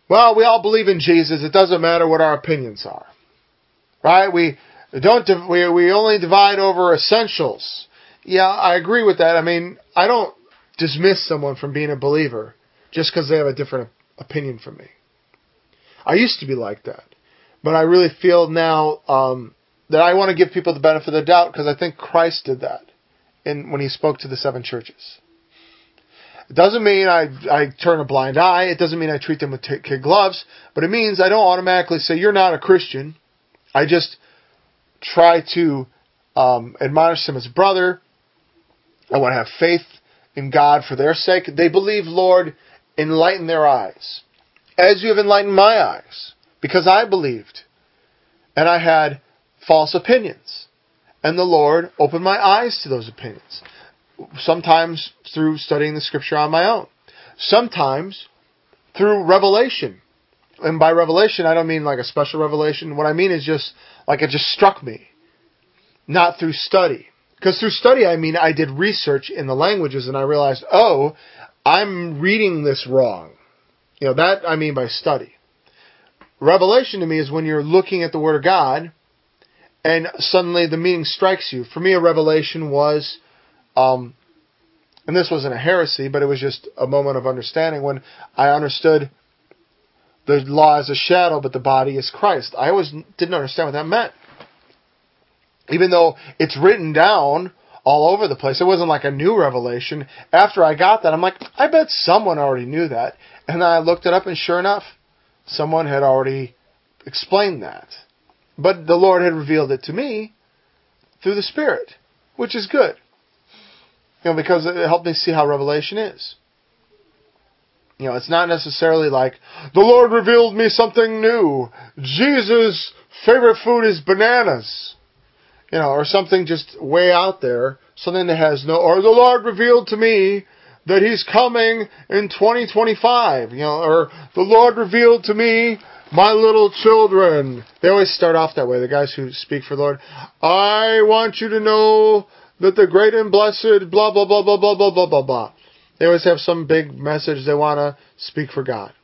Well, we all believe in Jesus. It doesn't matter what our opinions are. Right? We don't, we, we only divide over essentials. Yeah, I agree with that. I mean, I don't dismiss someone from being a believer just because they have a different opinion from me. I used to be like that. But I really feel now um, that I want to give people the benefit of the doubt because I think Christ did that in, when he spoke to the seven churches. It doesn't mean I, I turn a blind eye. It doesn't mean I treat them with t- kid gloves. But it means I don't automatically say, you're not a Christian. I just try to um, admonish them as a brother. I want to have faith in God for their sake. They believe, Lord, enlighten their eyes. As you have enlightened my eyes. Because I believed. And I had false opinions. And the Lord opened my eyes to those opinions. Sometimes through studying the Scripture on my own. Sometimes through revelation. And by revelation, I don't mean like a special revelation. What I mean is just like it just struck me. Not through study. Because through study, I mean I did research in the languages and I realized, oh, I'm reading this wrong. You know, that I mean by study. Revelation to me is when you're looking at the Word of God and suddenly the meaning strikes you. For me, a revelation was, um, and this wasn't a heresy, but it was just a moment of understanding when I understood the law is a shadow, but the body is Christ. I always didn't understand what that meant. Even though it's written down all over the place. It wasn't like a new revelation. After I got that, I'm like, I bet someone already knew that. And then I looked it up, and sure enough, someone had already explained that. But the Lord had revealed it to me through the Spirit, which is good. You know, because it helped me see how revelation is. You know, it's not necessarily like, the Lord revealed me something new. Jesus' favorite food is bananas. You know, or something just way out there. Something that has no, or the Lord revealed to me that He's coming in twenty twenty-five. You know, or the Lord revealed to me my little children. They always start off that way, the guys who speak for the Lord. I want you to know that the great and blessed, blah, blah, blah, blah, blah, blah, blah, blah, blah. They always have some big message they want to speak for God.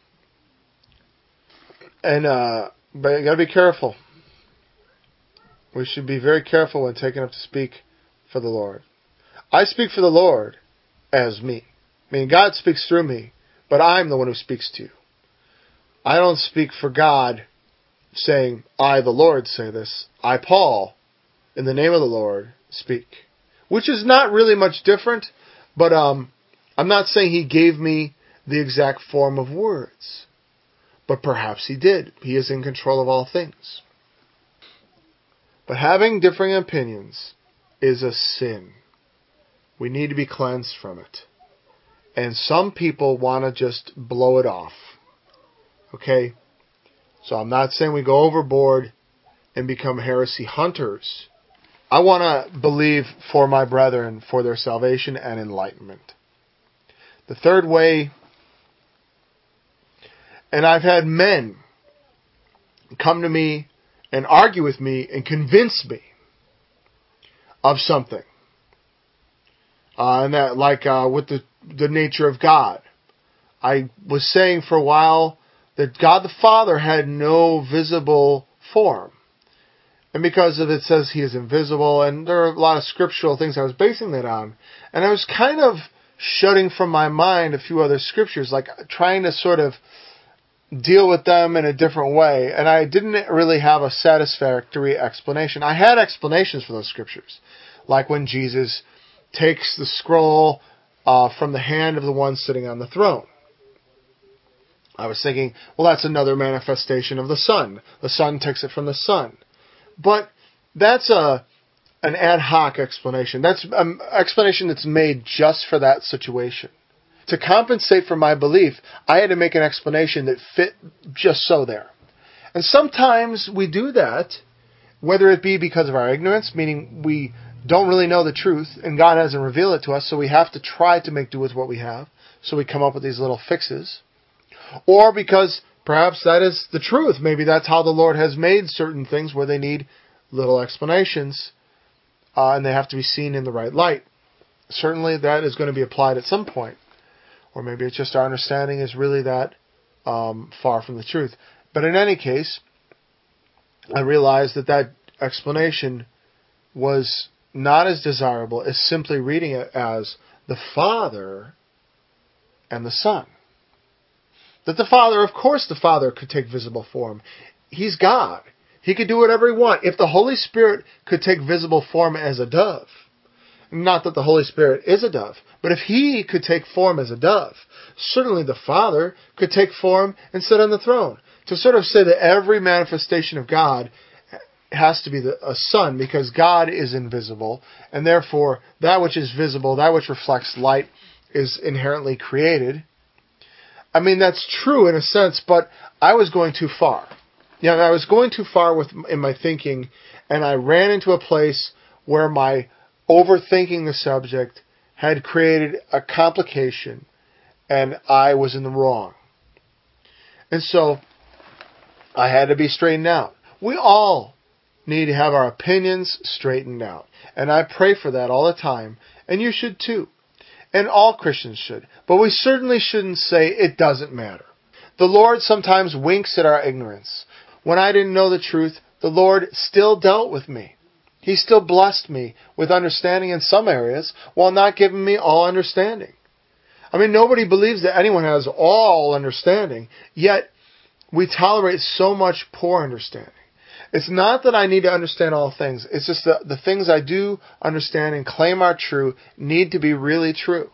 And, uh, but you got to be careful. We should be very careful when taking up to speak for the Lord. I speak for the Lord as me. I mean, God speaks through me, but I'm the one who speaks to you. I don't speak for God saying, I, the Lord, say this. I, Paul, in the name of the Lord, speak. Which is not really much different, but um, I'm not saying He gave me the exact form of words. But perhaps He did. He is in control of all things. But having differing opinions is a sin. We need to be cleansed from it. And some people want to just blow it off. Okay? So I'm not saying we go overboard and become heresy hunters. I want to believe for my brethren for their salvation and enlightenment. The third way, and I've had men come to me and argue with me and convince me of something. Uh, and that, like uh, with the, the nature of God. I was saying for a while that God the Father had no visible form. And because of it says He is invisible, and there are a lot of scriptural things I was basing that on. And I was kind of shutting from my mind a few other scriptures, like trying to sort of deal with them in a different way. And I didn't really have a satisfactory explanation. I had explanations for those scriptures. Like when Jesus takes the scroll uh, from the hand of the one sitting on the throne. I was thinking, well, that's another manifestation of the Son. The Son takes it from the Son. But that's a an ad hoc explanation. That's an explanation that's made just for that situation. To compensate for my belief, I had to make an explanation that fit just so there. And sometimes we do that, whether it be because of our ignorance, meaning we don't really know the truth, and God hasn't revealed it to us, so we have to try to make do with what we have, so we come up with these little fixes. Or because perhaps that is the truth. Maybe that's how the Lord has made certain things where they need little explanations, uh, and they have to be seen in the right light. Certainly that is going to be applied at some point. Or maybe it's just our understanding is really that um, far from the truth. But in any case, I realized that that explanation was not as desirable as simply reading it as the Father and the Son. That the Father, of course the Father could take visible form. He's God. He could do whatever he wants. If the Holy Spirit could take visible form as a dove, not that the Holy Spirit is a dove, but if he could take form as a dove, certainly the Father could take form and sit on the throne. To sort of say that every manifestation of God has to be the, a Son, because God is invisible, and therefore that which is visible, that which reflects light, is inherently created. I mean, that's true in a sense, but I was going too far. You know, I was going too far with in my thinking, and I ran into a place where my overthinking the subject had created a complication, and I was in the wrong. And so I had to be straightened out. We all need to have our opinions straightened out. And I pray for that all the time. And you should too. And all Christians should. But we certainly shouldn't say it doesn't matter. The Lord sometimes winks at our ignorance. When I didn't know the truth, the Lord still dealt with me. He still blessed me with understanding in some areas while not giving me all understanding. I mean, nobody believes that anyone has all understanding, yet we tolerate so much poor understanding. It's not that I need to understand all things. It's just that the things I do understand and claim are true need to be really true.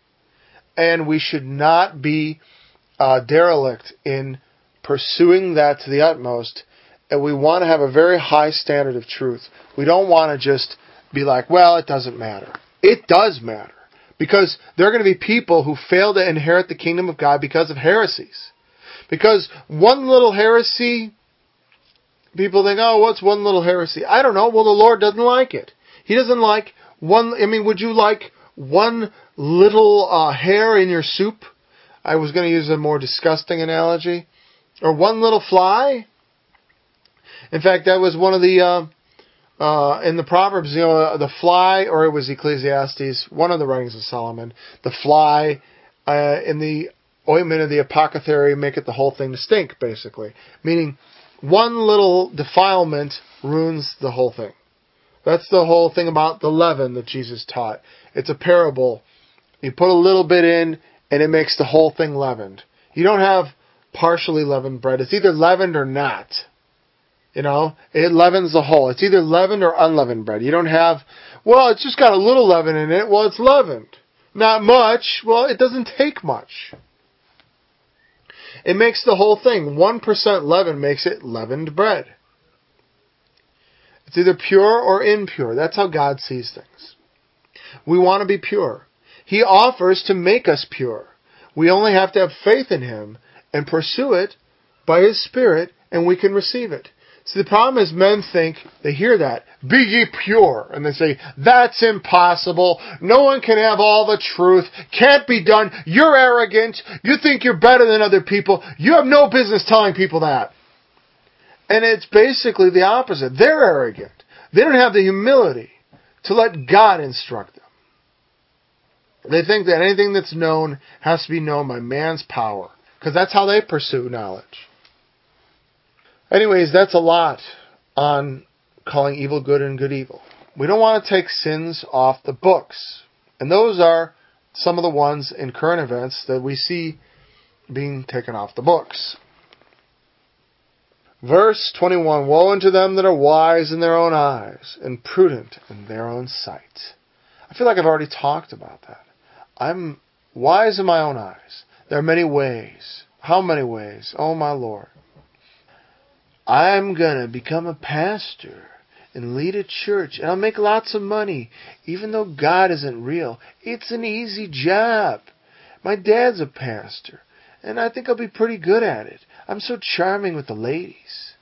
And we should not be uh, derelict in pursuing that to the utmost. And we want to have a very high standard of truth. We don't want to just be like, well, it doesn't matter. It does matter. Because there are going to be people who fail to inherit the kingdom of God because of heresies. Because one little heresy, people think, oh, what's one little heresy? I don't know. Well, the Lord doesn't like it. He doesn't like one, I mean, would you like one little uh, hair in your soup? I was going to use a more disgusting analogy. Or one little fly? In fact, that was one of the, uh, uh, in the Proverbs, you know, the fly, or it was Ecclesiastes, one of the writings of Solomon, the fly uh, in the ointment of the apothecary maketh the whole thing to stink, basically. Meaning, one little defilement ruins the whole thing. That's the whole thing about the leaven that Jesus taught. It's a parable. You put a little bit in, and it makes the whole thing leavened. You don't have partially leavened bread. It's either leavened or not. You know, it leavens the whole. It's either leavened or unleavened bread. You don't have, well, it's just got a little leaven in it. Well, it's leavened. Not much. Well, it doesn't take much. It makes the whole thing. one percent leaven makes it leavened bread. It's either pure or impure. That's how God sees things. We want to be pure. He offers to make us pure. We only have to have faith in Him and pursue it by His Spirit, and we can receive it. See, the problem is men think, they hear that, be ye pure, and they say, that's impossible, no one can have all the truth, can't be done, you're arrogant, you think you're better than other people, you have no business telling people that. And it's basically the opposite. They're arrogant. They don't have the humility to let God instruct them. They think that anything that's known has to be known by man's power, because that's how they pursue knowledge. Anyways, that's a lot on calling evil good and good evil. We don't want to take sins off the books. And those are some of the ones in current events that we see being taken off the books. Verse twenty-one, woe unto them that are wise in their own eyes, and prudent in their own sight. I feel like I've already talked about that. I'm wise in my own eyes. There are many ways. How many ways? Oh, my Lord. I'm going to become a pastor and lead a church, and I'll make lots of money, even though God isn't real. It's an easy job. My dad's a pastor, and I think I'll be pretty good at it. I'm so charming with the ladies.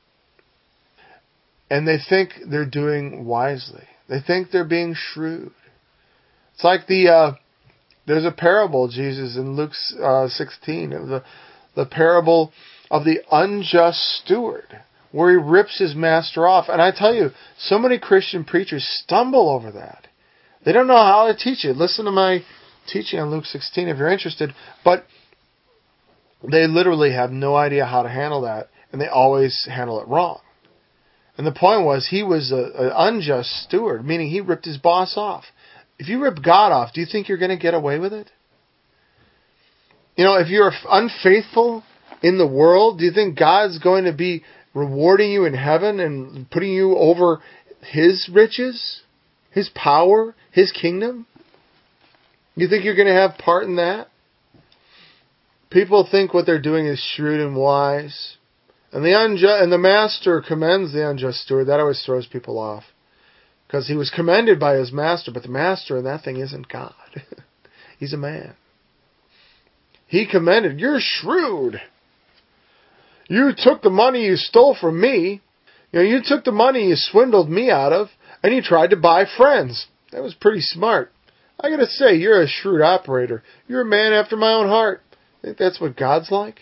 And they think they're doing wisely. They think they're being shrewd. It's like the, uh, there's a parable, Jesus, in Luke uh, sixteen, of the, the parable of the unjust steward, where he rips his master off. And I tell you, so many Christian preachers stumble over that. They don't know how to teach it. Listen to my teaching on Luke sixteen if you're interested. But They literally have no idea how to handle that, and they always handle it wrong. And the point was, he was an unjust steward, meaning he ripped his boss off. If you rip God off, do you think you're going to get away with it? You know, if you're unfaithful in the world, do you think God's going to be rewarding you in heaven and putting you over His riches, His power, His kingdom? You think you're going to have part in that? People think what they're doing is shrewd and wise. And the unjust, and the master commends the unjust steward. That always throws people off. Because he was commended by his master, but the master in that thing isn't God. He's a man. He commended, you're shrewd. You took the money you stole from me. You know, you took the money you swindled me out of, and you tried to buy friends. That was pretty smart. I gotta say, you're a shrewd operator. You're a man after my own heart. Think that's what God's like?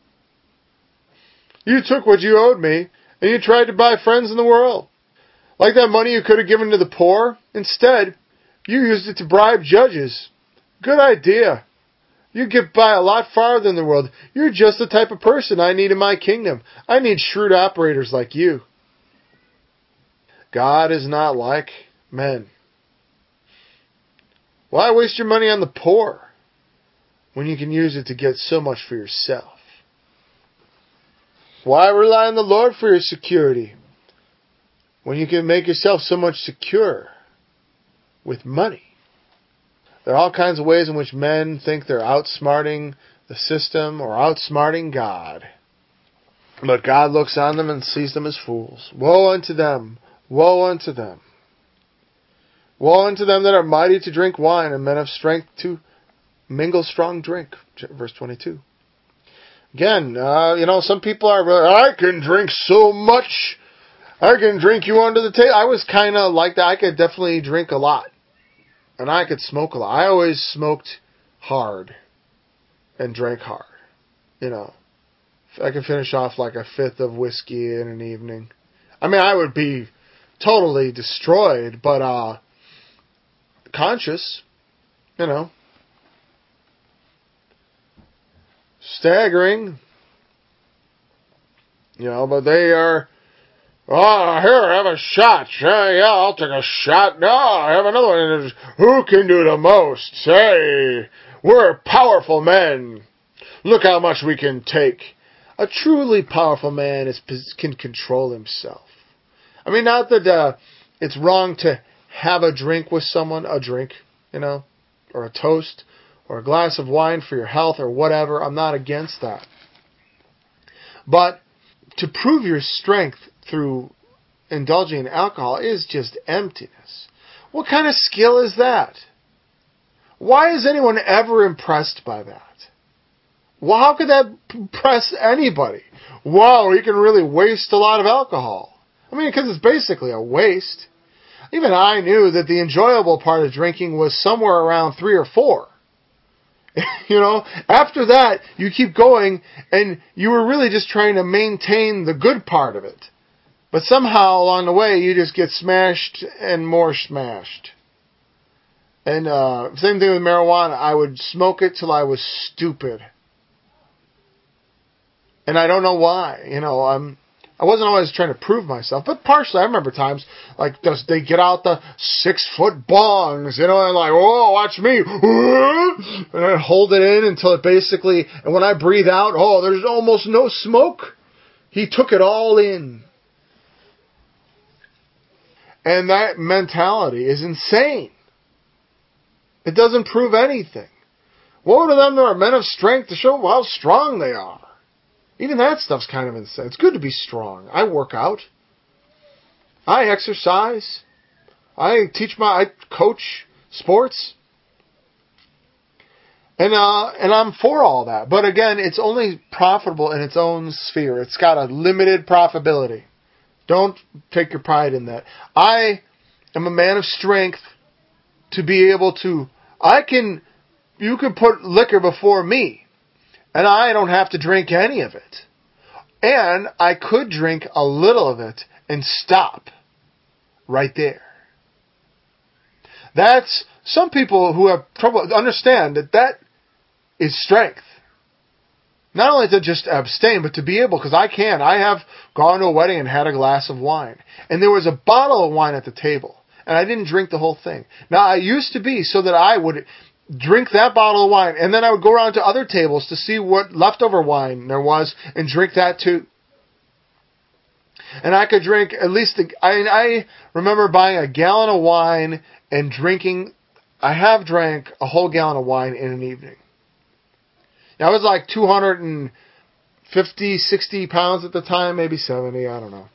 You took what you owed me, and you tried to buy friends in the world. Like that money you could have given to the poor. Instead, you used it to bribe judges. Good idea. You get by a lot farther in the world. You're just the type of person I need in my kingdom. I need shrewd operators like you. God is not like men. Why waste your money on the poor when you can use it to get so much for yourself? Why rely on the Lord for your security when you can make yourself so much secure with money? There are all kinds of ways in which men think they're outsmarting the system or outsmarting God. But God looks on them and sees them as fools. Woe unto them! Woe unto them! Woe unto them that are mighty to drink wine and men of strength to mingle strong drink. Verse twenty-two. Again, uh, you know, some people are, I can drink so much. I can drink you under the table. I was kind of like that. I could definitely drink a lot. And I could smoke a lot. I always smoked hard and drank hard. You know, I could finish off like a fifth of whiskey in an evening. I mean, I would be totally destroyed, but uh, conscious, you know. Staggering. You know, but they are, oh, here, have a shot. Yeah, yeah, I'll take a shot. No, I have another one. Who can do the most? Say, we're powerful men. Look how much we can take. A truly powerful man is can control himself. I mean, not that uh, it's wrong to have a drink with someone, a drink, you know, or a toast, or a glass of wine for your health, or whatever. I'm not against that. But to prove your strength through indulging in alcohol is just emptiness. What kind of skill is that? Why is anyone ever impressed by that? Well, how could that impress anybody? Wow, you can really waste a lot of alcohol. I mean, because it's basically a waste. Even I knew that the enjoyable part of drinking was somewhere around three or four. You know, after that, you keep going, and you were really just trying to maintain the good part of it. But somehow along the way, you just get smashed and more smashed. And uh, same thing with marijuana. I would smoke it till I was stupid. And I don't know why. You know, I'm... I wasn't always trying to prove myself, but partially I remember times, like, does they get out the six-foot bongs, you know, and like, oh, watch me, and I'd hold it in until it basically, and when I breathe out, oh, there's almost no smoke. He took it all in. And that mentality is insane. It doesn't prove anything. Woe to them that are men of strength to show how strong they are. Even that stuff's kind of insane. It's good to be strong. I work out. I exercise. I teach my, I coach sports. And uh, and I'm for all that. But again, it's only profitable in its own sphere. It's got a limited profitability. Don't take your pride in that. I am a man of strength to be able to, I can, you can put liquor before me. And I don't have to drink any of it. And I could drink a little of it and stop right there. That's, some people who have trouble understand that that is strength. Not only to just abstain, but to be able, because I can. I have gone to a wedding and had a glass of wine. And there was a bottle of wine at the table. And I didn't drink the whole thing. Now, I used to be so that I would drink that bottle of wine, and then I would go around to other tables to see what leftover wine there was and drink that too. And I could drink at least, a, I, I remember buying a gallon of wine and drinking, I have drank a whole gallon of wine in an evening. Now, I was like two hundred fifty, sixty pounds at the time, maybe seventy, I don't know.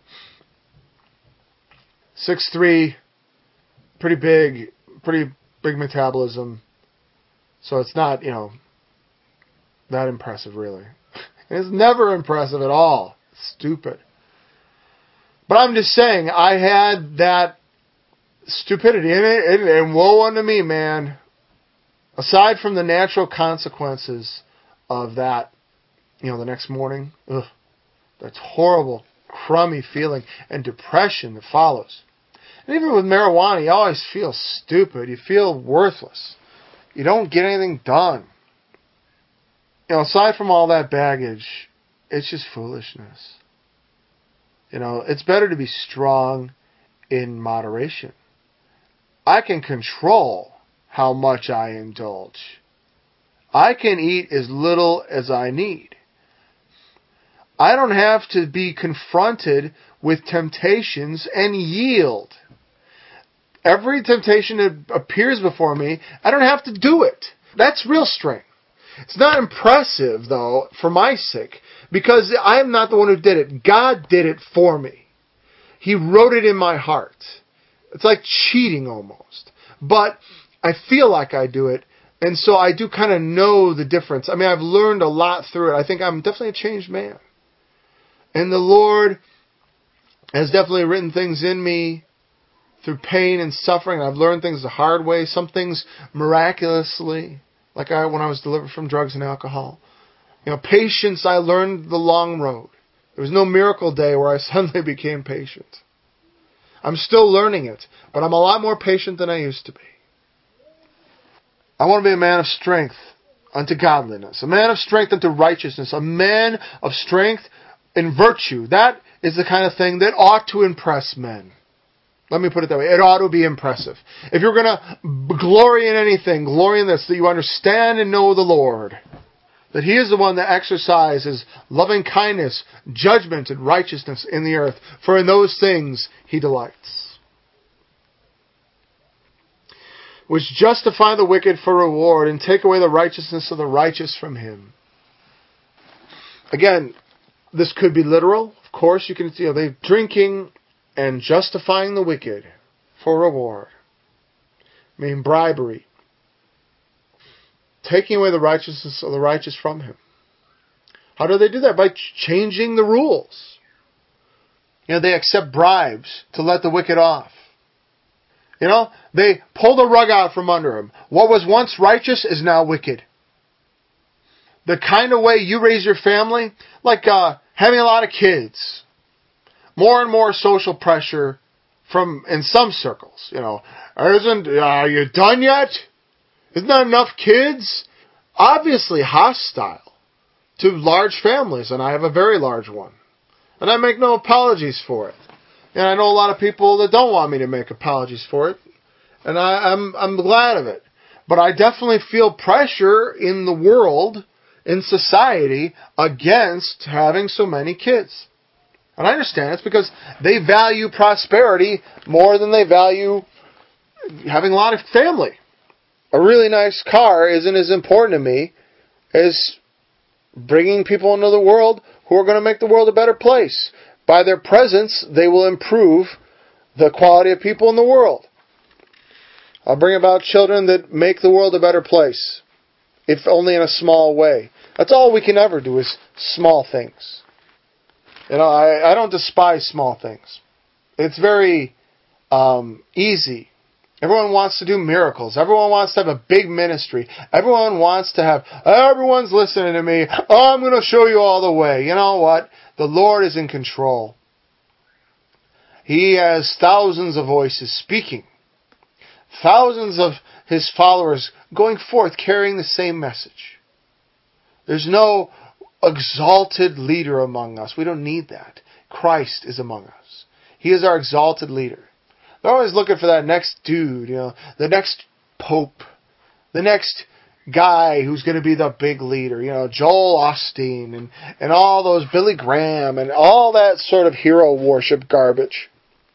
six three, pretty big, pretty big metabolism. So it's not, you know, that impressive, really. It's never impressive at all. It's stupid. But I'm just saying, I had that stupidity. And, it, and, and woe unto me, man. Aside from the natural consequences of that, you know, the next morning, ugh, that horrible, crummy feeling and depression that follows. And even with marijuana, you always feel stupid. You feel worthless. You don't get anything done. You know, aside from all that baggage, it's just foolishness. You know, it's better to be strong in moderation. I can control how much I indulge. I can eat as little as I need. I don't have to be confronted with temptations and yield. Every temptation that appears before me, I don't have to do it. That's real strength. It's not impressive, though, for my sake, because I am not the one who did it. God did it for me. He wrote it in my heart. It's like cheating almost. But I feel like I do it, and so I do kind of know the difference. I mean, I've learned a lot through it. I think I'm definitely a changed man. And the Lord has definitely written things in me through pain and suffering. I've learned things the hard way, some things miraculously, like I when I was delivered from drugs and alcohol. You know, patience, I learned the long road. There was no miracle day where I suddenly became patient. I'm still learning it, but I'm a lot more patient than I used to be. I want to be a man of strength unto godliness, a man of strength unto righteousness, a man of strength in virtue. That is the kind of thing that ought to impress men. Let me put it that way. It ought to be impressive. If you're going to glory in anything, glory in this, that you understand and know the Lord. That He is the one that exercises loving kindness, judgment, and righteousness in the earth. For in those things He delights. Which justify the wicked for reward and take away the righteousness of the righteous from him. Again, this could be literal. Of course, you can see, you know, they're drinking and justifying the wicked for reward. I mean, bribery. Taking away the righteousness of the righteous from him. How do they do that? By changing the rules. You know, they accept bribes to let the wicked off. You know, they pull the rug out from under him. What was once righteous is now wicked. The kind of way you raise your family, like uh, having a lot of kids. More and more social pressure from in some circles. You know, isn't are you done yet? Isn't that enough kids? Obviously hostile to large families, and I have a very large one. And I make no apologies for it. And I know a lot of people that don't want me to make apologies for it. And I, I'm I'm glad of it. But I definitely feel pressure in the world, in society, against having so many kids. And I understand it's because they value prosperity more than they value having a lot of family. A really nice car isn't as important to me as bringing people into the world who are going to make the world a better place. By their presence, they will improve the quality of people in the world. I'll bring about children that make the world a better place, if only in a small way. That's all we can ever do is small things. You know, I, I don't despise small things. It's very um, easy. Everyone wants to do miracles. Everyone wants to have a big ministry. Everyone wants to have, everyone's listening to me. Oh, I'm going to show you all the way. You know what? The Lord is in control. He has thousands of voices speaking. Thousands of His followers going forth carrying the same message. There's no exalted leader among us. We don't need that. Christ is among us. He is our exalted leader. They're always looking for that next dude, you know, the next pope, the next guy who's going to be the big leader, you know, Joel Osteen and, and all those Billy Graham and all that sort of hero worship garbage.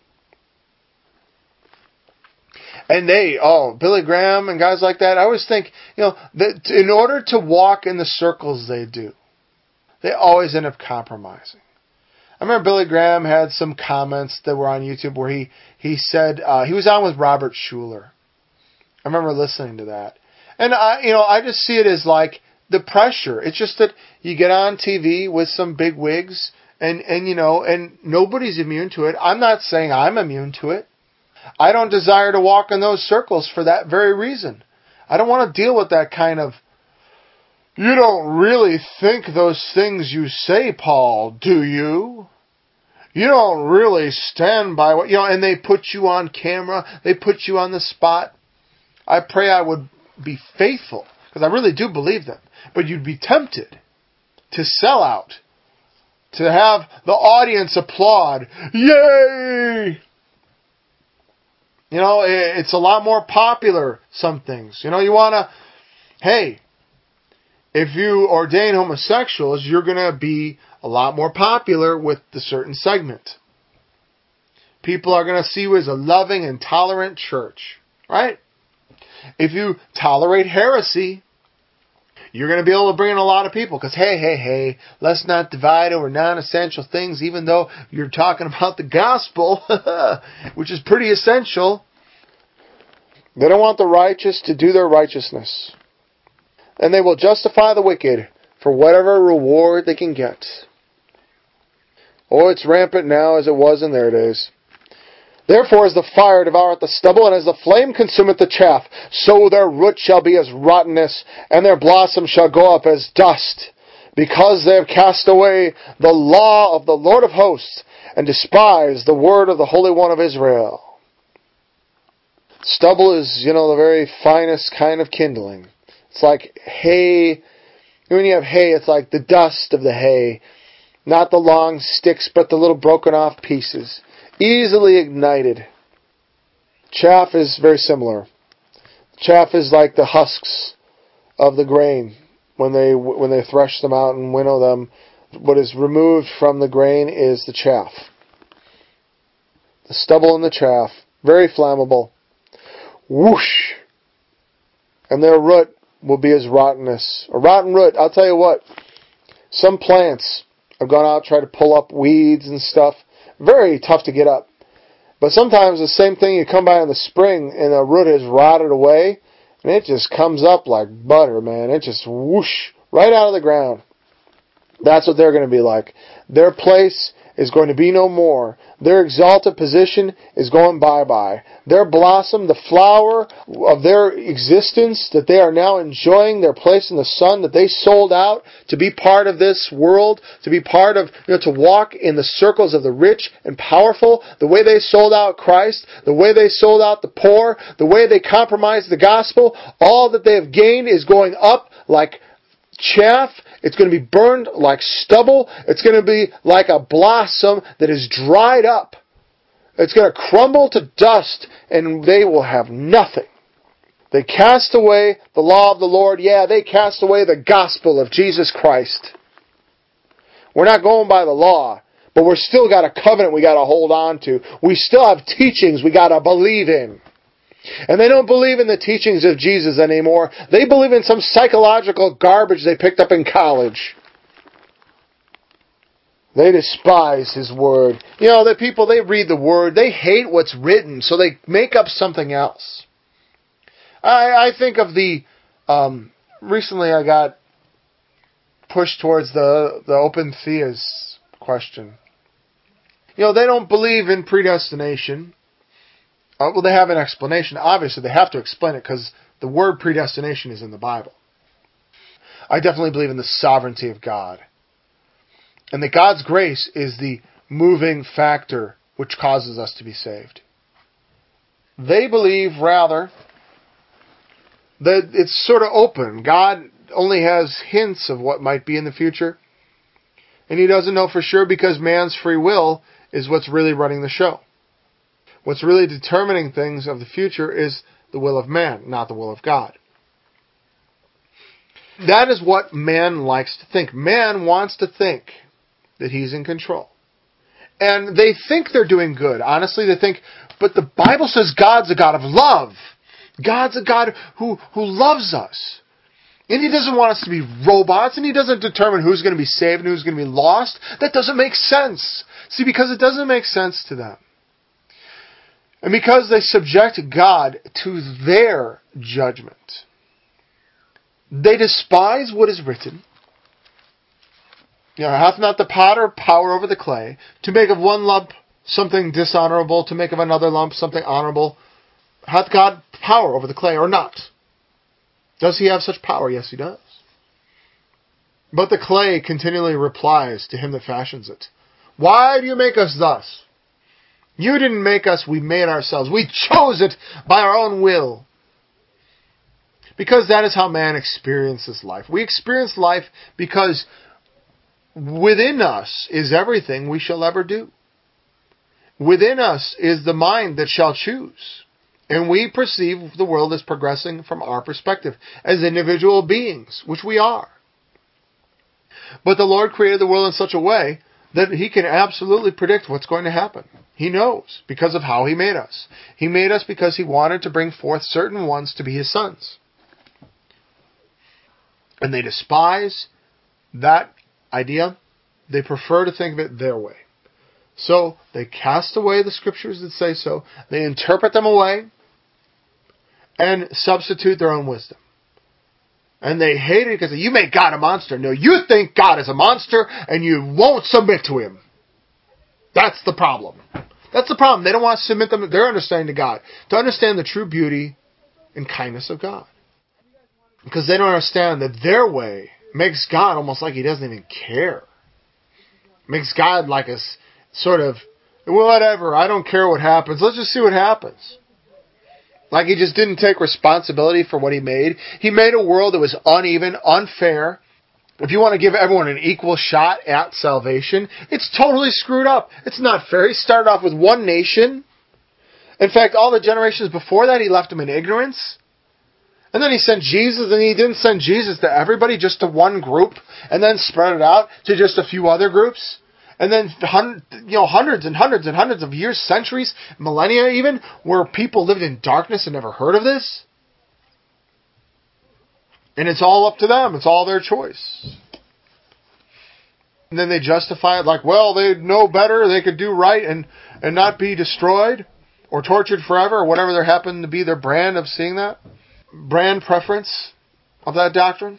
And they, oh, Billy Graham and guys like that, I always think, you know, that in order to walk in the circles they do, they always end up compromising. I remember Billy Graham had some comments that were on YouTube where he, he said, uh, he was on with Robert Schuller. I remember listening to that. And I, you know, I just see it as like the pressure. It's just that you get on T V with some big wigs and, and, you know, and nobody's immune to it. I'm not saying I'm immune to it. I don't desire to walk in those circles for that very reason. I don't want to deal with that kind of, you don't really think those things you say, Paul, do you? You don't really stand by what, you know, and they put you on camera. They put you on the spot. I pray I would be faithful, because I really do believe them. But you'd be tempted to sell out, to have the audience applaud. Yay! You know, it's a lot more popular, some things. You know, you want to, hey, if you ordain homosexuals, you're going to be a lot more popular with the certain segment. People are going to see you as a loving and tolerant church, right? If you tolerate heresy, you're going to be able to bring in a lot of people. Because, hey, hey, hey, let's not divide over non-essential things, even though you're talking about the gospel, which is pretty essential. They don't want the righteous to do their righteousness. And they will justify the wicked for whatever reward they can get. Oh, it's rampant now as it was in their days. Therefore, as the fire devoureth the stubble, and as the flame consumeth the chaff, so their root shall be as rottenness, and their blossom shall go up as dust, because they have cast away the law of the Lord of hosts, and despised the word of the Holy One of Israel. Stubble is, you know, the very finest kind of kindling. It's like hay. When you have hay, it's like the dust of the hay. Not the long sticks, but the little broken off pieces. Easily ignited. Chaff is very similar. Chaff is like the husks of the grain. When they when they thresh them out and winnow them, what is removed from the grain is the chaff. The stubble and the chaff. Very flammable. Whoosh! And their root will be as rottenness. A rotten root, I'll tell you what. Some plants have gone out and tried to pull up weeds and stuff. Very tough to get up. But sometimes the same thing, you come by in the spring and the root has rotted away and it just comes up like butter, man. It just whoosh, right out of the ground. That's what they're going to be like. Their place is going to be no more. Their exalted position is going bye-bye. Their blossom, the flower of their existence that they are now enjoying, their place in the sun, that they sold out to be part of this world, to be part of, you know, to walk in the circles of the rich and powerful, the way they sold out Christ, the way they sold out the poor, the way they compromised the gospel, all that they have gained is going up like chaff. It's going to be burned like stubble. It's going to be like a blossom that is dried up. It's going to crumble to dust, and they will have nothing. They cast away the law of the Lord. Yeah, they cast away the gospel of Jesus Christ. We're not going by the law, but we're still got a covenant we got to hold on to. We still have teachings we got to believe in. And they don't believe in the teachings of Jesus anymore. They believe in some psychological garbage they picked up in college. They despise His Word. You know, the people, they read the Word. They hate what's written, so they make up something else. I, I think of the... Um, recently I got pushed towards the, the open theist question. You know, they don't believe in predestination. Uh, well, they have an explanation. Obviously, they have to explain it because the word predestination is in the Bible. I definitely believe in the sovereignty of God. And that God's grace is the moving factor which causes us to be saved. They believe, rather, that it's sort of open. God only has hints of what might be in the future. And he doesn't know for sure because man's free will is what's really running the show. What's really determining things of the future is the will of man, not the will of God. That is what man likes to think. Man wants to think that he's in control. And they think they're doing good. Honestly, they think, but the Bible says God's a God of love. God's a God who, who loves us. And he doesn't want us to be robots, and he doesn't determine who's going to be saved and who's going to be lost. That doesn't make sense. See, because it doesn't make sense to them. And because they subject God to their judgment, they despise what is written. You know, hath not the potter power over the clay, to make of one lump something dishonorable, to make of another lump something honorable? Hath God power over the clay or not? Does he have such power? Yes, he does. But the clay continually replies to him that fashions it. Why do you make us thus? You didn't make us, we made ourselves. We chose it by our own will. Because that is how man experiences life. We experience life because within us is everything we shall ever do. Within us is the mind that shall choose. And we perceive the world as progressing from our perspective, as individual beings, which we are. But the Lord created the world in such a way that he can absolutely predict what's going to happen. He knows because of how he made us. He made us because he wanted to bring forth certain ones to be his sons. And they despise that idea. They prefer to think of it their way. So they cast away the scriptures that say so. They interpret them away and substitute their own wisdom. And they hate it because you make God a monster. No, you think God is a monster and you won't submit to him. That's the problem. That's the problem. They don't want to submit them, their understanding to God, to understand the true beauty and kindness of God. Because they don't understand that their way makes God almost like he doesn't even care. Makes God like a sort of, whatever, I don't care what happens. Let's just see what happens. Like he just didn't take responsibility for what he made. He made a world that was uneven, unfair. If you want to give everyone an equal shot at salvation, it's totally screwed up. It's not fair. He started off with one nation. In fact, all the generations before that, he left them in ignorance. And then he sent Jesus, and he didn't send Jesus to everybody, just to one group, and then spread it out to just a few other groups. And then you know, hundreds and hundreds and hundreds of years, centuries, millennia even, where people lived in darkness and never heard of this. And it's all up to them. It's all their choice. And then they justify it like, well, they know better. They could do right and, and not be destroyed or tortured forever or whatever there happened to be their brand of seeing that. Brand preference of that doctrine.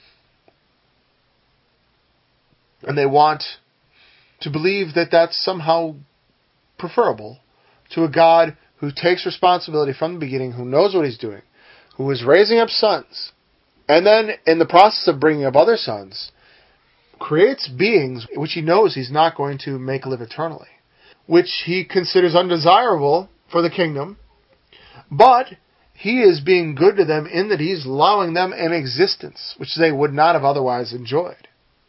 And they want to believe that that's somehow preferable to a God who takes responsibility from the beginning, who knows what he's doing, who is raising up sons, and then in the process of bringing up other sons, creates beings which he knows he's not going to make live eternally, which he considers undesirable for the kingdom, but he is being good to them in that he's allowing them an existence which they would not have otherwise enjoyed.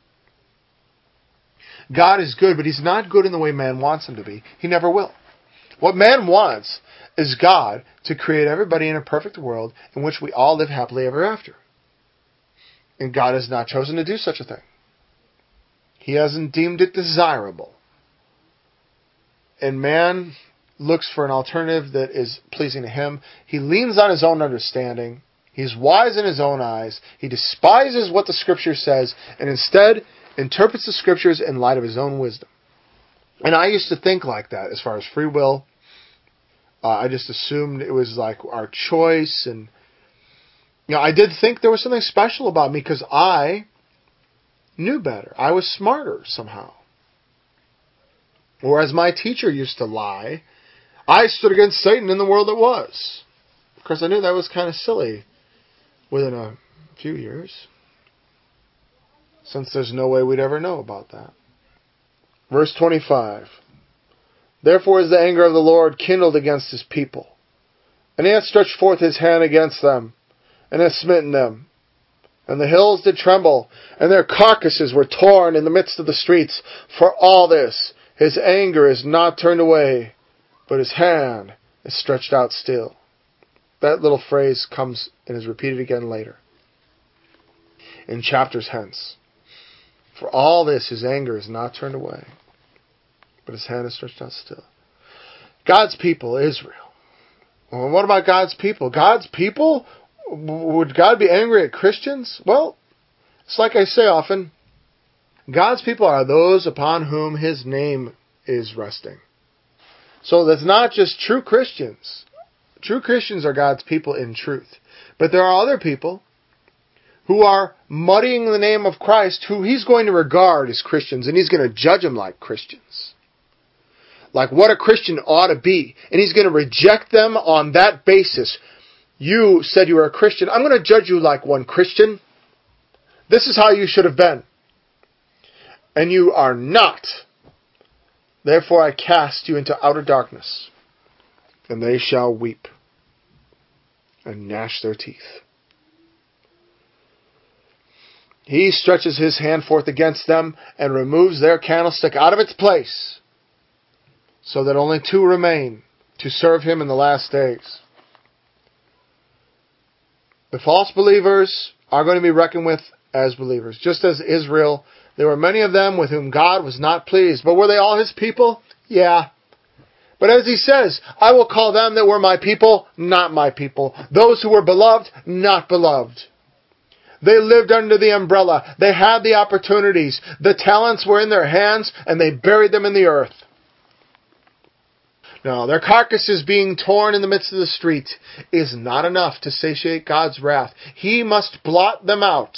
God is good, but he's not good in the way man wants him to be. He never will. What man wants is God to create everybody in a perfect world in which we all live happily ever after. And God has not chosen to do such a thing. He hasn't deemed it desirable. And man looks for an alternative that is pleasing to him. He leans on his own understanding. He's wise in his own eyes. He despises what the Scripture says, and instead interprets the Scriptures in light of his own wisdom. And I used to think like that as far as free will. Uh, I just assumed it was like our choice. And you know, I did think there was something special about me because I knew better. I was smarter somehow. Whereas my teacher used to lie, I stood against Satan in the world that was. Of course, I knew that was kind of silly within a few years, since there's no way we'd ever know about that. Verse twenty-five. Therefore is the anger of the Lord kindled against his people, and he hath stretched forth his hand against them, and hath smitten them. And the hills did tremble, and their carcasses were torn in the midst of the streets. For all this, his anger is not turned away, but his hand is stretched out still. That little phrase comes and is repeated again later, in chapters hence. For all this, his anger is not turned away, but his hand is stretched out still. God's people, Israel. Well, what about God's people? God's people? Would God be angry at Christians? Well, it's like I say often, God's people are those upon whom his name is resting. So that's not just true Christians. True Christians are God's people in truth. But there are other people who are muddying the name of Christ, who he's going to regard as Christians, and he's going to judge them like Christians. Like what a Christian ought to be. And he's going to reject them on that basis. You said you were a Christian. I'm going to judge you like one Christian. This is how you should have been. And you are not. Therefore I cast you into outer darkness, and they shall weep and gnash their teeth. He stretches his hand forth against them and removes their candlestick out of its place, so that only two remain to serve him in the last days. The false believers are going to be reckoned with as believers. Just as Israel, there were many of them with whom God was not pleased. But were they all his people? Yeah. But as he says, I will call them that were my people, not my people. Those who were beloved, not beloved. They lived under the umbrella. They had the opportunities. The talents were in their hands, and they buried them in the earth. No, their carcasses being torn in the midst of the street is not enough to satiate God's wrath. He must blot them out.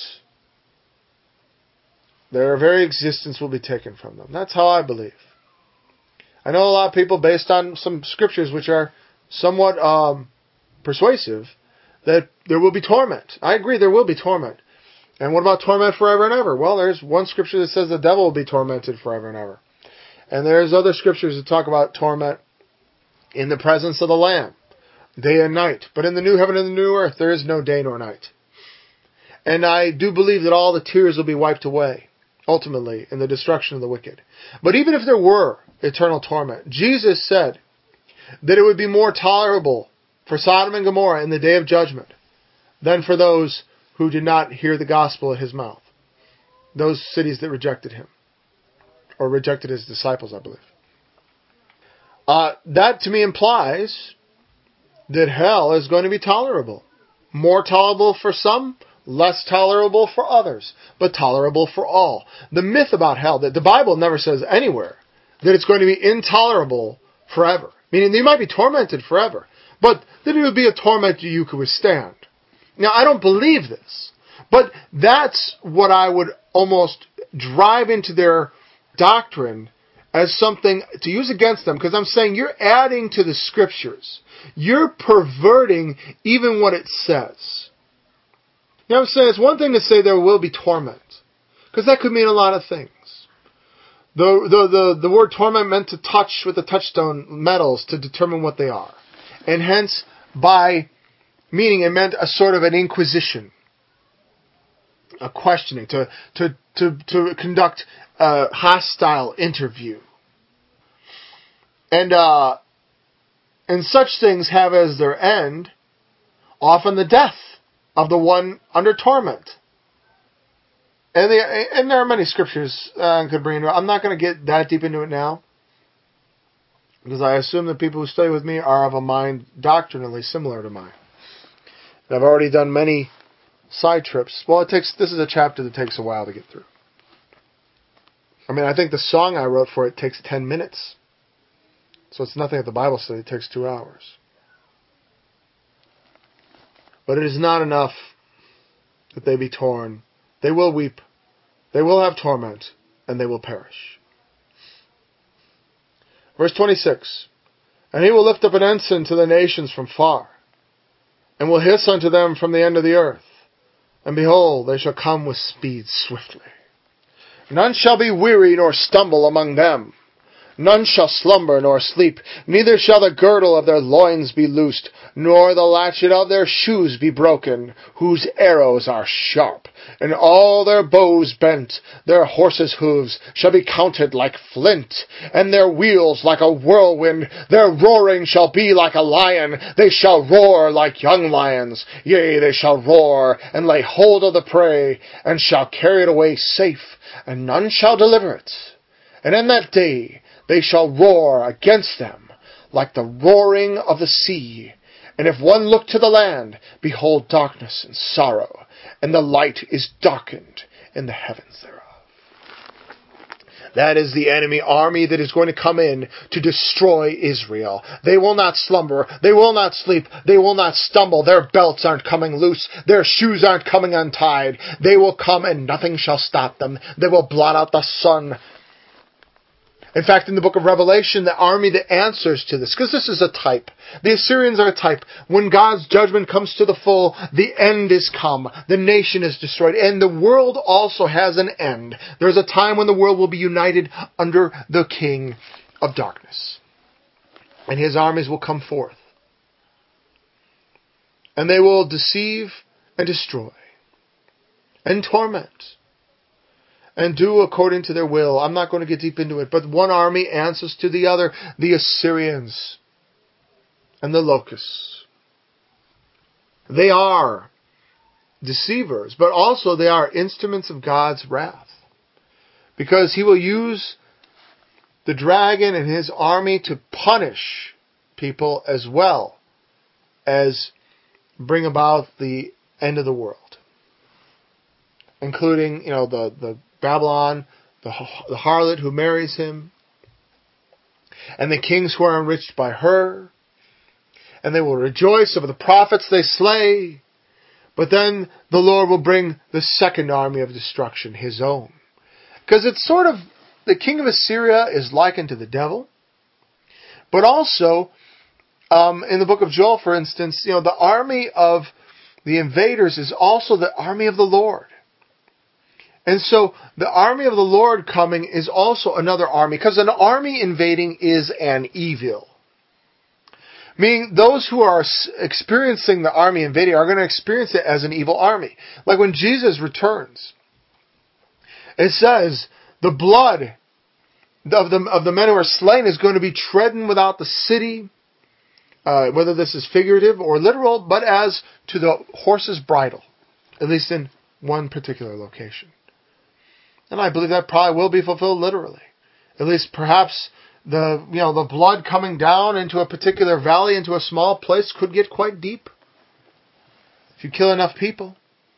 Their very existence will be taken from them. That's how I believe. I know a lot of people, based on some scriptures which are somewhat um, persuasive, that there will be torment. I agree, there will be torment. And what about torment forever and ever? Well, there's one scripture that says the devil will be tormented forever and ever. And there's other scriptures that talk about torment in the presence of the Lamb, day and night. But in the new heaven and the new earth, there is no day nor night. And I do believe that all the tears will be wiped away, ultimately, in the destruction of the wicked. But even if there were eternal torment, Jesus said that it would be more tolerable for Sodom and Gomorrah in the day of judgment than for those who did not hear the gospel at his mouth. Those cities that rejected him, or rejected his disciples, I believe. Uh, that to me implies that hell is going to be tolerable. More tolerable for some, less tolerable for others, but tolerable for all. The myth about hell, that the Bible never says anywhere that it's going to be intolerable forever. Meaning you might be tormented forever, but that it would be a torment you could withstand. Now, I don't believe this, but that's what I would almost drive into their doctrine as something to use against them, because I'm saying you're adding to the scriptures. You're perverting even what it says. You know what I'm saying? It's one thing to say there will be torment, because that could mean a lot of things. The, the, the, the word torment meant to touch with the touchstone metals to determine what they are. And hence, by meaning, it meant a sort of an inquisition, a questioning, to, to, to, to conduct a hostile interview. And, uh, and such things have as their end often the death of the one under torment. And, the, and there are many scriptures uh, I could bring into it. I'm not going to get that deep into it now, because I assume that people who study with me are of a mind doctrinally similar to mine. And I've already done many side trips. Well, it takes this is a chapter that takes a while to get through. I mean, I think the song I wrote for it takes ten minutes. So it's nothing at the Bible study. It takes two hours. But it is not enough that they be torn. They will weep. They will have torment. And they will perish. Verse twenty-six. And he will lift up an ensign to the nations from far, and will hiss unto them from the end of the earth. And behold, they shall come with speed swiftly. None shall be weary nor stumble among them. None shall slumber nor sleep, neither shall the girdle of their loins be loosed, nor the latchet of their shoes be broken, whose arrows are sharp, and all their bows bent. Their horses' hooves shall be counted like flint, and their wheels like a whirlwind. Their roaring shall be like a lion. They shall roar like young lions. Yea, they shall roar, and lay hold of the prey, and shall carry it away safe, and none shall deliver it. And in that day they shall roar against them like the roaring of the sea. And if one look to the land, behold darkness and sorrow, and the light is darkened in the heavens thereof. That is the enemy army that is going to come in to destroy Israel. They will not slumber. They will not sleep. They will not stumble. Their belts aren't coming loose. Their shoes aren't coming untied. They will come and nothing shall stop them. They will blot out the sun. In fact, in the book of Revelation, the army that answers to this, because this is a type. The Assyrians are a type. When God's judgment comes to the full, the end is come. The nation is destroyed. And the world also has an end. There's a time when the world will be united under the king of darkness. And his armies will come forth. And they will deceive and destroy and torment and do according to their will. I'm not going to get deep into it, but one army answers to the other, the Assyrians and the locusts. They are deceivers, but also they are instruments of God's wrath, because he will use the dragon and his army to punish people as well as bring about the end of the world, including, you know, the, the Babylon, the, the harlot who marries him, and the kings who are enriched by her, and they will rejoice over the prophets they slay. But then the Lord will bring the second army of destruction, his own. Because it's sort of, the king of Assyria is likened to the devil, but also, um, in the book of Joel, for instance, you know, the army of the invaders is also the army of the Lord. And so the army of the Lord coming is also another army, because an army invading is an evil. Meaning those who are experiencing the army invading are going to experience it as an evil army. Like when Jesus returns, it says the blood of the, of the men who are slain is going to be treading without the city, uh, whether this is figurative or literal, but as to the horse's bridle, at least in one particular location. And I believe that probably will be fulfilled literally. At least perhaps the, you know, the blood coming down into a particular valley, into a small place, could get quite deep if you kill enough people.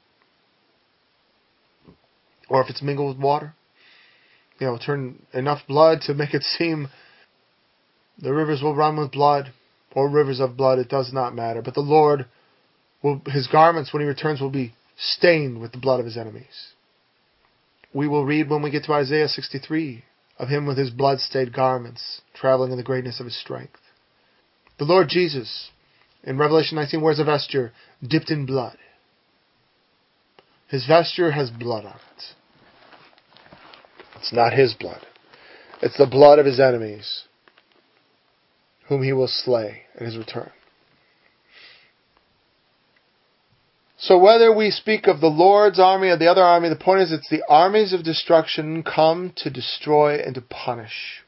Or if it's mingled with water. You know, turn enough blood to make it seem the rivers will run with blood, or rivers of blood, it does not matter. But the Lord, will, his garments when he returns will be stained with the blood of his enemies. We will read when we get to Isaiah sixty-three of him with his blood-stained garments, traveling in the greatness of his strength. The Lord Jesus, in Revelation nineteen, wears a vesture dipped in blood. His vesture has blood on it. It's not his blood. It's the blood of his enemies, whom he will slay at his return. So whether we speak of the Lord's army or the other army, the point is it's the armies of destruction come to destroy and to punish.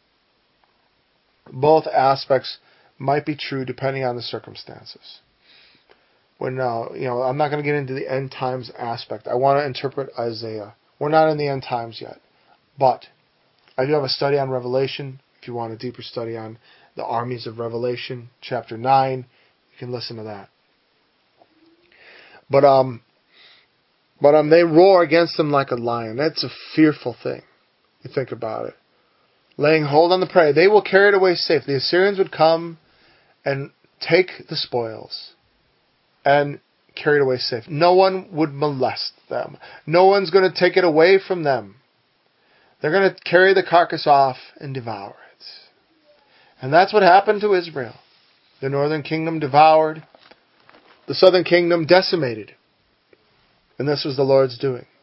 Both aspects might be true depending on the circumstances. When uh, you know, I'm not going to get into the end times aspect. I want to interpret Isaiah. We're not in the end times yet, but I do have a study on Revelation. If you want a deeper study on the armies of Revelation, chapter nine, you can listen to that. But um, but um, they roar against them like a lion. That's a fearful thing. You think about it. Laying hold on the prey, they will carry it away safe. The Assyrians would come and take the spoils and carry it away safe. No one would molest them. No one's going to take it away from them. They're going to carry the carcass off and devour it. And that's what happened to Israel. The northern kingdom devoured. The southern kingdom decimated. And this was the Lord's doing.